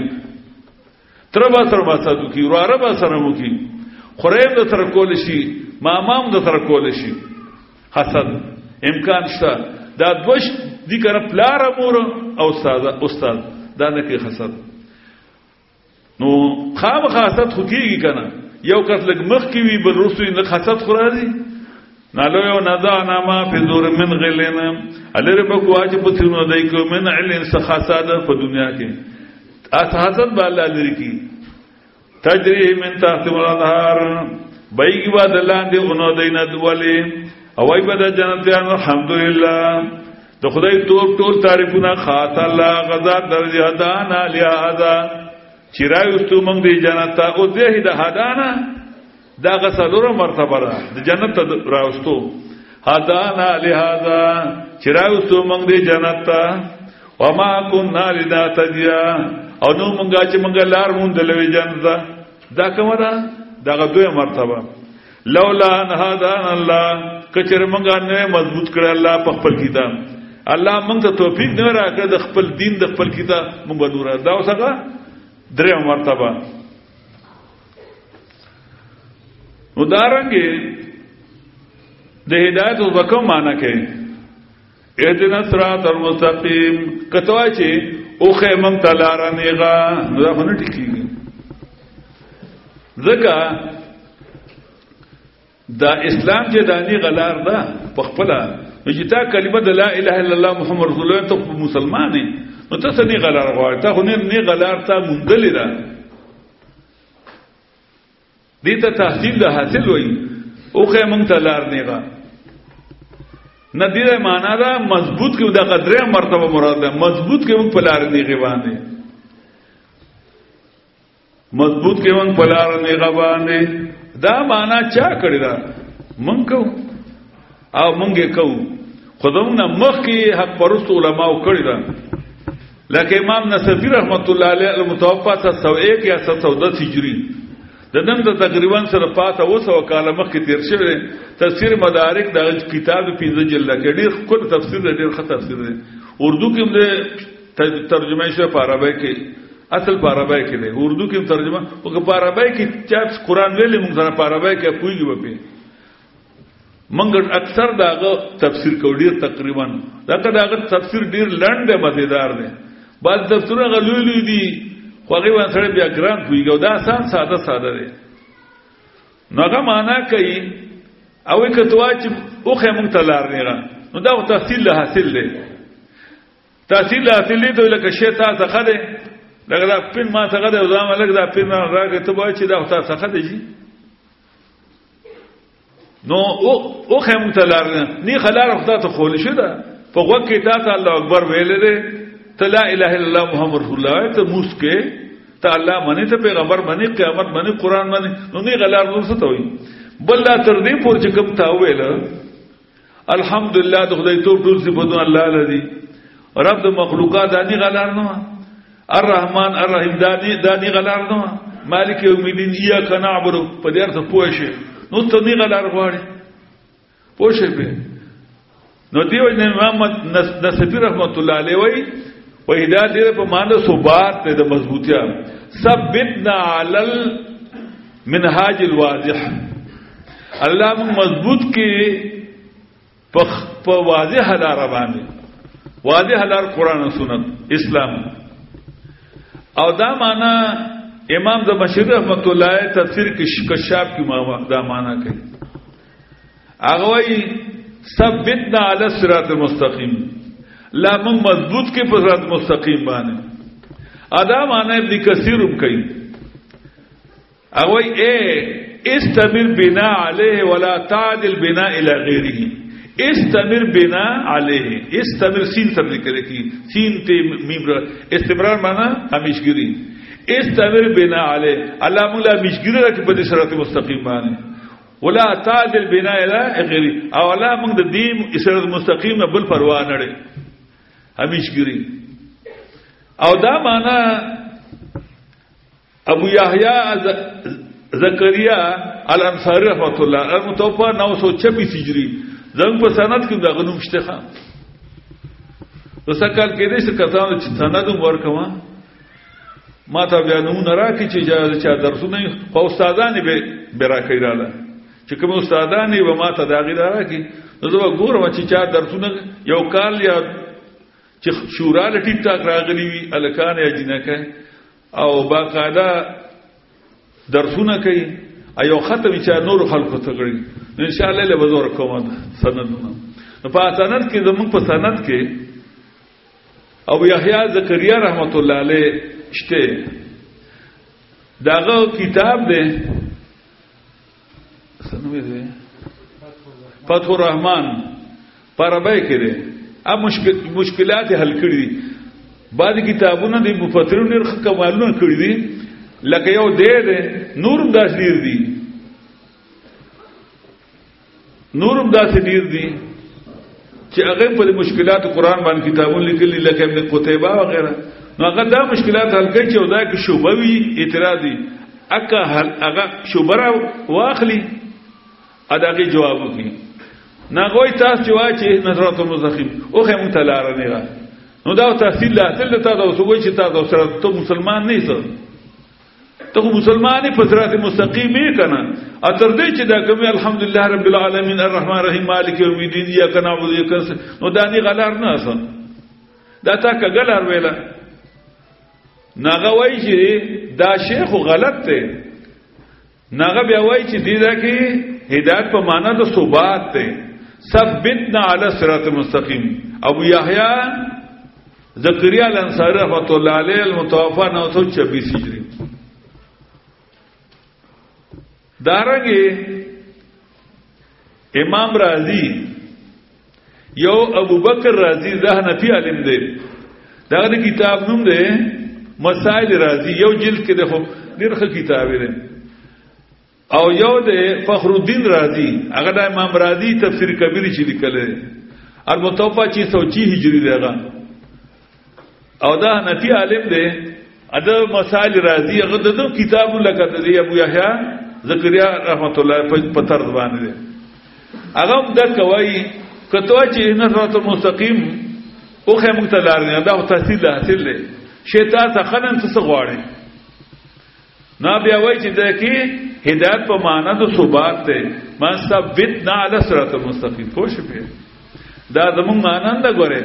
تر به سره حسد کوي وراره به سره مو کوي خریب د سره کول شي مامام د سره کول شي حسد امکان شته دا دوش دي کنه پلار امور او استاد استاد دا نه کې حسد نو خام حسد خو کېږي کنه یو کس لګ مخ کې وي بل رسوي نه حسد خورا دي نالو یو نذا نامه په زور من غلنا الره په واجب پتونو دای کو من علم سخاساد په دنیا کې اس حسد بالا لري کی تجری من تحت الانهار بایګي بادلان دی غنو دینه دوله او ای بد جنتیان الحمدلله د خدای ټول ټول تعریفونه خاص الله غزا درجه دانا لهذا چیرای واستو موږ دی جنت او دې د هدانا دا غسلوره مرتبه را د جنت راوستو هدانا لهذا چیرای واستو موږ دی جنت وما كنا لنهتديا او نو مونږه چې مونږه لار مونږ دلوي جنت دا کومه ده دا دوه مرتبه لولا ان هدانا الله کچره مونږه نه مضبوط کړ الله په خپل کتاب الله مونږ ته توفیق نه راکړ د خپل دین د خپل کتاب مونږ نور دا وسګه درې مرتبه ودارنګ د هدایت وبکم معنا کې اهدنا الصراط المستقيم کتوای چې اوخه مونږ تلار نیغه نو دا نه ټیکيږي ځکه دا اسلام چې دانی غلار ده په خپل چې تا کلمه د لا اله الا الله محمد رسول الله ته مسلمان نو ته څنګه غلار غواړې ته خو نه غلار ته مونږ دا دې ته تحصیل ده حاصل وای اوخه مونږ تلار نیغه ندیره معنا دا مضبوط کې دا قدره مرتبه مراد ده مضبوط کې موږ پلار نیغه باندې مضبوط کې موږ پلار نیغه باندې دا معنا چا کړی دا موږ کو او موږ کو خدامنا مخ کې حق پرست علماء کړی دا لکه امام نصفی رحمت الله علیه المتوفا ستة سو یک یا ستة سو دس هجری د نن د تقریبا سره پاته وسو کاله مخ کې تیر شوی تفسیر مدارک د کتاب پنځه جلد کې ډیر خپل تفسیر ډیر ښه تفسیر دی اردو کې هم ترجمه شوی په عربی کې اصل په عربی کې دی اردو کې ترجمه او په عربی کې چې قرآن ویلې موږ سره په عربی کې کویږي وپی موږ اکثر داغه تفسیر کو ډیر تقریبا داغه داغه تفسیر ډیر لنډ مزیدار دی بعض تفسیرونه غلولې دي خوږی وان سره بیا ګران کویږي دا آسان ساده ساده دی نوغه معنا کوي او کتوا چې اوخه مونږ تلار نه نو دا تحصیل له حاصل دی تحصیل له حاصل دی لکه شیطان څخه دی لکه دا پین ما څخه دی او دا ملک دا پین راګه ته وای چې دا څخه دی نو اوخه مونږ تلار نه نی خلار خدای ته خول شو دا په وخت کې تا الله اکبر ویل دی ته لا اله الا الله محمد رسول الله ته موسکه ته الله منی ته پیغمبر منی قیامت منی قران منی نو نه غلار نور څه ته وي بل لا تر دې پور چې کوم تا ویل الحمدلله د خدای ټول ټول صفاتونه الله لري رب د مخلوقات دانی غلار نه الرحمن الرحیم دانی دانی غلار نه مالک یوم الدین اياک نعبد په دې ارته پوښه نو ته نه غلار غواړي پوښه به نو دیو جن محمد نصفی رحمت الله علیه وی و هدایت دې په معنی ثبات ته د مضبوطیا ثبتنا علی المنهاج الواضح الله مضبوط کې په واضح لار باندې واضح لار قران او سنت اسلام او دا معنی امام زمخشری رحمت الله علیه تفسیر کشاف کی دا معنی کوي هغه وايي ثبتنا علی الصراط المستقیم لا من مضبوط کې په صراط مستقیم باندې ادا معنی ابن کثیر هم کوي هغه وايي اے استمر بنا علیه ولا تعدل بنا الى غیره استمر بنا علیه استمر سین سره ذکر کی سین ته میم استمرار معنا همیشګری استمر بنا علیه الله مولا همیشګری راکې په صراط مستقیم باندې ولا تعدل بنا الى غیره او الله موږ د دې صراط مستقیم نه بل پروا نه لري همیشګری او دا معنا ابو یحیی زکریا الانصاری رحمت الله المتوفى نو سو چھبیس ہجری زنګ په سند کې دا غنوم شته خان وسکل کې دې څه کتاو چې سند ورکما ما ته بیانونه راکې چې چا درسونه او استادانې به برا کړاله چې کوم استادانې و ما ته دا غیرا راکې نو زه ګورم چې چا درسونه یو کال یا چې شورا لټی ټاک راغلی وي الکان یا جنکه او باقاعده درسونه کوي ایو ختم چې نور خلکو ته غړي ان شاء الله له بزور کوم سندونه نو په سند کې زموږ په سند کې ابو یحیی زکریا رحمت الله علیه شته داغه کتاب دی سنوي دی فتح الرحمن پربای کړي ا مشکل مشکلات حل کړي بعض کتابونه د مفسرونو ډېر کمالونه کړی دي لکه یو دې دې نورم داس ډیر دي نورم داس ډیر دي چې هغه په مشکلات قرآن باندې کتابونه لیکلي لکه ابن قتيبه وغيرها نو هغه دا مشکلات حل کوي چې ودا کې شوبه وي اعتراضي اکه هغه شوبره واخلي اداګه جواب وکړي ناغوي تاسو جواب چې نظرات المستقیم او خه متلار نه نو دا تحصیل لا تل تاسو وګورئ چې تاسو سره ته مسلمان نه یې ته مسلمانې په صراط مستقیم یې کنه اتر دې چې دا کوم الحمدلله رب العالمین الرحمن الرحیم مالک یوم الدین یا کنه او دې کنه نو دانی غلار نه اصل دا تا کګلار ویلا ناغه وای چې دا شیخ غلط دی ناغه بیا وای چې دې دا کې هدایت په معنا د ثبات دی ثبتنا علی الصراط المستقیم ابو یحیی زکریا الانصاری رحمت الله علیه المتوفى نو سو چھبیس ہجری دارنګه امام رازی یو ابو بکر رازی ده حنفی عالم دی دا د کتاب نوم دی مسائل رازی یو جلد کې ده ډېر ښه کتاب دی او یو د فخر الدین رازی هغه د امام رازی تفسیر کبیر چې لیکل دی المتوفى چې سو چی هجری دی هغه او دا حنفی عالم دی اده مسائل رازی هغه د کتاب لکه دی ابو یحیی زکریا رحمت الله په طرز باندې هغه د کوي کته چې نصرت المستقیم او خه مقتدار نه دا تحصیل حاصل لري شیطان څخه نن څه غواړي نه بیا وای چې د کې هدایت په معنا د ثبات ته ما ثبتنا علی صراط المستقیم خوش به دا زمون معنا نه غوړي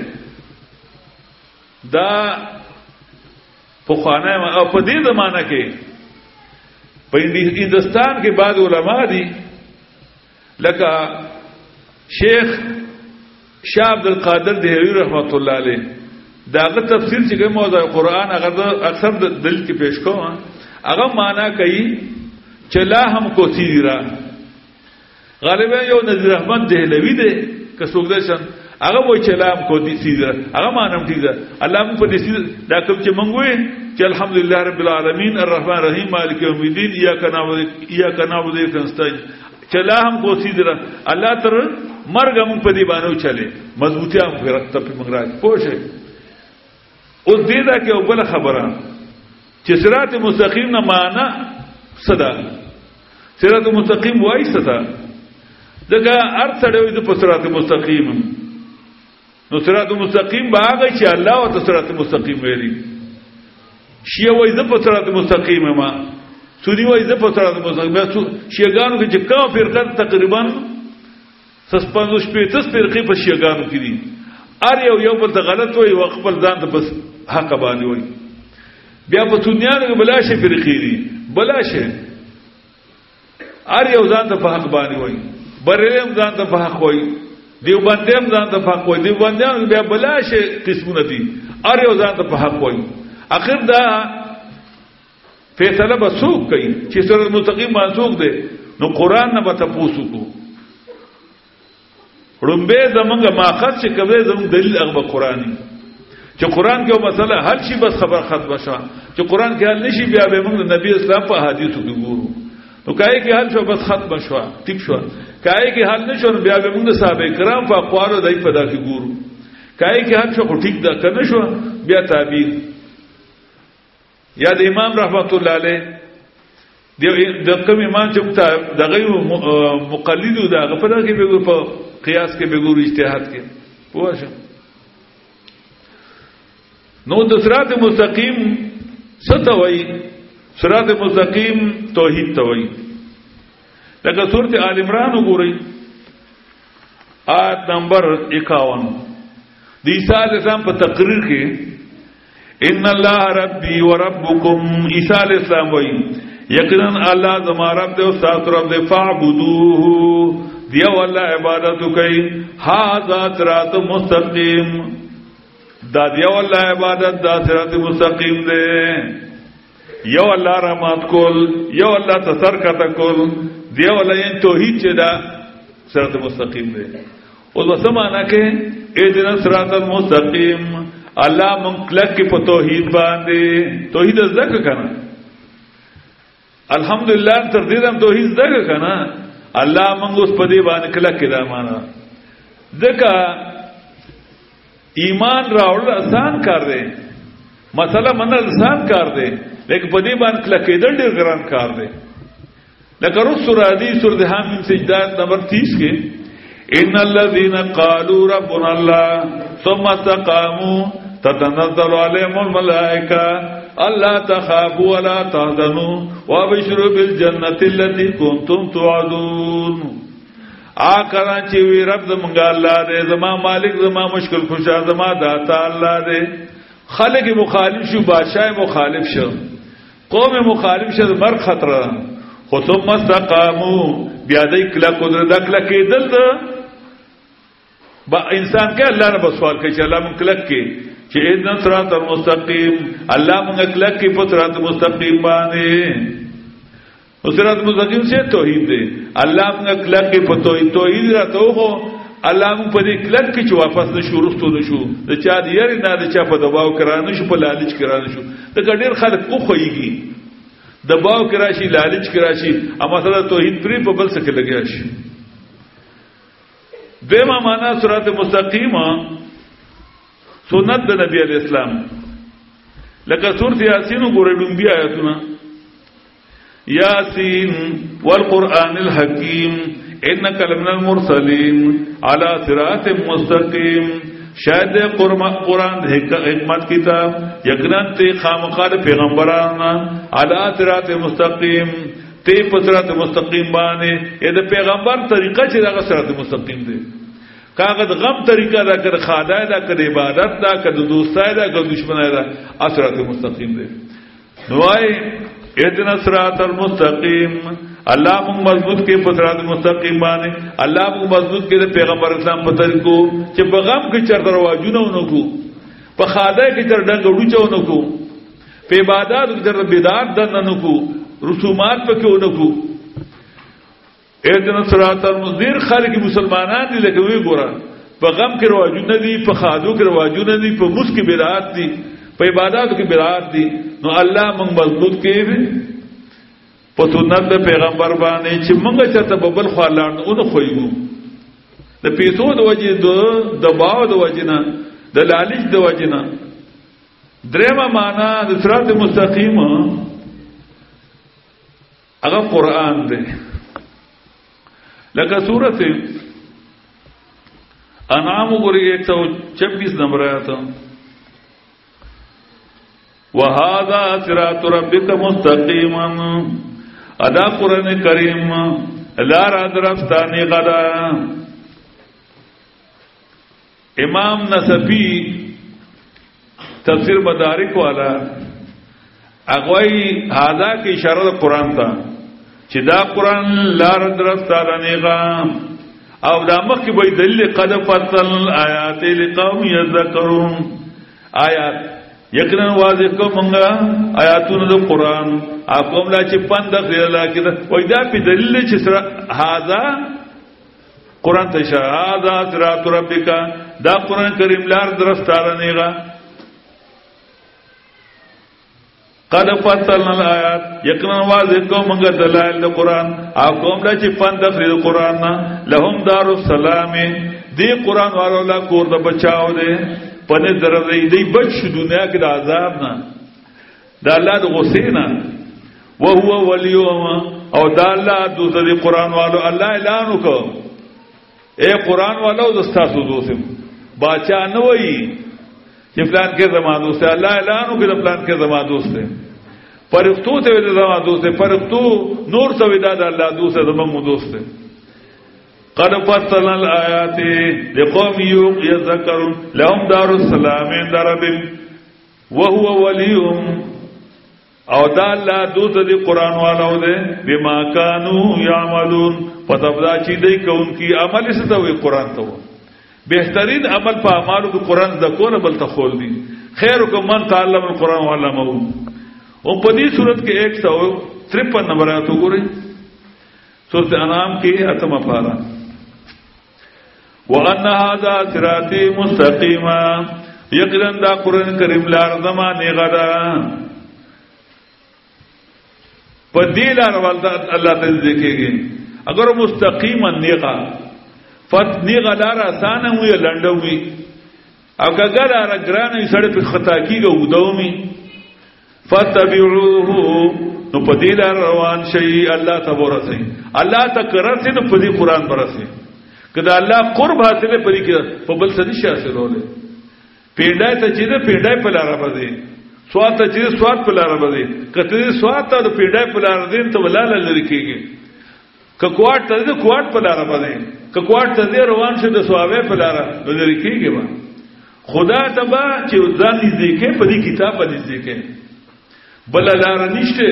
دا په خوانه او په دې زمانہ کې په هندستان کې بعض علما دي لکه شیخ شاه عبد القادر دهلوی رحمت الله علیه داغه تفسیر چې کوم موضوع قرآن هغه اکثر دل کې پیش کوم هغه معنا کوي چې لا هم کوسی را غالبا یو نذیر احمد دهلوی دی که څوک درشن هغه وای چې لا هم کوسی را هغه معنا هم دي الله هم په دې دا کوم چې منغوي چې الحمدلله رب العالمین الرحمن الرحیم مالک یوم الدین ایاک نعبد ایاک نعبد و ایاک نستعین چلا هم کوسی در الله تر مرګ هم په دې باندې چلے مضبوطی هم فرقته په منګراج پوښه اوس دې دا کې بل خبره چې صراط مستقیم نه معنا صدا صراط مستقیم وای صدا دغه ارث اړوي د صراط مستقیم نو صراط مستقیم باغ چې الله او صراط مستقیم ویلي شیعه وای د صراط مستقیم ما سنی وای د صراط مستقیم شیعاګانو کې چې کوم فرقه تقریبا سسپانځو شپې تس فرقې په شیعاګانو کې دي ار یو یو بل غلط وای او خپل ځان ته بس حق باندې وای بیا په سنیانو کې بلاشه فرقې دي بلاشه ار یو ځان ته په حق باندې وای بریلم ځان ته په حق وای دیوبندیم ځان ته په حق وای دیوبندیان بیا بلاشه قسمونه دي ار یو ځان ته په حق وای اخر دا فیصله به څوک کوي چې صراط مستقیم منسوخ دی نو قران نه به تاسو کو رمبه زمونږه ماخذ چې کوي زموږ دلیل هغه قرآني چې قران کې یو مسله حل شي بس خبر ختم شوه چې قران کې حل نشي بیا به موږ نبی اسلام په حدیثو کې ګورو نو کای کې حل شو بس ختم شوه ټیک شو کای کې حل نشو بیا به موږ صحابه کرام په اقوالو دای په دغه ګورو کای کې حل شو ټیک دا کنه شو بیا تعبیر یا د امام رحمت الله علیه د کوم ایمان چې دغه مقلد دغه په دغه کې په قیاس کې به ګورو اجتهاد کې پوښښ نو د صراط مستقیم ستوي صراط مستقیم توحید توي لکه سورته آل عمران وګورئ آیت نمبر اکاون د عیسی علیه السلام په تقریر کې ان الله ربي وربكم عیسی علیه السلام وایي یقینا الله زما رب دې او تاسو رب دې فعبدوه دیو الله عبادت کوي هاذا صراط مستقیم دا دیو الله عبادت دا صراط مستقیم دے یو الله رحمت کول یو الله تسر کته کول دیو الله ان توحید چې دا صراط مستقیم دے او څه معنا کې اذن صراط المستقیم الله منکلک په توحید باندې توحید زکه کنه الحمدلله تر دې هم توحید زکه کنه الله موږ اوس په دې باندې کلک کې دا معنا ځکه ایمان راوړل آسان کار دی مسله منل آسان کار دی لیکن په دې باندې کلک کېدل ډېر ګران کار دی لکه رسول حدیث سورۃ حامیم سجدہ نمبر تیس کې ان الذين قالوا ربنا الله ثم استقاموا تتنزل عليهم الملائكه الا تخافوا ولا تحزنوا وابشروا بالجنه التي كنتم توعدون آکران چې وی رب زمونږ الله دې زما مالک زما مشکل خوشا زما داتا الله دې خلق مخالف شو بادشاہ مخالف شو قوم مخالف شو مر خطر خو ثم استقاموا بیا دې کله قدرت کله کېدل با انسان کې الله نه سوال کوي چې الله مونږ کله کې چې اذن صراط المستقیم الله مونږ کله کې په صراط مستقیم باندې صراط مستقیم سے توحید دے اللہ موږ کلک په توحید توحید راته وو الله موږ په دې کلک کې چې واپس نشو رستو نشو د چا دی یاري نه د چا په دباو کرانه شو په لالچ کرانه شو د ګډیر خلک او خوېږي دباو کراشي لالچ کراشي اما سره توحید پری په بل څه کې لګیا شي دیمه معنا صراط مستقیم سنت د نبی علیہ السلام لکه سورۃ یاسین وګورئ ډومبي آیاتونه یاسین والقرآن الحکیم انک لمن المرسلین علی صراط مستقیم شاید قرآن حکمت کتاب یقینا تے خامخا پیغمبران علی صراط مستقیم تے صراط مستقیم باندې اې د پیغمبر طریقه چې دا صراط مستقیم دی کاغذ غم طریقہ دا کړه خدای دا کړه عبادت دا کړه دوستای دا کړه دشمنای دا صراط مستقیم دی نوای اهدنا الصراط المستقیم الله موږ مضبوط کې په صراط مستقیم باندې الله موږ مضبوط کې د پیغمبر اسلام په طریقو چې په غم کې چر دروازونه ونکو په خدای کې چر ډنګ وډو ونکو په عبادت کې چر بدعت دن نکو رسومات پکې ونکو اهدنا الصراط المستقیم خلک مسلمانان دي لکه وی ګورا په غم کې رواجونه دي په خادو کې رواجونه دي په مس کې بدعت دي په عبادت کې بدعت دي نو الله موږ مضبوط کې په سنت د پیغمبر باندې چې موږ چرته ببل خو لاړ نو خوېګو د پیسو د وجې د دباو د وجنه د لالچ د وجنه درېمه معنا د صراط مستقیم هغه قران دی لکه سورۃ انعام وګورئ ایک سو چھبیس نمبر آیت وهذا صراط ربك مستقيما ادا قرآن کریم لا را درفتانی غدا امام نصفی تفسیر مدارک والا اغوی هاذا کی اشاره قرآن ته چې دا قرآن لار درفتارنیغا او دا مخی بای دلیل قد فصل آیات لقوم یذکرون آیات یقینا واضح کو منگا آیاتون دا قرآن اقوم لا چی پند اخری اللہ کی دا وی دا پی دلیل چی سرا هازا قرآن تشا هازا سرات ربکا دا قرآن کریم لار درفتارنیغا قد فصلنا الآیات یقینا واضح کو منگا دلائل دا قرآن اقوم لا چی پند اخری دا قرآن لهم دار السلام دی قرآن والو لا کور دا بچاو دے پنے درزی دی بچ شو دنیا کی دا عذاب نا دا اللہ دا غصینا وہو ولیوم او دا اللہ دوسر دی قرآن والو اللہ اعلانو کو اے قرآن والو دستاسو دوسم باچا نوئی یہ پلان کے زمان دوست ہے اللہ اعلانو کہ پلان کے زمان دوست ہے پرفتو تے ویدے زمان دوست ہے پرفتو نور سویدہ دا اللہ دوست ہے زمان دوست ہے قد فصلنا الآیات لقوم یذکرون لهم دار السلام عند ربهم وهو وليهم او دا اللہ دوست دی قرآن والاو دے بما کانو یعملون فتبدا چی دی کہ ان کی عمل اس توی قرآن تو بہترین عمل پا اعمالو کو قرآن دکون بل تخول دی خیرکم من تعلم القرآن وعلمه ان پدی صورت کے ایک سو ترپن نمبر آیاتو گو رہی سورت انعام کی اتم پارا وَأَنَّ هَذَا صِرَاطِي مُسْتَقِيمًا یقیناً دا قرآن کریم لار زمانے غدا پر دی لار والدہ اللہ تعالی دیکھے گے اگر مستقیما نیغا فت نیغا لار آسانا ہوئی یا لنڈا ہوئی اگر لار گرانا سڑے پر خطا کی گا ادومی فَتَّبِعُوهُ نو پدی لار روان شئی اللہ تا برسی اللہ تا کرسی نو پدی قرآن برسی کدا اللہ قرب حاصلے پدی کیا پبل سدیش حاصل ہو لے پیڑای تا چیزے پیڑای پلارا بدے سواد تا چیزے سواد پلارا بدے کتنے سواد تا پیڑای پلارا دین تو ولالا لرکی گے ککواٹ تا دے کواٹ پلارا بدے ککواٹ تا دے روان شد سوابے پلارا لرکی گے با خدا تبا چی ازان نزدیکے پدی کتاب با نزدیکے بلا لارا نشتے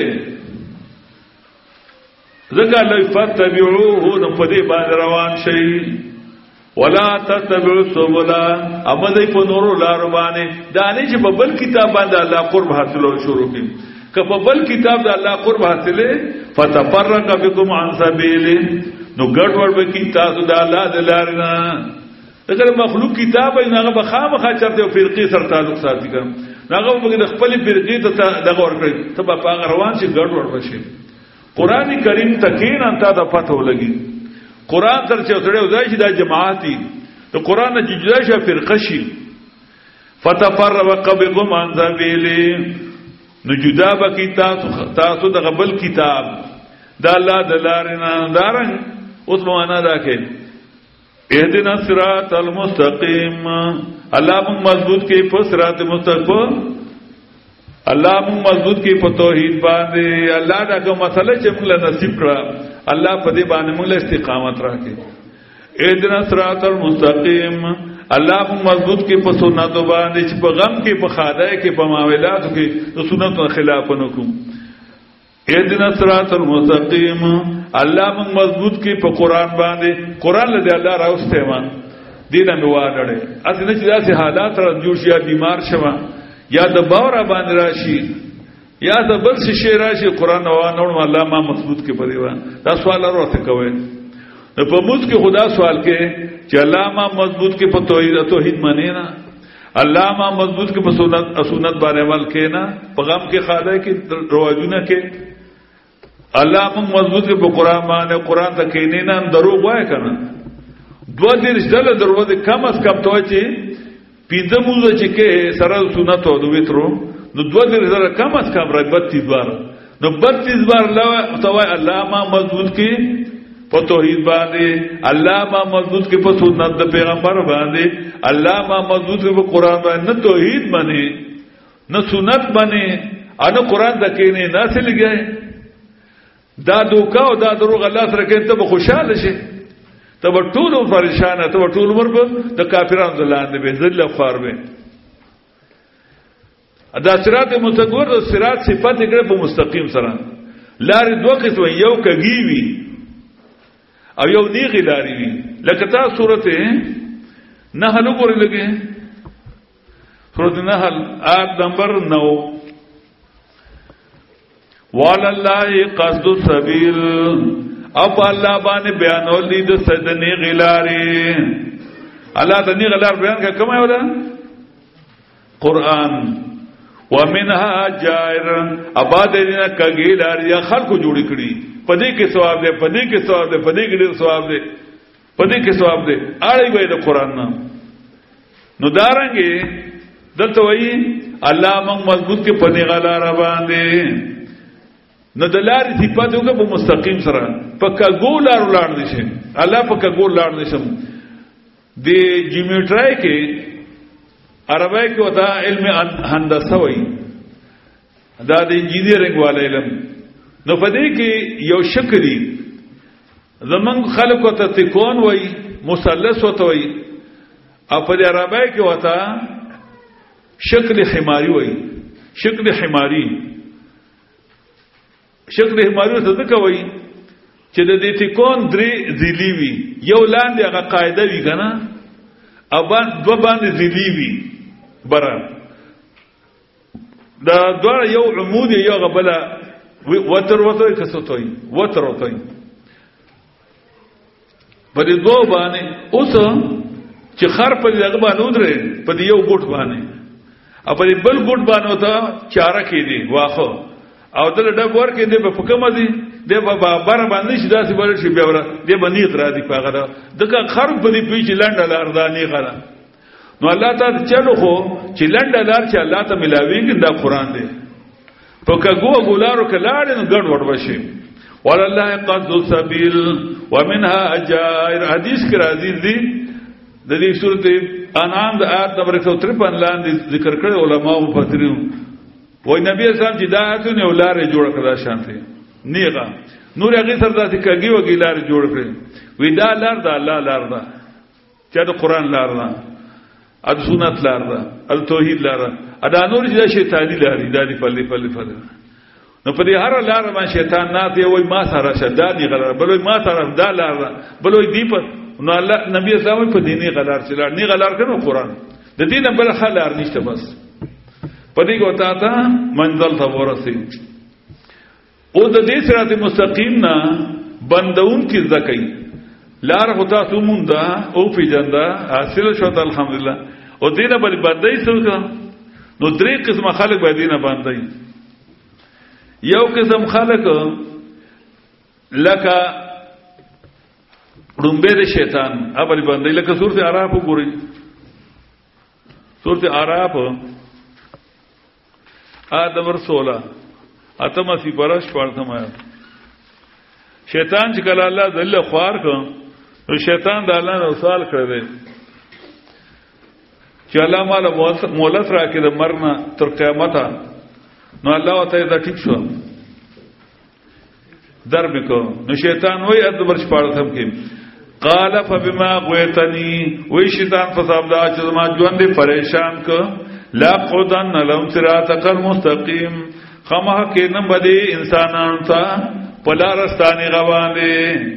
ذکا اللہ فتبعوه نو پدی باند روان شئی ولا تتبعوا السبلا امدی په نورو لارو باندې دانی چې په بل کتاب باندې الله قرب حاصلو شروع کړي که په بل کتاب د الله قرب حاصله فتفرق بكم عن سبيله نو ګډ وډ به کی تاسو د الله د لارې نه اگر مخلوق کتاب نه هغه بخامخه چرته فرقې سره تعلق ساتي کوم هغه به د خپل فرقې ته دغه ور کړی ته په روان شي ګډ وډ بشي قرآن کریم تکین انتا دا فتح لگی قرآن تر چه سڑے ازایشی دا جماعتی تو قرآن ججدائشا فرقشی فتفرق بكم عن سبیلی نو جدا بکی تاسو دا غبل کتاب دا اللہ دلارنا دارنگ اس موانا دا کہ اہدنا الصراط المستقیم اللہ من مضبوط کی پر صراط مستقیم اللہ مون مضبوط کی په توحید باندې الله دا کوم مسله چې موږ له نصیب کړه الله په دې باندې موږ له استقامت راکړي اهدنا الصراط المستقیم الله مون مضبوط کی په سنت باندې چې په غم کې په خادای کې په معاملاتو کې د سنتو خلاف نه کوم اهدنا الصراط المستقیم الله مون مضبوط کی په قران باندې قران له الله راوسته ما دینه مې واړړې اته چې داسې حالات را جوړ شي بیمار شوه یا د باور باندې راشي یا د بل څه شی راشي قران وانه الله ما مضبوط کې پدې و دا سوال راته کوي نو په موږ کې خدا سوال کې چې الله ما مضبوط کې په توحید توحید معنی نه الله ما مضبوط کې په سنت سنت باندې عمل کې نه په غم کې خاده کې رواجونه کې الله ما مضبوط کې په قران باندې قران ته کې نه نه دروغ وای کنه دوه دې رساله دروازه کم از کم توای چې پینځه موزه چې کې سره سنت او د وترو نو دوه دې زره کم از کم راځي بتیس بار نو بتیس بار لا توای الله ما مضبوط کې په توحید باندې الله ما مضبوط کې په سنت د پیغمبر باندې الله ما مضبوط کې په قران باندې نه توحید باندې نه سنت باندې ان قران د کې نه ناسل گئے دا دوکا او دا دروغ الله سره کې ته خوشاله شي ته ټول پریشان ته ټول عمر د کافرانو لاندې به ذل خوار به دا صراط مستقیم او صراط صفات کړه په مستقیم سره لارې دوه قسمه یو کږي وي او یو نیغي لارې وي لکه تاسو سورته نحل وګورئ لګي سورته نحل آیت نمبر نو والله قصد السبيل اب الله باندې بیانول دي د سدنی غلاري الله د نی غلار بیان کا کومه ولا قران ومنها جائر اباد دینه کګیلار یا خلکو جوړ کړي پدې کې ثواب ده پدې کې ثواب ده پدې کې ډېر ثواب ده پدې کې ثواب ده اړې وې د قران نه نو دارانګي دلته وایي الله موږ مضبوط کې پدې غلار باندې نو دلار صفات وګه په مستقیم سره پکا ګولار ولاړ نشي الله پکا ګول لاړ نشم دی جیومټرای کې عربی کې ودا علم هندسه وایي دا د انجینیرینګ والا علم نو پدې کې یو شکلی زمنګ خلکو ته تکون وایي مثلث وته وایي او په عربی کې وتا شکل حماری وایي شکل حماری شکل حماری څه څه کوي چې د دې تکون درې ذیلی وي یو لاندې هغه قاعده وي کنه او باندې دو باندې ذیلی وي بره دا دوه یو عمود یو غبله وتر وتر کسوتوي وتر وتوي په دې دوه باندې اوس چې خر په دغه باندې ودرې په دې یو ګوټ باندې او په دې بل ګوټ باندې وتا چاره کې دي واخو او دل ډب ورکې دی په کومه دی دی په بار باندې شي داسې بل شي بیا ور دی باندې غرا دی په غره دغه خر په دې پیچ لنډه لار دانی غره نو الله تعالی چلو خو چې لنډه لار چې الله ته ملاويږي دا قران دی په کګو ګولارو کلاړ نو ګډ وډ وشي ولله قد السبيل ومنها اجائر حدیث کې راځي دی د دې سورته انعام د آیت نمبر ایک سو ترپن لاندې ذکر کړي علماء مفسرین وای نبی اسلام چې دا اتونه ولاره جوړ کړه شانته نیغه نور هغه سره داسې کګي وګي لار جوړ کړي وی دا لار دا الله لار دا چې د قران لار دا د سنت لار دا د توحید لار دا نور چې شیطانی لار دی د پلي پلي پلي نو په دې هر لار باندې شیطان نه دی وای ما سره شدادي غلار بلوي ما سره دا لار بلوي دی په نو الله نبی اسلام په دیني غلار چې لار نه غلار کړو قران د دینه بل خلار نشته بس پدې کو تا ته منزل ته ورسې او د دې صراط مستقیم نه بندون کی زکای لار هوتا سوموندا او پیجندا حاصل شوت الحمدلله او دینه بل باندې څوک نو درې قسم خلک به دینه باندې یو قسم خلک لکه رومبه د شیطان ابل باندې لکه سورته اعراف وګورئ سورته اعراف آدم ور سولہ اتم سی برش پڑھتم ہے شیطان چې کله الله ذل خوار کو نو شیطان د الله نو سوال کړی چې الله مال مولت راکې د مرنا تر قیامت نو الله وته دا ټیک شو در میکو نو شیطان وای ادم ور پڑھتم کې قال فبما غويتني وای شیطان په صاحب دا چې ما ژوند پریشان کو لا قدن لهم صراطك المستقيم خمه کې نن بده انسانانو ته پلارستاني غوانه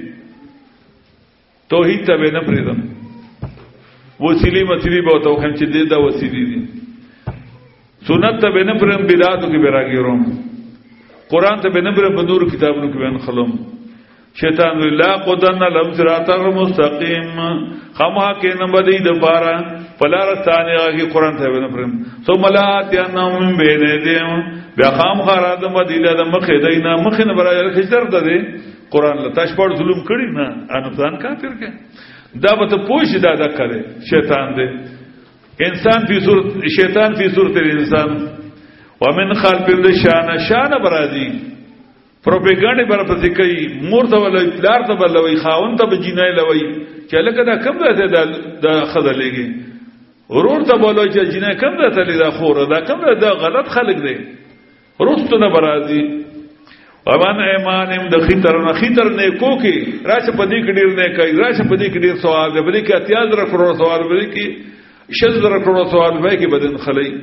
توحید ته نه پریدم وسیلی مسیلی به تو کوم چې دې دا وسیلی دي سنت ته نه پرم بدعاتو کې براګیروم قران ته نه پرم بنور کتابونو کې بیان خلم شیطان لا قدن لهم صراطك المستقيم خمه کې نن بده د بارا پلارستانه هغه قران ته ونه پرم سو ملات یا نام بین دیم بیا خام خراد مدینه د مخه دینا مخه نه برای خجر ده دی قران له تشپړ ظلم کړی نه انسان کافر کې دا به ته پوښ دا دا کړي شیطان دی انسان په صورت شیطان په صورت انسان ومن خلق الشان شان برادي پروپاګاندا بر پسې کوي مور ته ولې پلار ته ولې خاون ته بجینای لوي چې لکه دا کم ده دا خدلېږي ورور ته بولو چې جنې کم ده تلې دا خوره دا کم ده دا غلط خلق دی رستونه برازي ومن ایمانم د خطر نه خطر نه کوکي راشه پدې کې ډیر نه کوي راشه پدې کې ډیر ثواب دی پدې کې اتیاز را کړو ثواب دی کې شذ را کړو ثواب دی کې بدن خلی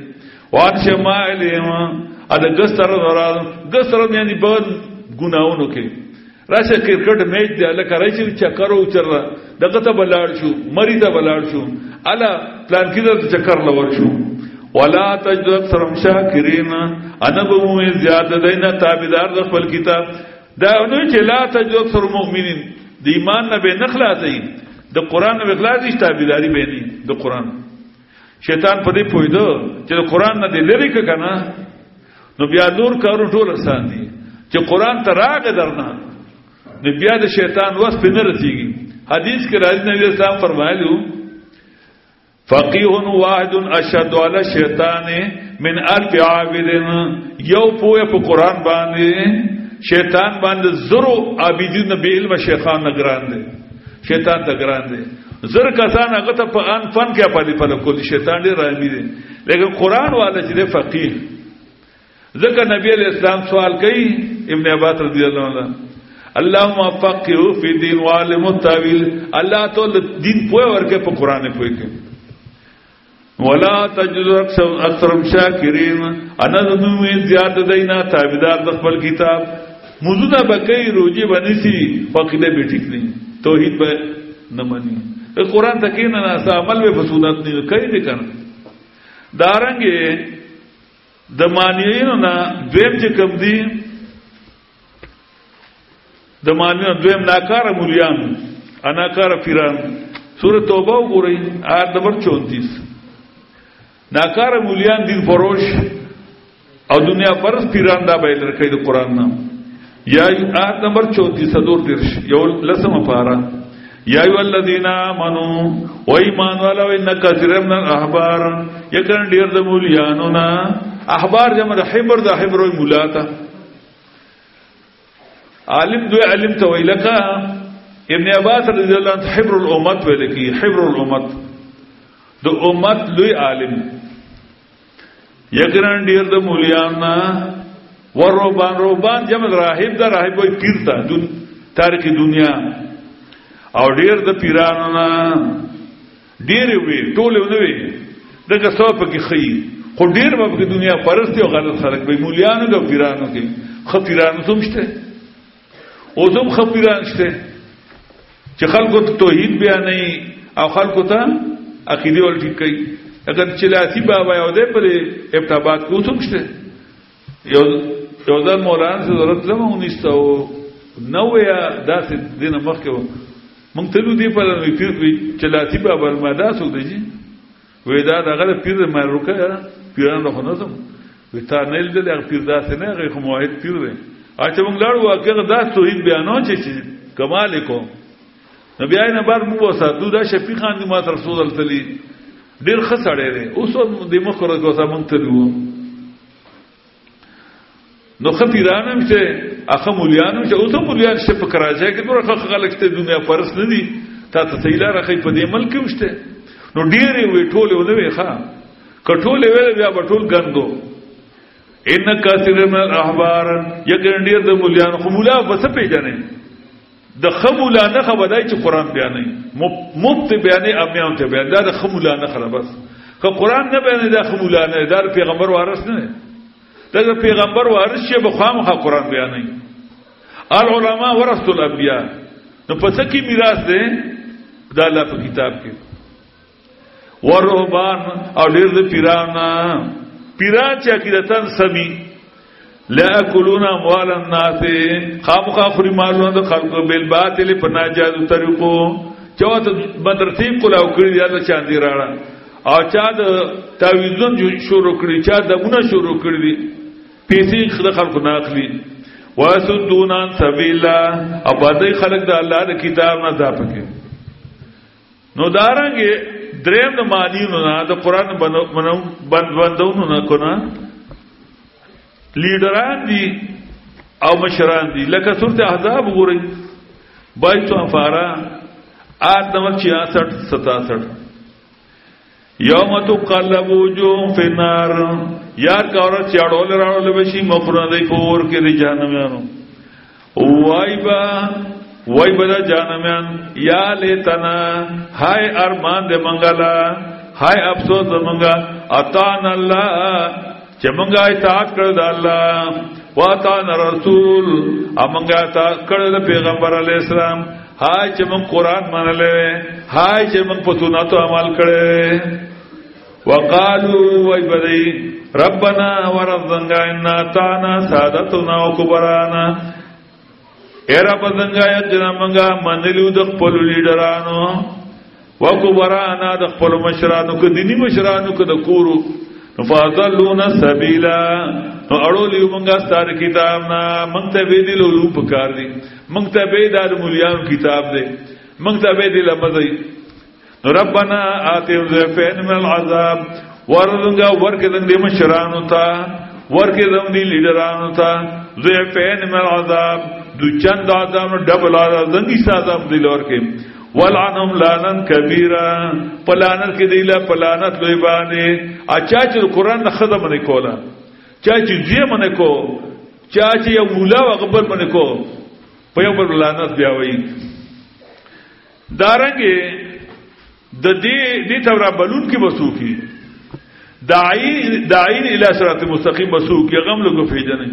وان شمائلهم ادا گستر ورال گستر یعنی بل گناہوں کے راشه کرکٹ میچ دی الله کرای چې چکر او چر دغه ته بلاړ شو مری ته بلاړ شو الا پلان کې ته چکر لور شو ولا تجد اکثرهم شاکرین انا بمو زیاده دینا تابعدار د خپل کتاب دا نو چې لا تجد اکثر المؤمنین د ایمان نه به نخلاصي د قران نه اخلاصي تابعداري به نه د قران شیطان په دې پویدو چې د قران نه لری کنه نو بیا نور کارو ټول آسان دي چې قران ته راغ درنه نو بیا د شیطان وس په نه رسیږي حدیث کې راځي نبی اسلام فرمایلو فقيه واحد اشد على الشيطان من الف عابد یو پوهه په قران باندې شیطان باندې زرو عابدین به علم شیخان نگران دي شیطان ته ګران دي زر کسان هغه ته په ان فن کې په دې په کول شیطان ډیر رامی دي لیکن قران والا چې فقيه ځکه نبی اسلام سوال کوي ابن عباس رضی الله عنه اللهم فقهه فی دین وعلم التاویل الله تعالی دین پوهه ورکه په قران پوهه کې ولا تجد اکثرهم شاکرین انا ذو زیاد دینا تابعدار د خپل کتاب موجوده بکې روزي بنسي فقیده به ټیک نه توحید به نه مانی قران ته کې نه نه عمل به فسودات نه کوي دي کنه دارنګه د مانیینو نه دویم چې کم دي د مانیو دویم ناکاره مولیان اناکاره پیران سورۃ توبه وګورئ آیت نمبر چونتیس ناکاره مولیان دین فروش او دنیا پرس پیران دا به لرکې د قران نام یا آیت نمبر چونتیس دور درش یو لسمه پارا یا ایو الذین آمنوا و ایمان والو ان کثیر من الاحبار یکن ډیر د مولیانو نا احبار جمع حبر د حبر مولاتا عالم دوی علم ته ویلکا ابن عباس رضی الله عنه حبر الامت ویلکی حبر الامت د امت لوی عالم یګران ډیر د مولیانا ورهبان روبان جمع راهب دا راهب وي پیر تا د تاریخ دنیا او ډیر د پیرانو نا ډیر وی ټول نو وی دغه څو په کې خي خو ډیر په دنیا پرستی او غلط خلک به مولیانو د پیرانو کې خپیرانو سمشته او زم خپیران شته چې خلکو ته توحید بیانې او خلکو ته عقیده ول ټیک کوي اگر چلاسی بابا یو دې پر ابتابات کو سمشته یو یو ځل مولانا ضرورت لمه ونیسته او نو یا داسې دینه مخکې مونږ ته دې په لور پیر چلاسی بابا المدا سو دی وې دا دغه پیر مې روکه پیران نه خنوتم وې تا نه دې هغه پیر داسې نه هغه موحد پیر دی اته موږ لاړو هغه دا توحید بیانو چې کمال کو نبی آی نه بار مو وساتو دا شفیع خان دی ما رسول الله تعالی ډیر خسړې دی اوس د مخره کو سم ته دیو نو خپیرانم چې اخه مولیانو چې اوس مولیان چې په کراچۍ کې ډېر خلک ته دنیا پرس نه دي تا ته سیلا راخې په دې ملک کې وشته نو ډېرې وې ټوله ونوي ښا کټوله ویل بیا بټول ګندو ان کثیر من الاحبار یګن ډېر د مولیانو خو مولا بس پیژنې د خمولا نه خبردای چې قران بیانې مفت بیانې امیان ته بیان دا د خمولا نه خبر بس که قران نه بیانې د خمولا نه د پیغمبر وارث نه دا پیغمبر وارث شه به خامخا قران بیانې العلماء ورثه الانبیاء نو پس کی میراث ده د الله په کتاب کې ورهبان او ډېر د پیرانا پیران چې عقیدتن سمي لا اكلون اموال الناس خامخا خوري مالونه د خلکو بل باطل په ناجایز طریقو چاته بدرتي کولا وکړي الله چاندي راړه او چا د تعویذون شروع کړی چا دونه شروع کړی دي پیسې خلکو نه اخلي واسدون عن سبيل الله او باندې خلک د الله د کتاب نه ځاپکې نو دارانګه دریم د مانینو نه د قران بند بندونو نه کونه لیډران دي او مشران دي لکه سورته احزاب وګورئ بایت انفارا آیت نمبر چھیاسٹھ ستاسٹھ یوم تقلب وجوههم فی النار یار کا عورت چاړول راړول بشي مخونه دی پور کې دی جهنميانو وای با وای بدا جهنميان یا لیتنا هاي ارمان دې منګلا هاي افسوس زمونږه اتان الله چې مونږه اطاعت کړو د الله واتان رسول امونږه اطاعت کړو د پیغمبر علی السلام هاي چې مونږ قران منلې هاي چې مونږ په سنت عمل کړو وقالو وای بدی ربنا ورزقنا ان اتانا سادتنا وكبرانا اے رب زنګا یجنا مونږه منلو د خپل لیډرانو وکبرانا د خپل مشرانو ک دینی مشرانو ک د کورو فاضلون السبيلا نو اړول یو مونږه ستاره کتاب نا مونږ ته وی دی لولو پکار دی مونږ ته به دار مولیان کتاب دی مونږ ته به دی لمزي نو ربنا آتیو ذفین من العذاب ورزنګا ورکه د مشرانو ته ورکه د لیډرانو ته ذفین من العذاب دو چند عذاب ډبل عذاب زنګي عذاب دی لورکه ولعنهم لعنن کبیره پلانت کې دیلا پلانت لوی باندې اچا چې قرآن نه خدمت نه کوله چا چې دې منه کو چا چې یو مولا وقبل منه کو په یو بل لعنت بیا وایي دارنګه د دې دې تور بلون کې وسوکی داعی داعی الی صراط مستقیم وسوکی غم لګو پیژنې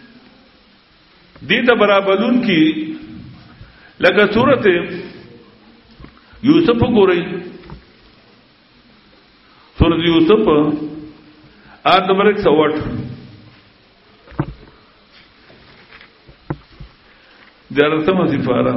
دې ته برابرون کې لکه سورته یوسف ګورئ سورۃ یوسف آیت نمبر ایک سو آٹھ دیارتم سفارہ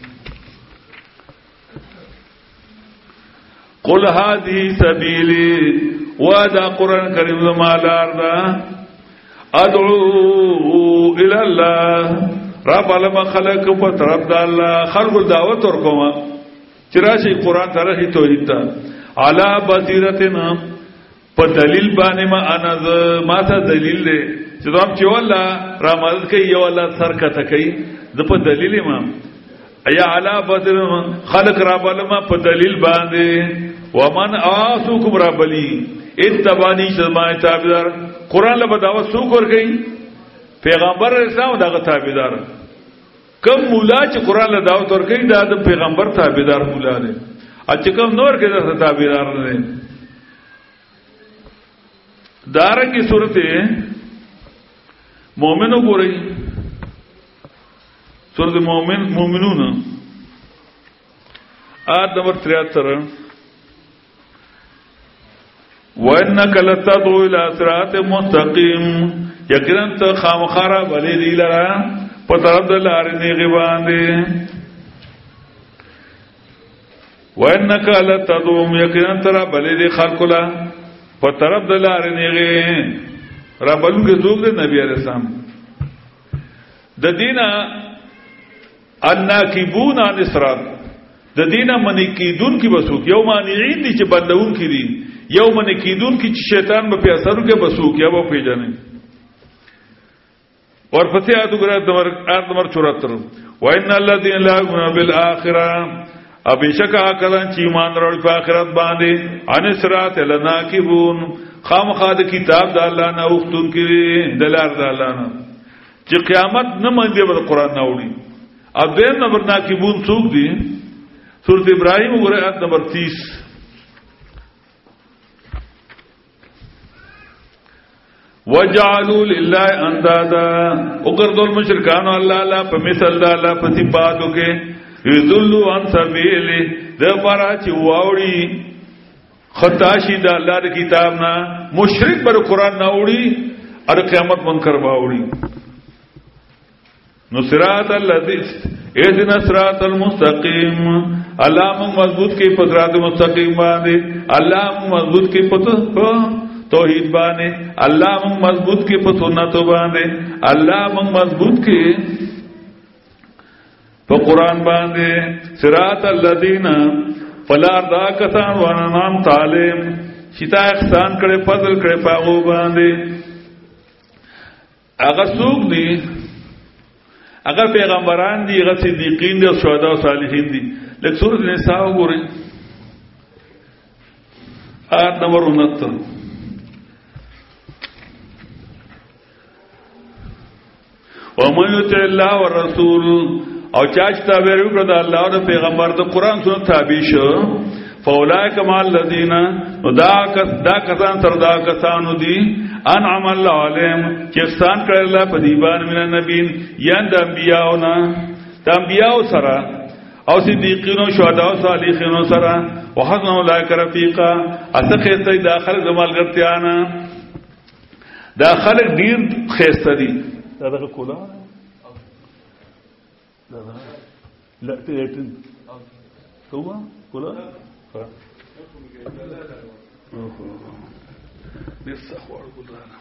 قل هذه سبیلی ودا قرآن کریم زمالار دا ادعو الى الله رب علم خلق پترب دا اللہ خلق دعوت ورکوما چراشی قرآن ترخی توحید تا علا بصیرتنا پا دلیل بانی ما اناز ما تا دلیل دے چیزو ہم چیو اللہ را مدد کئی یو اللہ سر کتا کئی دا پا دلیل ما ایا علا بصیرتنا خلق را بالما پا دلیل باندے ومن آسوکم را بلی اتبانی شدمائی تابدار قرآن لبا دعوت سوک ور گئی پیغمبر اسلام دا تابدار کم مولا چې قرآن له دعوت ورکوي دا د پیغمبر تابعدار مولا دی چې کم نور کې دا تابعدار نه دی دارنګه سورته مؤمن وګورئ سورته مؤمن مؤمنون آیت نمبر تریہتر وَإِنَّكَ لَتَدْعُو إِلَى صِرَاطٍ مُسْتَقِيمٍ یقینا ته خامخاره بلې دی لرا په طرف د لارې نیغي باندې وَإِنَّكَ لَتَدْعُو یقینا ترا بلې دی خلق لا په طرف د لارې نیغي ربلګه څوک دی نبی عليه السلام د دینه الناکبون عن الصراط د دینه منی کیدون کی بسوک یو مانعين دي چې بندون کی دي یو منی کیدون کی چې شیطان به په اثر کې بسوک یا به پیژنې اور پسې آیت وګورئ آیت نمبر چوہتر وَإِنَّ الَّذِينَ لَا يُؤْمِنُونَ بِالْآخِرَةِ ابیشک آکلان چې ایمان لري په آخرت باندې ان صراط لناکبون خامخا د کتاب د الله نه وختون کې دلار د الله نه چې قیامت نه مونږ به قرآن نه وړي ا دیم نمبر ناکبون څوک دي سورۃ ابراہیم وګورئ آیت نمبر تیس وجعلوا لله اندادا وګرځول مشرکان الله الله په مثال د الله په صفاتو کې یذلوا عن سبیله د پاره چې واوړي خطا شي د الله د کتاب نه مشرک پر قران نه وړي ار قیامت منکر باوړي نو صراط الذی اهدنا الصراط المستقیم الله موږ مضبوط کې په صراط مستقیم باندې الله موږ مضبوط کې په توحید باندې الله موږ مضبوط کې په سنت باندې الله موږ مضبوط کې په قران باندې صراط الذین فلا دا کسان ورنام تعلیم شتا احسان کړي فضل کړي پاغو باندې هغه څوک دي هغه پیغمبران دي هغه صدیقین دي او شهدا او صالحین دي لکه سورۃ النساء وګورئ آیت نمبر انہتر ومن یطع الله والرسول او چاچ تابع وکړه د الله او پیغمبر د قران سنت تابع شو فاولائک مع الذین دا کس دا کسان تر دا کسانو دی انعم الله علیهم چې احسان کړی الله په دی باندې من النبیین یان د انبیاءونا د انبیاء سره او صدیقین او شهدا او صالحین سره وحسن اولئک رفیقا اسخه ته داخل د ملګرتیانا داخل ډیر خسته دي دا دغه کولا لا تيتن هو کولا بیرته خوړ ګلانه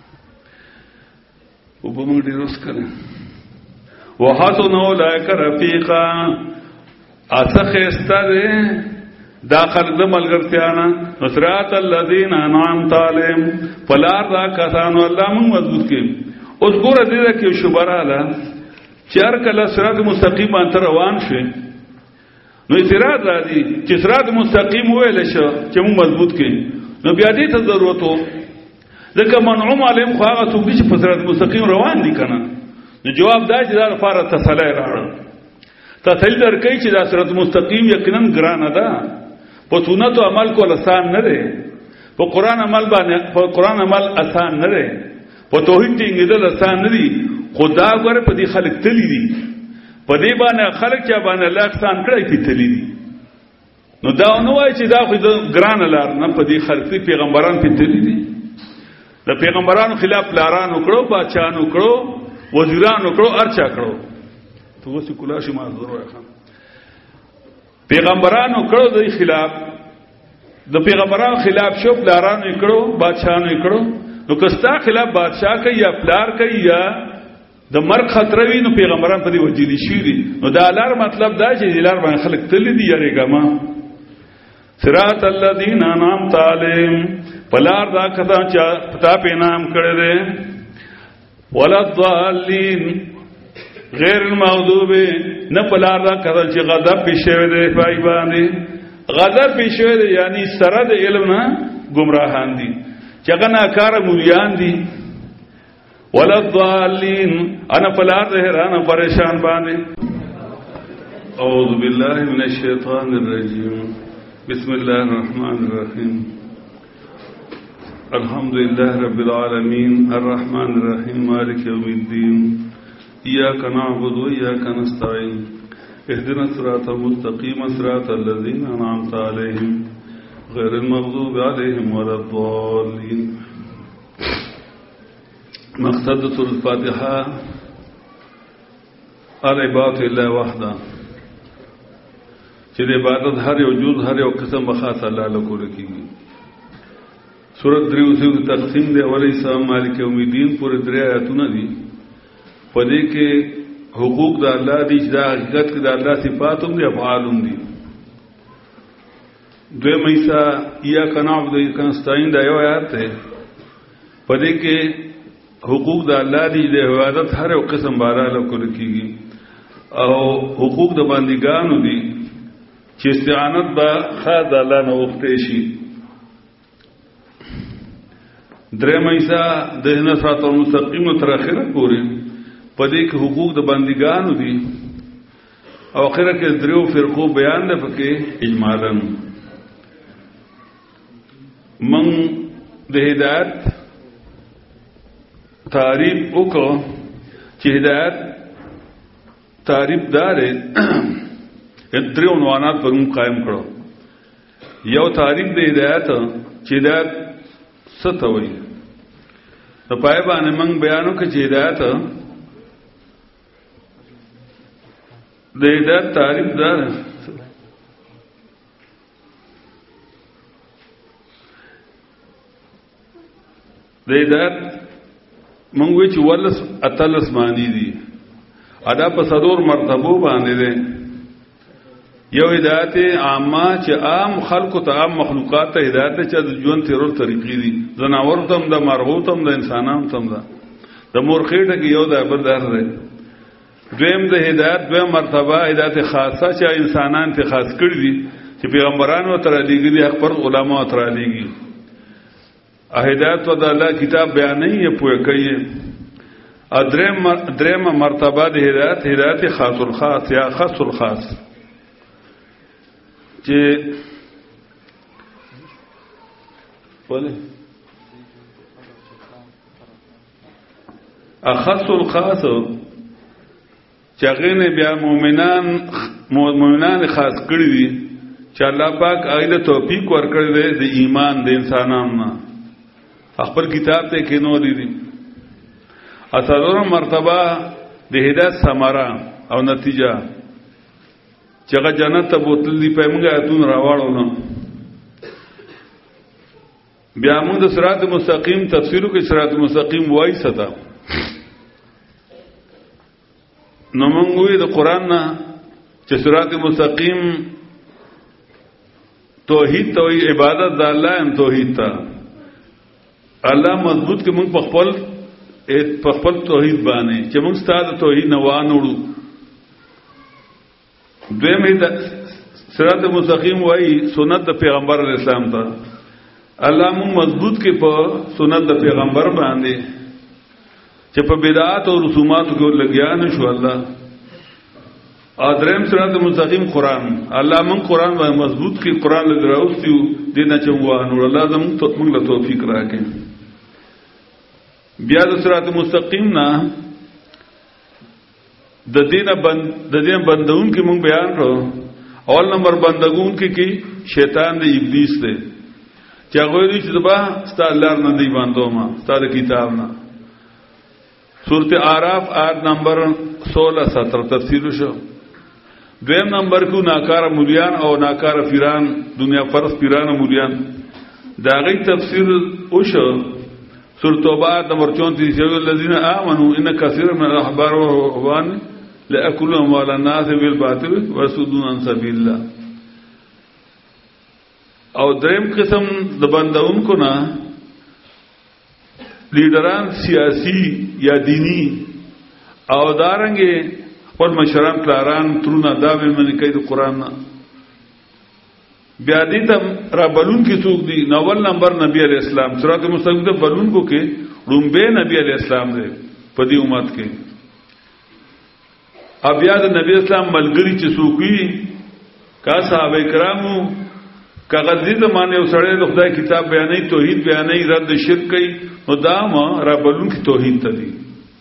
وبمږ ډیر اوس کړه وحسن اولئک رفیقا اسخه استره داخل د ملګرتیانا نصرات الذین انعمت علیهم فلار دا کسانو الله مون مضبوط کړي اوس ګوره دې کې شوبراله چار کله صراط مستقیم انت روان شي نو صراط راځي چې صراط مستقیم ویل شو چې مون مضبوط کړي نو بیا دې ته ضرورت وو ځکه منعوم علیهم خو هغه څوک چې په صراط مستقیم روان دي کنه نو جواب دا چې دا لپاره تسلی راړو تسلی درکې چې دا صراط مستقیم یقینا ګران ده په سنت او عمل کول آسان نه دی په قران عمل باندې په قران عمل آسان نه دی په توحید ټینګېدل آسان نه دی خدا غره په دې خلق تللی دي په دې باندې خلق چې باندې الله احسان کړی په تللی دي نو دا نو وای چې دا خو ګران لار نه په دې خلق پیغمبران په تللی دي د پیغمبرانو خلاف لاران وکړو بادشاہان وکړو وزیران وکړو ارچا کړو تو وسی کلا شي ما ضرور خان پیغمبرانو کړو د خلاف د پیغمبرانو خلاف شو پلارانو کړو بادشاہانو کړو نو کستا خلاف بادشاہ کوي یا پلار کوي یا د مرګ خطر وي نو پیغمبران په دې وجلی شي دي نو دا لار مطلب دا چې دلار باندې خلک تل دي یریګما صراط الذین انعمت علیهم پلار دا کسان چې پتا په نام کړی دي ولضالین غیر المغضوب نه پلار دا کړل چې غضب پېښوي دی پای باندې غضب پېښوي دی یعنی سره د علم نه گمراهان دي چې هغه ناکاره مولیان دي ولضالین انا پلار ده حیران پریشان باندې اعوذ بالله من الشیطان الرجیم بسم الله الرحمن الرحیم الحمد لله رب العالمین الرحمن الرحیم مالک یوم الدین إياك نعبد وإياك نستعين اهدنا الصراط المستقيم صراط الذين أنعمت عليهم غير المغضوب عليهم ولا الضالين مقصد سورة الفاتحة العبادة لله وحده چې د عبادت هر یو جز هر یو قسم بخاص الله له کول کیږي سورۃ دریو سو تقسیم دی اولی سلام مالک یوم الدین پورې درې آیاتونه دي پدې کې حقوق د الله دي چې د حقیقت کې د الله صفات هم دي افعال هم دي دوی مېسا یا کنعبد یا کنستعين دا یو آیات ده پدې کې حقوق د الله دي د عبادت هر یو قسم باراله کول کیږي او حقوق د بندګانو دي چې استعانت به خاص الله نه وخته شي درې مېسا د نه صراط المستقیم تر اخره پورې پدې کې حقوق د بندګانو دي او اخره کې دریو فرقو بیان ده پکې اجمالاً من د هدایت تعریف وکړو چې هدایت تعریف دار دریو عنوانات پر موږ قائم کړو یو تعریف د هدایت چې هدایت څه ته وایي په پای باندې موږ بیانو کې چې هدایت د هدایت تعریف دا د هدایت مونږ وی چې ولس اتلس معنی دي ادا په صدور مرتبه باندې ده یو هدایت عامه چې عام خلکو ته عام مخلوقات ته هدایت چې د ژوند تیرول طریقې دي زناور ته د مرغو ته د انسانانو ته د مورخېټه کې یو د بردار ده دویم د هدایت دویم مرتبه هدایت خاصه چې انسانان ته خاص کړی دي چې پیغمبرانو تر لېږلي حق پر علما تر لېږي هدایت و د الله کتاب بیان نه یې پوهه کوي ادریم دریم مرتبه د هدایت هدایت خاص الخاص یا خاص الخاص چې ولی اخص الخاص چاغینه بیا مؤمنان مؤمنان خاص کړی دي چې الله پاک ایله توفیق ورکړي دی د ایمان د انسانانو خپل کتاب ته کې نو دي اثرونه مرتبه د هدایت ثمره او نتیجه چې هغه جنت ته بوتل دی په موږ اتون راوړو نو بیا موږ د صراط مستقیم تفسیرو کې صراط مستقیم وایي ستا نو موږ وی د قران نه چې صراط مستقیم توحید ته عبادت د الله ان توحید ته الله مضبوط کې موږ په خپل په خپل توحید باندې چې موږ ستاسو توحید نه وانوړو دویمه د صراط مستقیم وایي سنت د پیغمبر اسلام ته الله موږ مضبوط کې په سنت د پیغمبر باندې چې په بدعات او رسوماتو کې لګیا نه شو الله ادریم صراط مستقیم قران الله موږ قران باندې مضبوط کې قران لګراوستیو دینه چوانو الله زموږ ته موږ له توفیق راکړي بیا د صراط مستقیم نه د دینه بند د دین بندون کې موږ بیان کړو اول نمبر بندګون کې کې شیطان دی ابلیس دی چې هغه دې چې دبا ستاسو لار نه دی باندې ما ستاسو کتاب نه سورۃ اعراف آیت نمبر سولہ سترہ تفسیر شو دویم نمبر کو ناکار مولیان او ناکار پیران دنیا فرض پیران او مولیان دا غي تفسیر او شو سورۃ توبہ نمبر چونتیس الذين امنوا ان كثير من الاحبار والرهبان لاكلوا اموال الناس بالباطل ويصدون عن سبيل الله او دریم قسم د بندونکو نه لیډران سیاسی یا دینی او دارنګه خپل مشران پلاران ترونه دا به من کوي د قران نه بیا دې ته را بلون کې څوک دی نوول نمبر نبی علیہ السلام صراط مستقیم ته بلون کو کې رومبه نبی علیہ السلام دې په دې امت کې بیا د نبی اسلام ملګری چې څوک وي کا صحابه کرامو کاغذی زمانه وسړی د خدای کتاب بیانې توحید بیانې رد شرک کوي نو دا ما را بلون کی توحید ته دي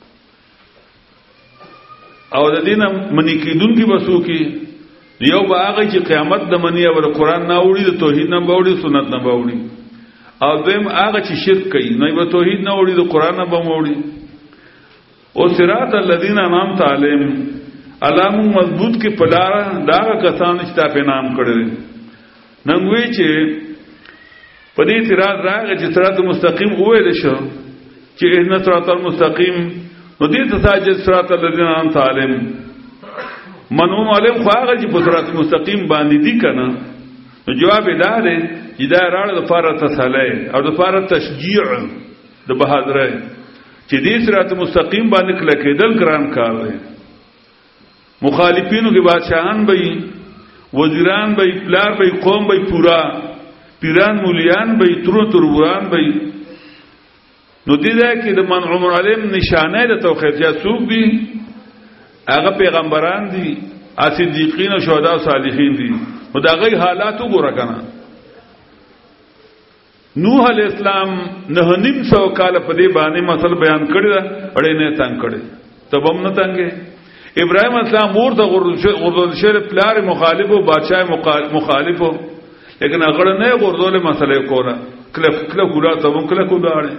او د دینه منی کیدون کی بسو کی یو باغه چې قیامت د منی او قرآن نه وړي د توحید نه وړي سنت نه وړي او دیم هغه چې شرک کوي نو به توحید نه وړي د قرآن نه وړي او صراط الذین انعمت علیهم علام مضبوط کی پلار دا کسان چې تا په نام کړی ننګوي چې په دې اعتراض راغی چې صراط مستقیم وویل شو چې ان صراط المستقیم نو دې ته چې صراط الذین انعمت علیهم منو علم خو هغه چې په صراط مستقیم باندې دي کنه نو جواب دا دی چې دا راړه د فاره تسلی او د فاره تشجيع د بهادرۍ چې دې صراط مستقیم باندې کله کېدل ګران کار دی مخالفینو کې بادشاہان به وزیران به پلار به قوم به پورا پیران مولیان به ترو تروران به نو دې ده کې د منعم علیم نشانه د توحید یا څوک دي هغه پیغمبران دي صدیقین او شهدا او صالحین دي نو دا غي حالات وګوره کنه نوح علیہ السلام نه نیم سو کال په دې باندې مسل بیان کړی دا اړې نه تنگ کړی تبم نه تنگه ابراهيم اسلام ورته غردول شر پلار مخالف او بادشاہ مخالف لیکن هغه نه غردول مسله کوله کله کله ګورا ته مون کله کوډاړي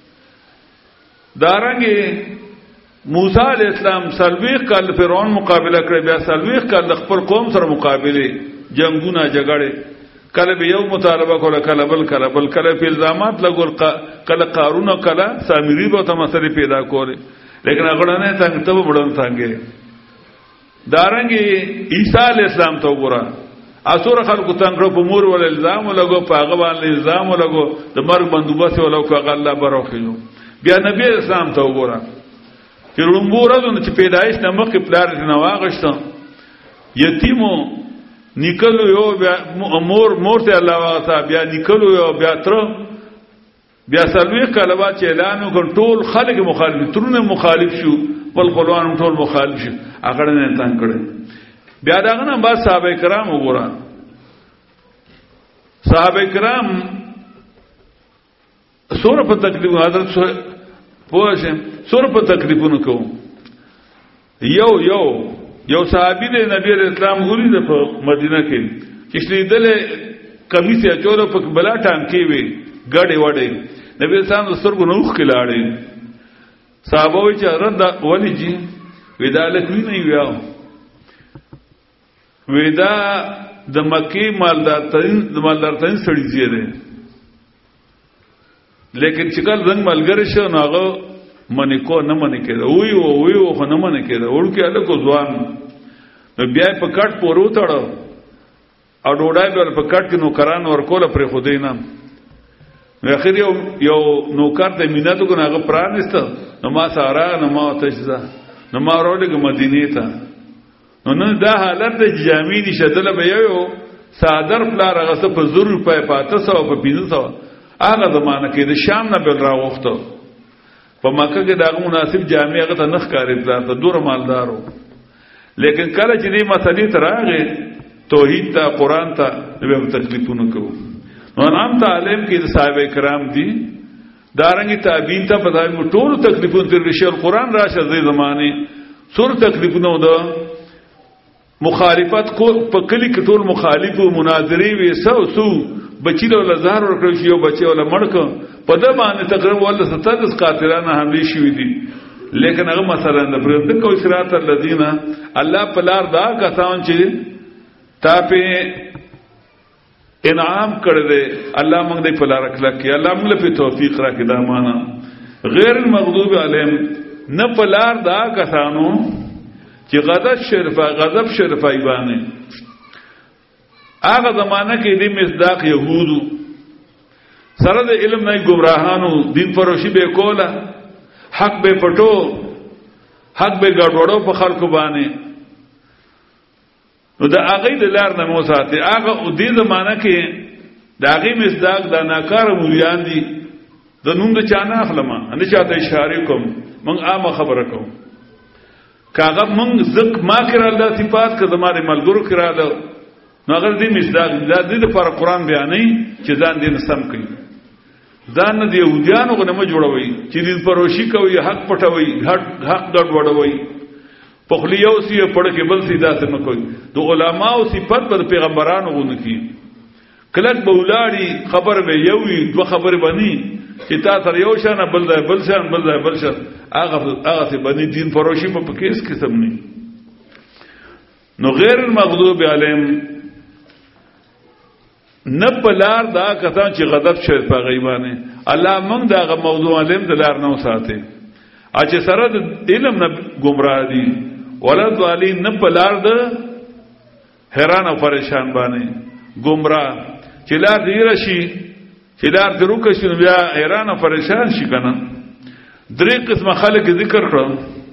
دارنګي موسی علیہ السلام سلويخ کال فرعون مقابله کړی بیا سلويخ کال خپل قوم سره مقابله جنگونه جګړه کله به یو مطالبه کوله کله بل کله بل کله په الزامات لګول کله قارون او کله سامری به ته مسله پیدا کوله لیکن هغه نه څنګه ته وړون څنګه دارنګي عیسی علیہ السلام ته وګوره اسور خلکو څنګه په مور ول الزام لګو په هغه باندې الزام لګو د مرګ بندوبست ولو کو الله بروخیو بیا نبی اسلام ته وګوره چې رومبورزونه چې پیدایش نه مخکې پلار نه واغښت یتیمو نکلو یو بیا مور مور ته الله واغتا بیا نکلو یو بیا تر بیا سلوی کلبا چې اعلان وکړ ټول خلک مخالف ترونه مخالف شو بل خپلوان ټول مخالف شو هغه نه تنگ کړي بیا داغه نه بعد صحابه کرام وګورئ صحابه کرام سور په تکلیف حضرت پوښم سور په تکلیفونو کو یو یو یو صحابي د نبی اسلام ولید په مدینه کې چې دله کمیس یا چورو په بلا ټانکی وي ګډه وړي نبی اسلام د سترګو نوخ کې لاړې صحابه وی چې رد ولی جی ودا لکوی نه ویاو ودا د مکی مالدار ترين د مالدار ترين سړي زیاده لیکن چې کله رنگ ملګری شو ناغه منی کو نه منی کړه وی او وی او خو نه منی کړه ورکه له کو ځوان بیا په کټ پورو تړو او ډوډۍ په پکټ کې نوکران ورکول پر خودینم نو اخر یو یو نوکر ته میناتو کو هغه پرانست نو ما سارا نو ما تشزا نو ما ورولګ مدینه ته نو نه دا حالت د جامې نشدل به یو صادر پلار هغه په زر روپے پاته سو په پینځه سو هغه زمانہ کې د شام نه بل راوخته په مکه کې دا مناسب جامې هغه ته نخ کاری پلاته دور مالدارو لیکن کله چې دې مسلې تراغه توحید ته قران ته به تکلیفونه کوو نو نام تعلیم کې صحابه کرام دي دارنګي تابعین ته په دایمو ټول تکلیفونه تر رشل قران راشه د زمانه سور تکلیفونه ده مخالفت کو په کلی کې ټول مخالفو مناظری وي سو سو بچی له لزار ورکړ شي او بچي ولا مړک په د باندې تقریبا ول ستاسو قاتلانه حمله شوې دي لیکن هغه مثلا د پرند کو صراط الذین الله پلار دا کسان چې تا په انعام کړی دی الله موږ دې په لار کړه کې الله موږ له توفیق راکړي دا معنا غیر المغضوب علیهم نه په لار دا کسانو چې غضب شرفا غضب شرفای باندې هغه زمانہ کې دې مصداق يهودو سره د علم نه گمراهانو دین فروشي به کوله حق به پټو حق به ګډوډو په خلکو باندې نو دا هغه د لار نه مو ساتي هغه دې زمانہ کې دا هغه مصداق د ناکار مولیان دي د نوم د چانه اخلمه ان چاته اشاره کوم مونږ عامه خبره کوم کاغه مونږ زق ما کړل د صفات که زماره ملګرو کړل نو هغه دې مصداق د دې لپاره قران بیانې چې ځان دې سم کوي ځان نه دی یهودانو غو نه ما جوړوي چې دې پروشي کوي حق پټوي حق حق ګډ وډوي په خلیو سی پړ کې بل سیدا څه نه کوي د علماو صفات پر پیغمبرانو غو نه کی کلک بولاړي خبر به یوي دو خبر بني چې تا تر یو شانه بل ځای بل شان بل ځای بل شان هغه هغه څه بني دین فروشي په کیس کې سم نه نو غیر المغضوب علیهم نه بلار دا کسان چې غضب شوی په غیبانه الله موږ دا غو موضوع علم د لار نو ساتي اچ سره د علم نه گمراه دي ولد والی نه بلار د حیران او پریشان باندې گمراه چې لار دی رشي چې لار درو کښ بیا حیران او پریشان شي کنه درې قسم خلک ذکر کړو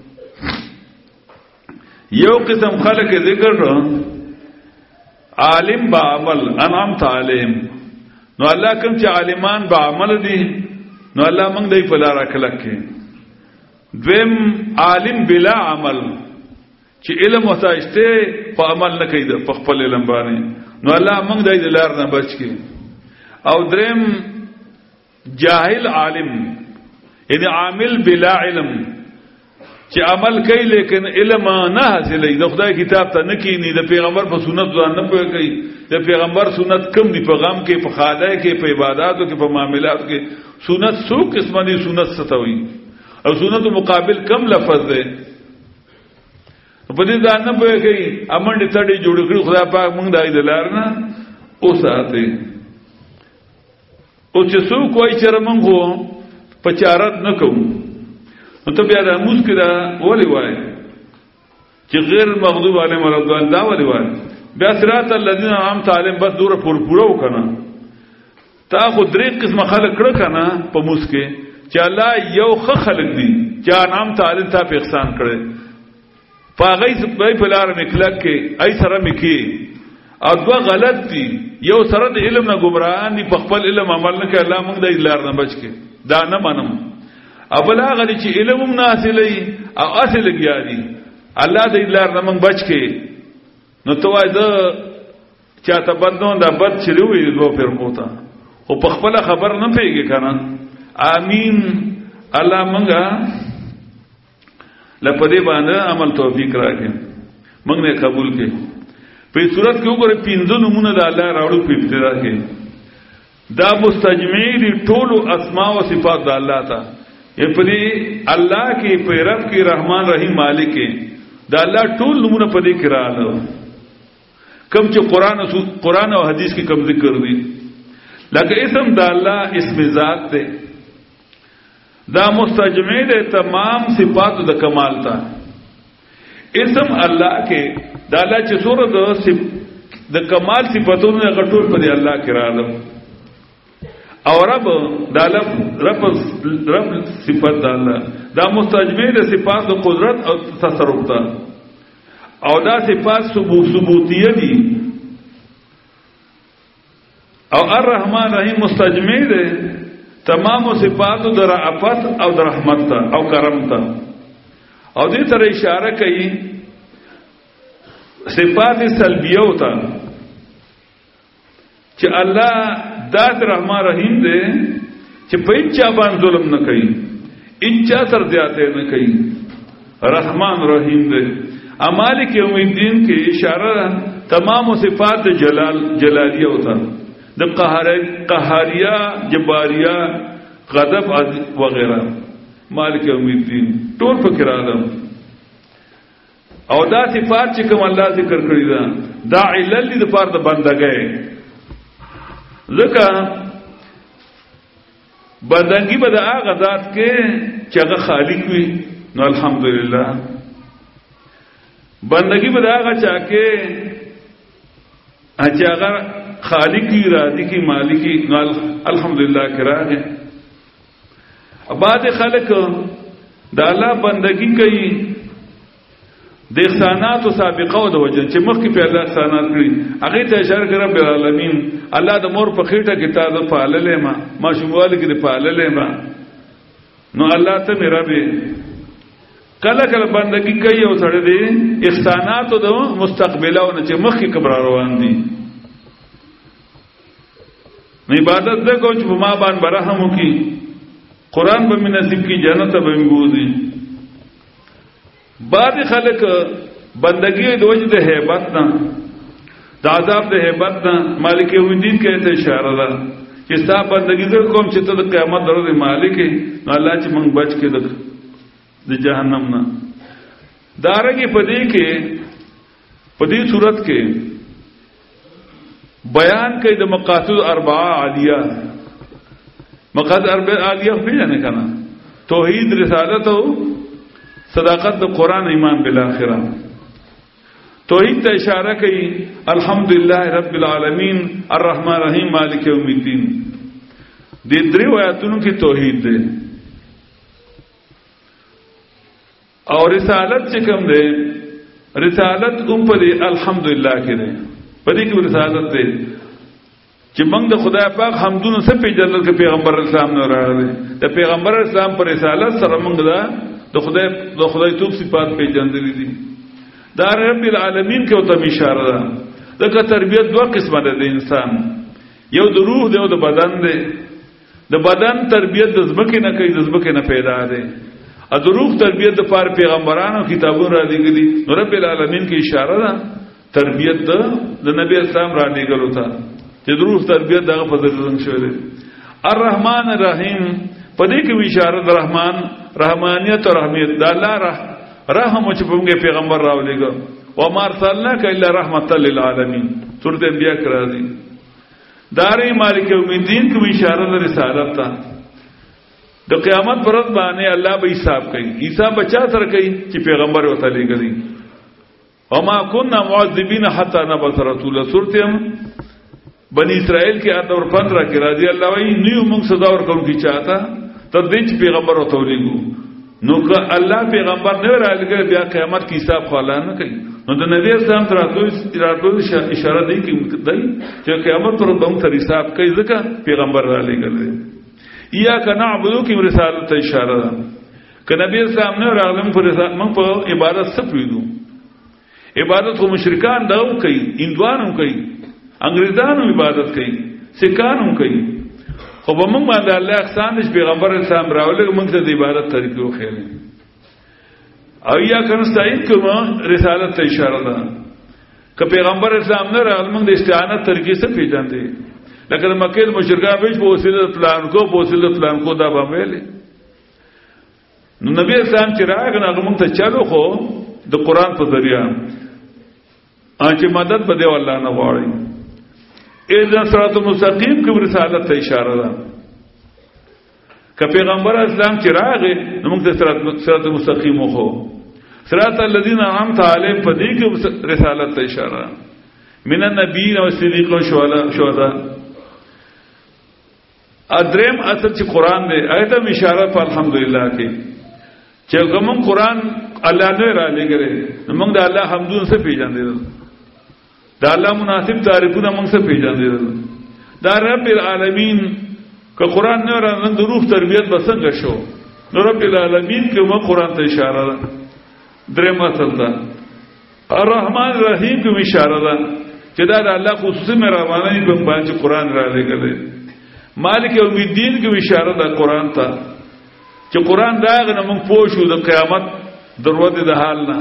یو قسم خلک ذکر کړو عالم با عمل انعمت علیهم نو الله کوم چې عالمان با عمل دي نو الله موږ دې په لار کلک کې دویم عالم بلا عمل چې علم وسایشته په عمل نه کوي په خپل علم باندې نو الله موږ دې لار نه بچ کې او دریم جاهل عالم یعنی عامل بلا علم چې عمل کوي لیکن علم نه حاصلې د خدای کتاب ته نه کینی د پیغمبر په سنت ځان نه پوي کوي د پیغمبر سنت کم دی په غم کې په خاله کې په عبادتو کې په معاملاتو کې سنت څو قسمه دي سنت ستوي او سنت مقابل کم لفظ ده په دې ځان نه پوي کوي امن دې تړي جوړ کړی خدای پاک موږ دای دلار نه او ساته او چې څو کوی چې موږ په چارت نه کوو نو ته بیا د موږ کړه ولي وای چې غیر مغضوب علیهم ولا الضالین دا ولي وای بیا صراط الذین انعمت علیهم بس دوره پور پورو کنه تا خو درې قسم خلق کړه کنه په موږ کې چې الله یو خ خلق دي چې انعمت علیهم ته په احسان کړي پاغی سپای په لار نکلک کې ای سره مکی او دوا غلط دي یو سره د علم نه گمراهان دي په خپل علم عمل نه کوي الله موږ د لار نه بچ کې دا نه منم ابل هغه چې علم هم حاصلې او اصل لګیاري الله دې لار نه موږ بچ کې نو توای دا چاته بدون دا بد چلوي دوه پر موتا او په خپل خبر نه پیږي کنه آمین. الله منګه لپاره باندې عمل توفیق راکړي، موږ نه قبول کړي. په صورت کې وګوره پنځه نمونه د الله راوړو په ابتدا کې. دا مستجمع دي ټول اسماء او صفات د الله ته. یې په دې الله کې په رب کې رحمان رحیم مالک کې دا الله ټول نمونه په دې کې رااله. کوم چې قران او قران او حدیث کې کوم ذکر دي، لکه اسم د الله اسم ذات ده، دا مستجمع ده تمام صفات د کمال ته. اسم الله کې دا الله چې سورہ د کمال صفاتونو غټول په دې الله کې رااله. او رب دا رب رب رب صفات دا الله دا مستجمع ده صفات د قدرت او تصرف ته، او دا صفات ثبوتیه دي. او الرحمن رحیم مستجمع ده تمام صفات د رأفت او د رحمت ته او کرم ته. او دې تر اشاره کوي صفات سلبیه وتا چې الله ذات رحمان رحیم ده چې په اچا باندې ظلم نه کوي، اچا سر زیاته نه کوي، رحمان رحیم ده. مالک یوم الدین کې اشاره تمام صفات جلال جلالیه وتا، د قهار قهاریه جباریه غضب وغیرہ. مالک یوم الدین ټول فکر اعظم. او دا صفات چې کوم الله ذکر کړی دا دا علل دي د پاره د بندګۍ. ځکه بندګي به د هغه ذات کې چې هغه خالق وي، نو الحمدلله. بندګي به د هغه چا کې چې هغه خالق کی رازقی مالکی، نو الحمدللہ کراغه. بعد خلق د الله بندگی کوي د احسانات او سابقه او د وجه چې مخکې په الله احسانات کړی، هغه ته اشاره کړه رب العالمین. الله د مور په خېټه کې تا د پاللې ما ما شموال کې د پاللې ما، نو الله ته مې رب کله کله بندگی کوي او سره دي احسانات او د مستقبلونه چې مخکې کبر روان دي. نو عبادت دې کو چې ما باندې برحم وکي، قران به مې نصیب کی، جنت به مې بوزي. بعد خلق بندگی د وجه د هیبت نه، د عذاب د هیبت نه مالک یوم الدین کې ته اشاره ده چې ستا بندگی زه کوم چې ته د قیامت ورځې مالک یې، نو الله چې موږ بچ کې د جهنم نه. دارنګه پدې کې پدې صورت کې بیان کوي د مقاصد اربعه عالیه. مقاصد اربعه عالیه پیژنې کنه، توحید، رسالت او صداقت د قران، ایمان بالاخره. توحید ته اشاره کوي الحمدلله رب العالمین الرحمن الرحیم مالک یوم الدین. دې درې آیاتونو کې توحید ده. او رسالت چې کوم ده، رسالت هم په دې الحمدلله کې ده. په دې کې رسالت ده چې موږ د خدای پاک حمدونه سره پیژنل کې پیغمبر اسلام نه راغلی. د پیغمبر اسلام پر رسالت سره موږ دا د خدای د خدای توپ صفات پیژندل دي. دا رب العالمین کې ته اشاره ده. دغه تربیت دوه قسمه ده د انسان، یو د روح دی او د بدن دی. د بدن تربیت د ځمکې نه کوي، د ځمکې نه پیدا ده. ا د روح تربیت د پاره پیغمبرانو کتابونو را لګلي. نو رب العالمین کې اشاره ده تربیت د نبی اسلام را لګلو ته چې د روح تربیت دغه په ځای شوی دی. الرحمن الرحیم په دې کې اشاره د رحمان رحمانیت او رحمیت د الله رحم چې په موږ پیغمبر راولېګو. و ما ارسلناک الا رحمتا للعالمین، سورۃ انبیاء کې راځي. داري مالک یوم الدین کې اشاره د رسالت ته. د قیامت پر ورځ باندې الله به حساب کوي. حساب بچا سره کوي چې پیغمبر وته لګي. وما كنا معذبين حتى نبعث رسولا. سورۃ بنی اسرائیل کې آیت نمبر پندرہ کې راځي الله وايي نیو موږ سزا ورکوم کی چاته تر دې چې پیغمبر وته لګو. نو که الله پیغمبر نه راځي بیا قیامت کې حساب خلا نه کوي. نو د نبی اسلام تر راتلو اشاره دی کې دی چې قیامت پر دوم تر حساب کوي ځکه پیغمبر را لګل. یا کنا عبدو کې رسالت ته اشاره ده. که نبی اسلام نه راغلم پر موږ په عبادت سپریدو. عبادت خو مشرکان داو کوي، هندوانو کوي، انګریزانو عبادت کوي، سکانو کوي. خو به موږ باندې الله احسان دې پیغمبر اسلام راولې موږ ته د عبادت طریقې وخېلې او یا کنستاین کوم رسالت ته اشاره ده که پیغمبر اسلام نه راغل موږ د استعانت طریقې څخه پیژاندې لکه د مکه مشرکان به په وسیله پلان کو په وسیله پلان کو دا باندې نو نبی اسلام چې راغی هغه موږ ته چالو خو د قران په ذریعہ چې مدد به دی الله نه غواړي اذن صراط مستقیم کوم رسالت ته اشاره ده که پیغمبر اسلام چې راغی نو موږ ته صراط مستقیم خو صراط الذين انعمت عليهم په دې کې رسالت ته اشاره من النبيين والصديقين والشهداء ادریم اصل چې قران دی آیت هم اشاره په الحمدلله کې چې کوم قران الله نه را لګره موږ د الله حمدون څخه پیژاندل دا الله مناسب تعریفونه موږ څخه پیژاندل دا رب العالمین که قران نه را نن د روح تربیت بسنګ شو نو رب العالمین کې موږ قران ته اشاره ده دریم اصل ده الرحمن الرحیم کې اشاره ده چې دا د الله خصوصي مهرباني په باندې قران را لګره مالک یوم الدین کې اشاره ده قران ته چې قران داغه موږ پوښو د قیامت دروازه د حال نه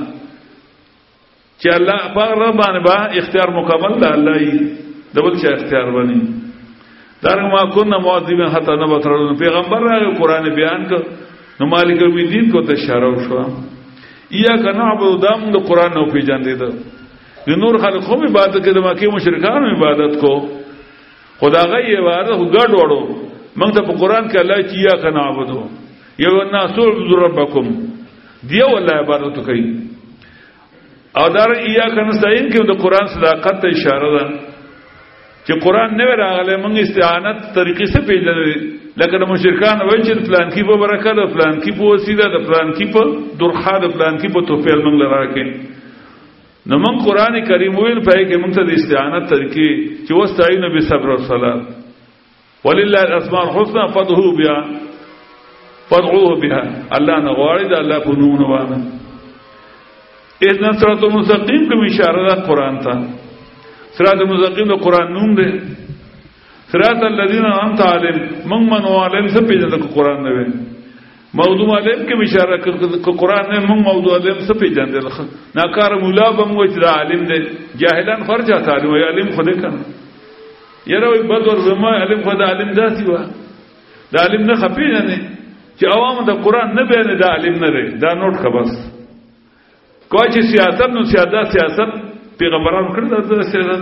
چې الله په ربانه با اختیار مکمل ده الله یې دبل چې اختیار ونی دارنګه ما كنا معذبین حتی نبعث پیغمبر راغی قران بیان کو نو مالک یوم الدین کو ته اشاره وشو یا کنه عبادت دام د قران نو پیژاندې ده د نور خلق خو عبادت کې د مکه مشرکان عبادت کو خدای یې واره ګډ وړو موږ ته په قران کې الله چې یا کنه عبادت یو الناس ربکم دیو الله عبادت کوي او دار یا کنه نستعين کې د قران صداقت ته اشاره ده چې قران نه راغله موږ استعانت طریقې څخه پیژنې لکه د مشرکان وایي چې پلان کې په برکت او پلان کې په وسیله د پلان کې په درخه د پلان کې په توفیل موږ لراکې نو موږ قران کریم ویل پای کې موږ ته د استعانت طریقې چې واستعینوا بالصبر والصلاه ولله الاسماء الحسنى فادعوه بها فادعوه بها الله نه غواړي د الله په نوم نه وانه اذن صراط مستقیم کوم اشاره ده قران ته صراط مستقیم د قران نوم ده صراط الذين انعمت عليهم من من عليهم څه پیژنه د قران نه وي موضوع علم کې اشاره ک قران نه من موضوع علم څه پیژنه ده ناکار مولا به مو چې عالم ده جاهلان فرجه تعلیم وي علم خو دې کنه یره وي بدر زما علم خو د عالم ذاتي و د عالم نه خپینه چې عوام د قران نه بیان د عالم نه لري دا نوٹ خبر کوی چې سیاست نو سیاست سیاست پیغمبران کړی دا سیاست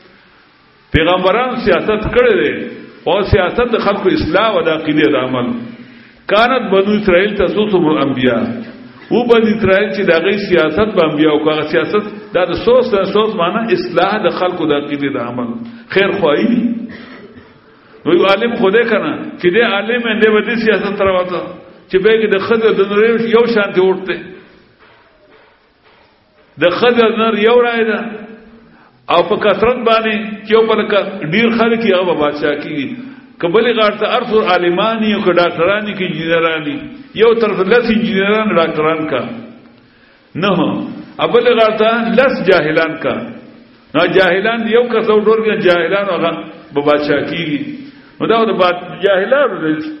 پیغمبران سیاست کړی دی او سیاست د خلکو اصلاح او د عقیده د عمل کانت بنو اسرائیل تسوسهم الانبیاء او بنو اسرائیل چې دغه سیاست به انبیاء او هغه سیاست دا د سوس د سوس معنی اصلاح د خلکو د عقیده د عمل خیر خوایي نو یو عالم خوده کنه چې دې عالم دې ودی سیاست ترواته چې به کې د خدای د نور یو شانتي ورته د خدای نور یو راي ده او په کثرت باندې چې په لکه ډیر خلک یې هغه بادشاہ کیږي کبل غارته ارث عالمانی او ډاکټرانی کې انجینرانی یو طرف لس انجینران ډاکټران کا نه ابل غارته لس جاهلان کا نه جاهلان یو کسو ډور کې جاهلان هغه په بادشاہ کیږي نو دا د بعد جاهلانو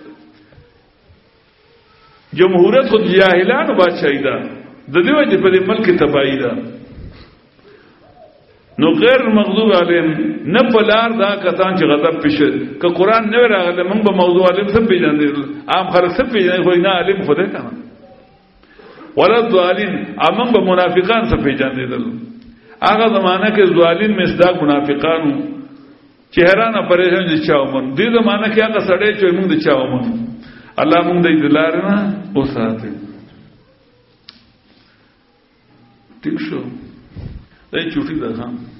جمهوریت خود جاهلانو بادشاہی ده د دې وجه په دې ملک تباہی ده نو غیر مغضوب علیهم نه بلار دا کسان چې غضب پېښ ک قرآن نه راغله موږ به موضوع عالم سم پیژندل عام خلک سم پیژني خو نه عالم خوده کنه ولا ضالین امم به منافقان سم پیژندل هغه زمانہ کې ضالین مصداق منافقانو چهرانه پریشان دي چاومن دې زمانہ کې هغه سړی چې موږ د چاومن الله موږ دې دلار نه اوساته ٹھیک شو دای چوټي ده ها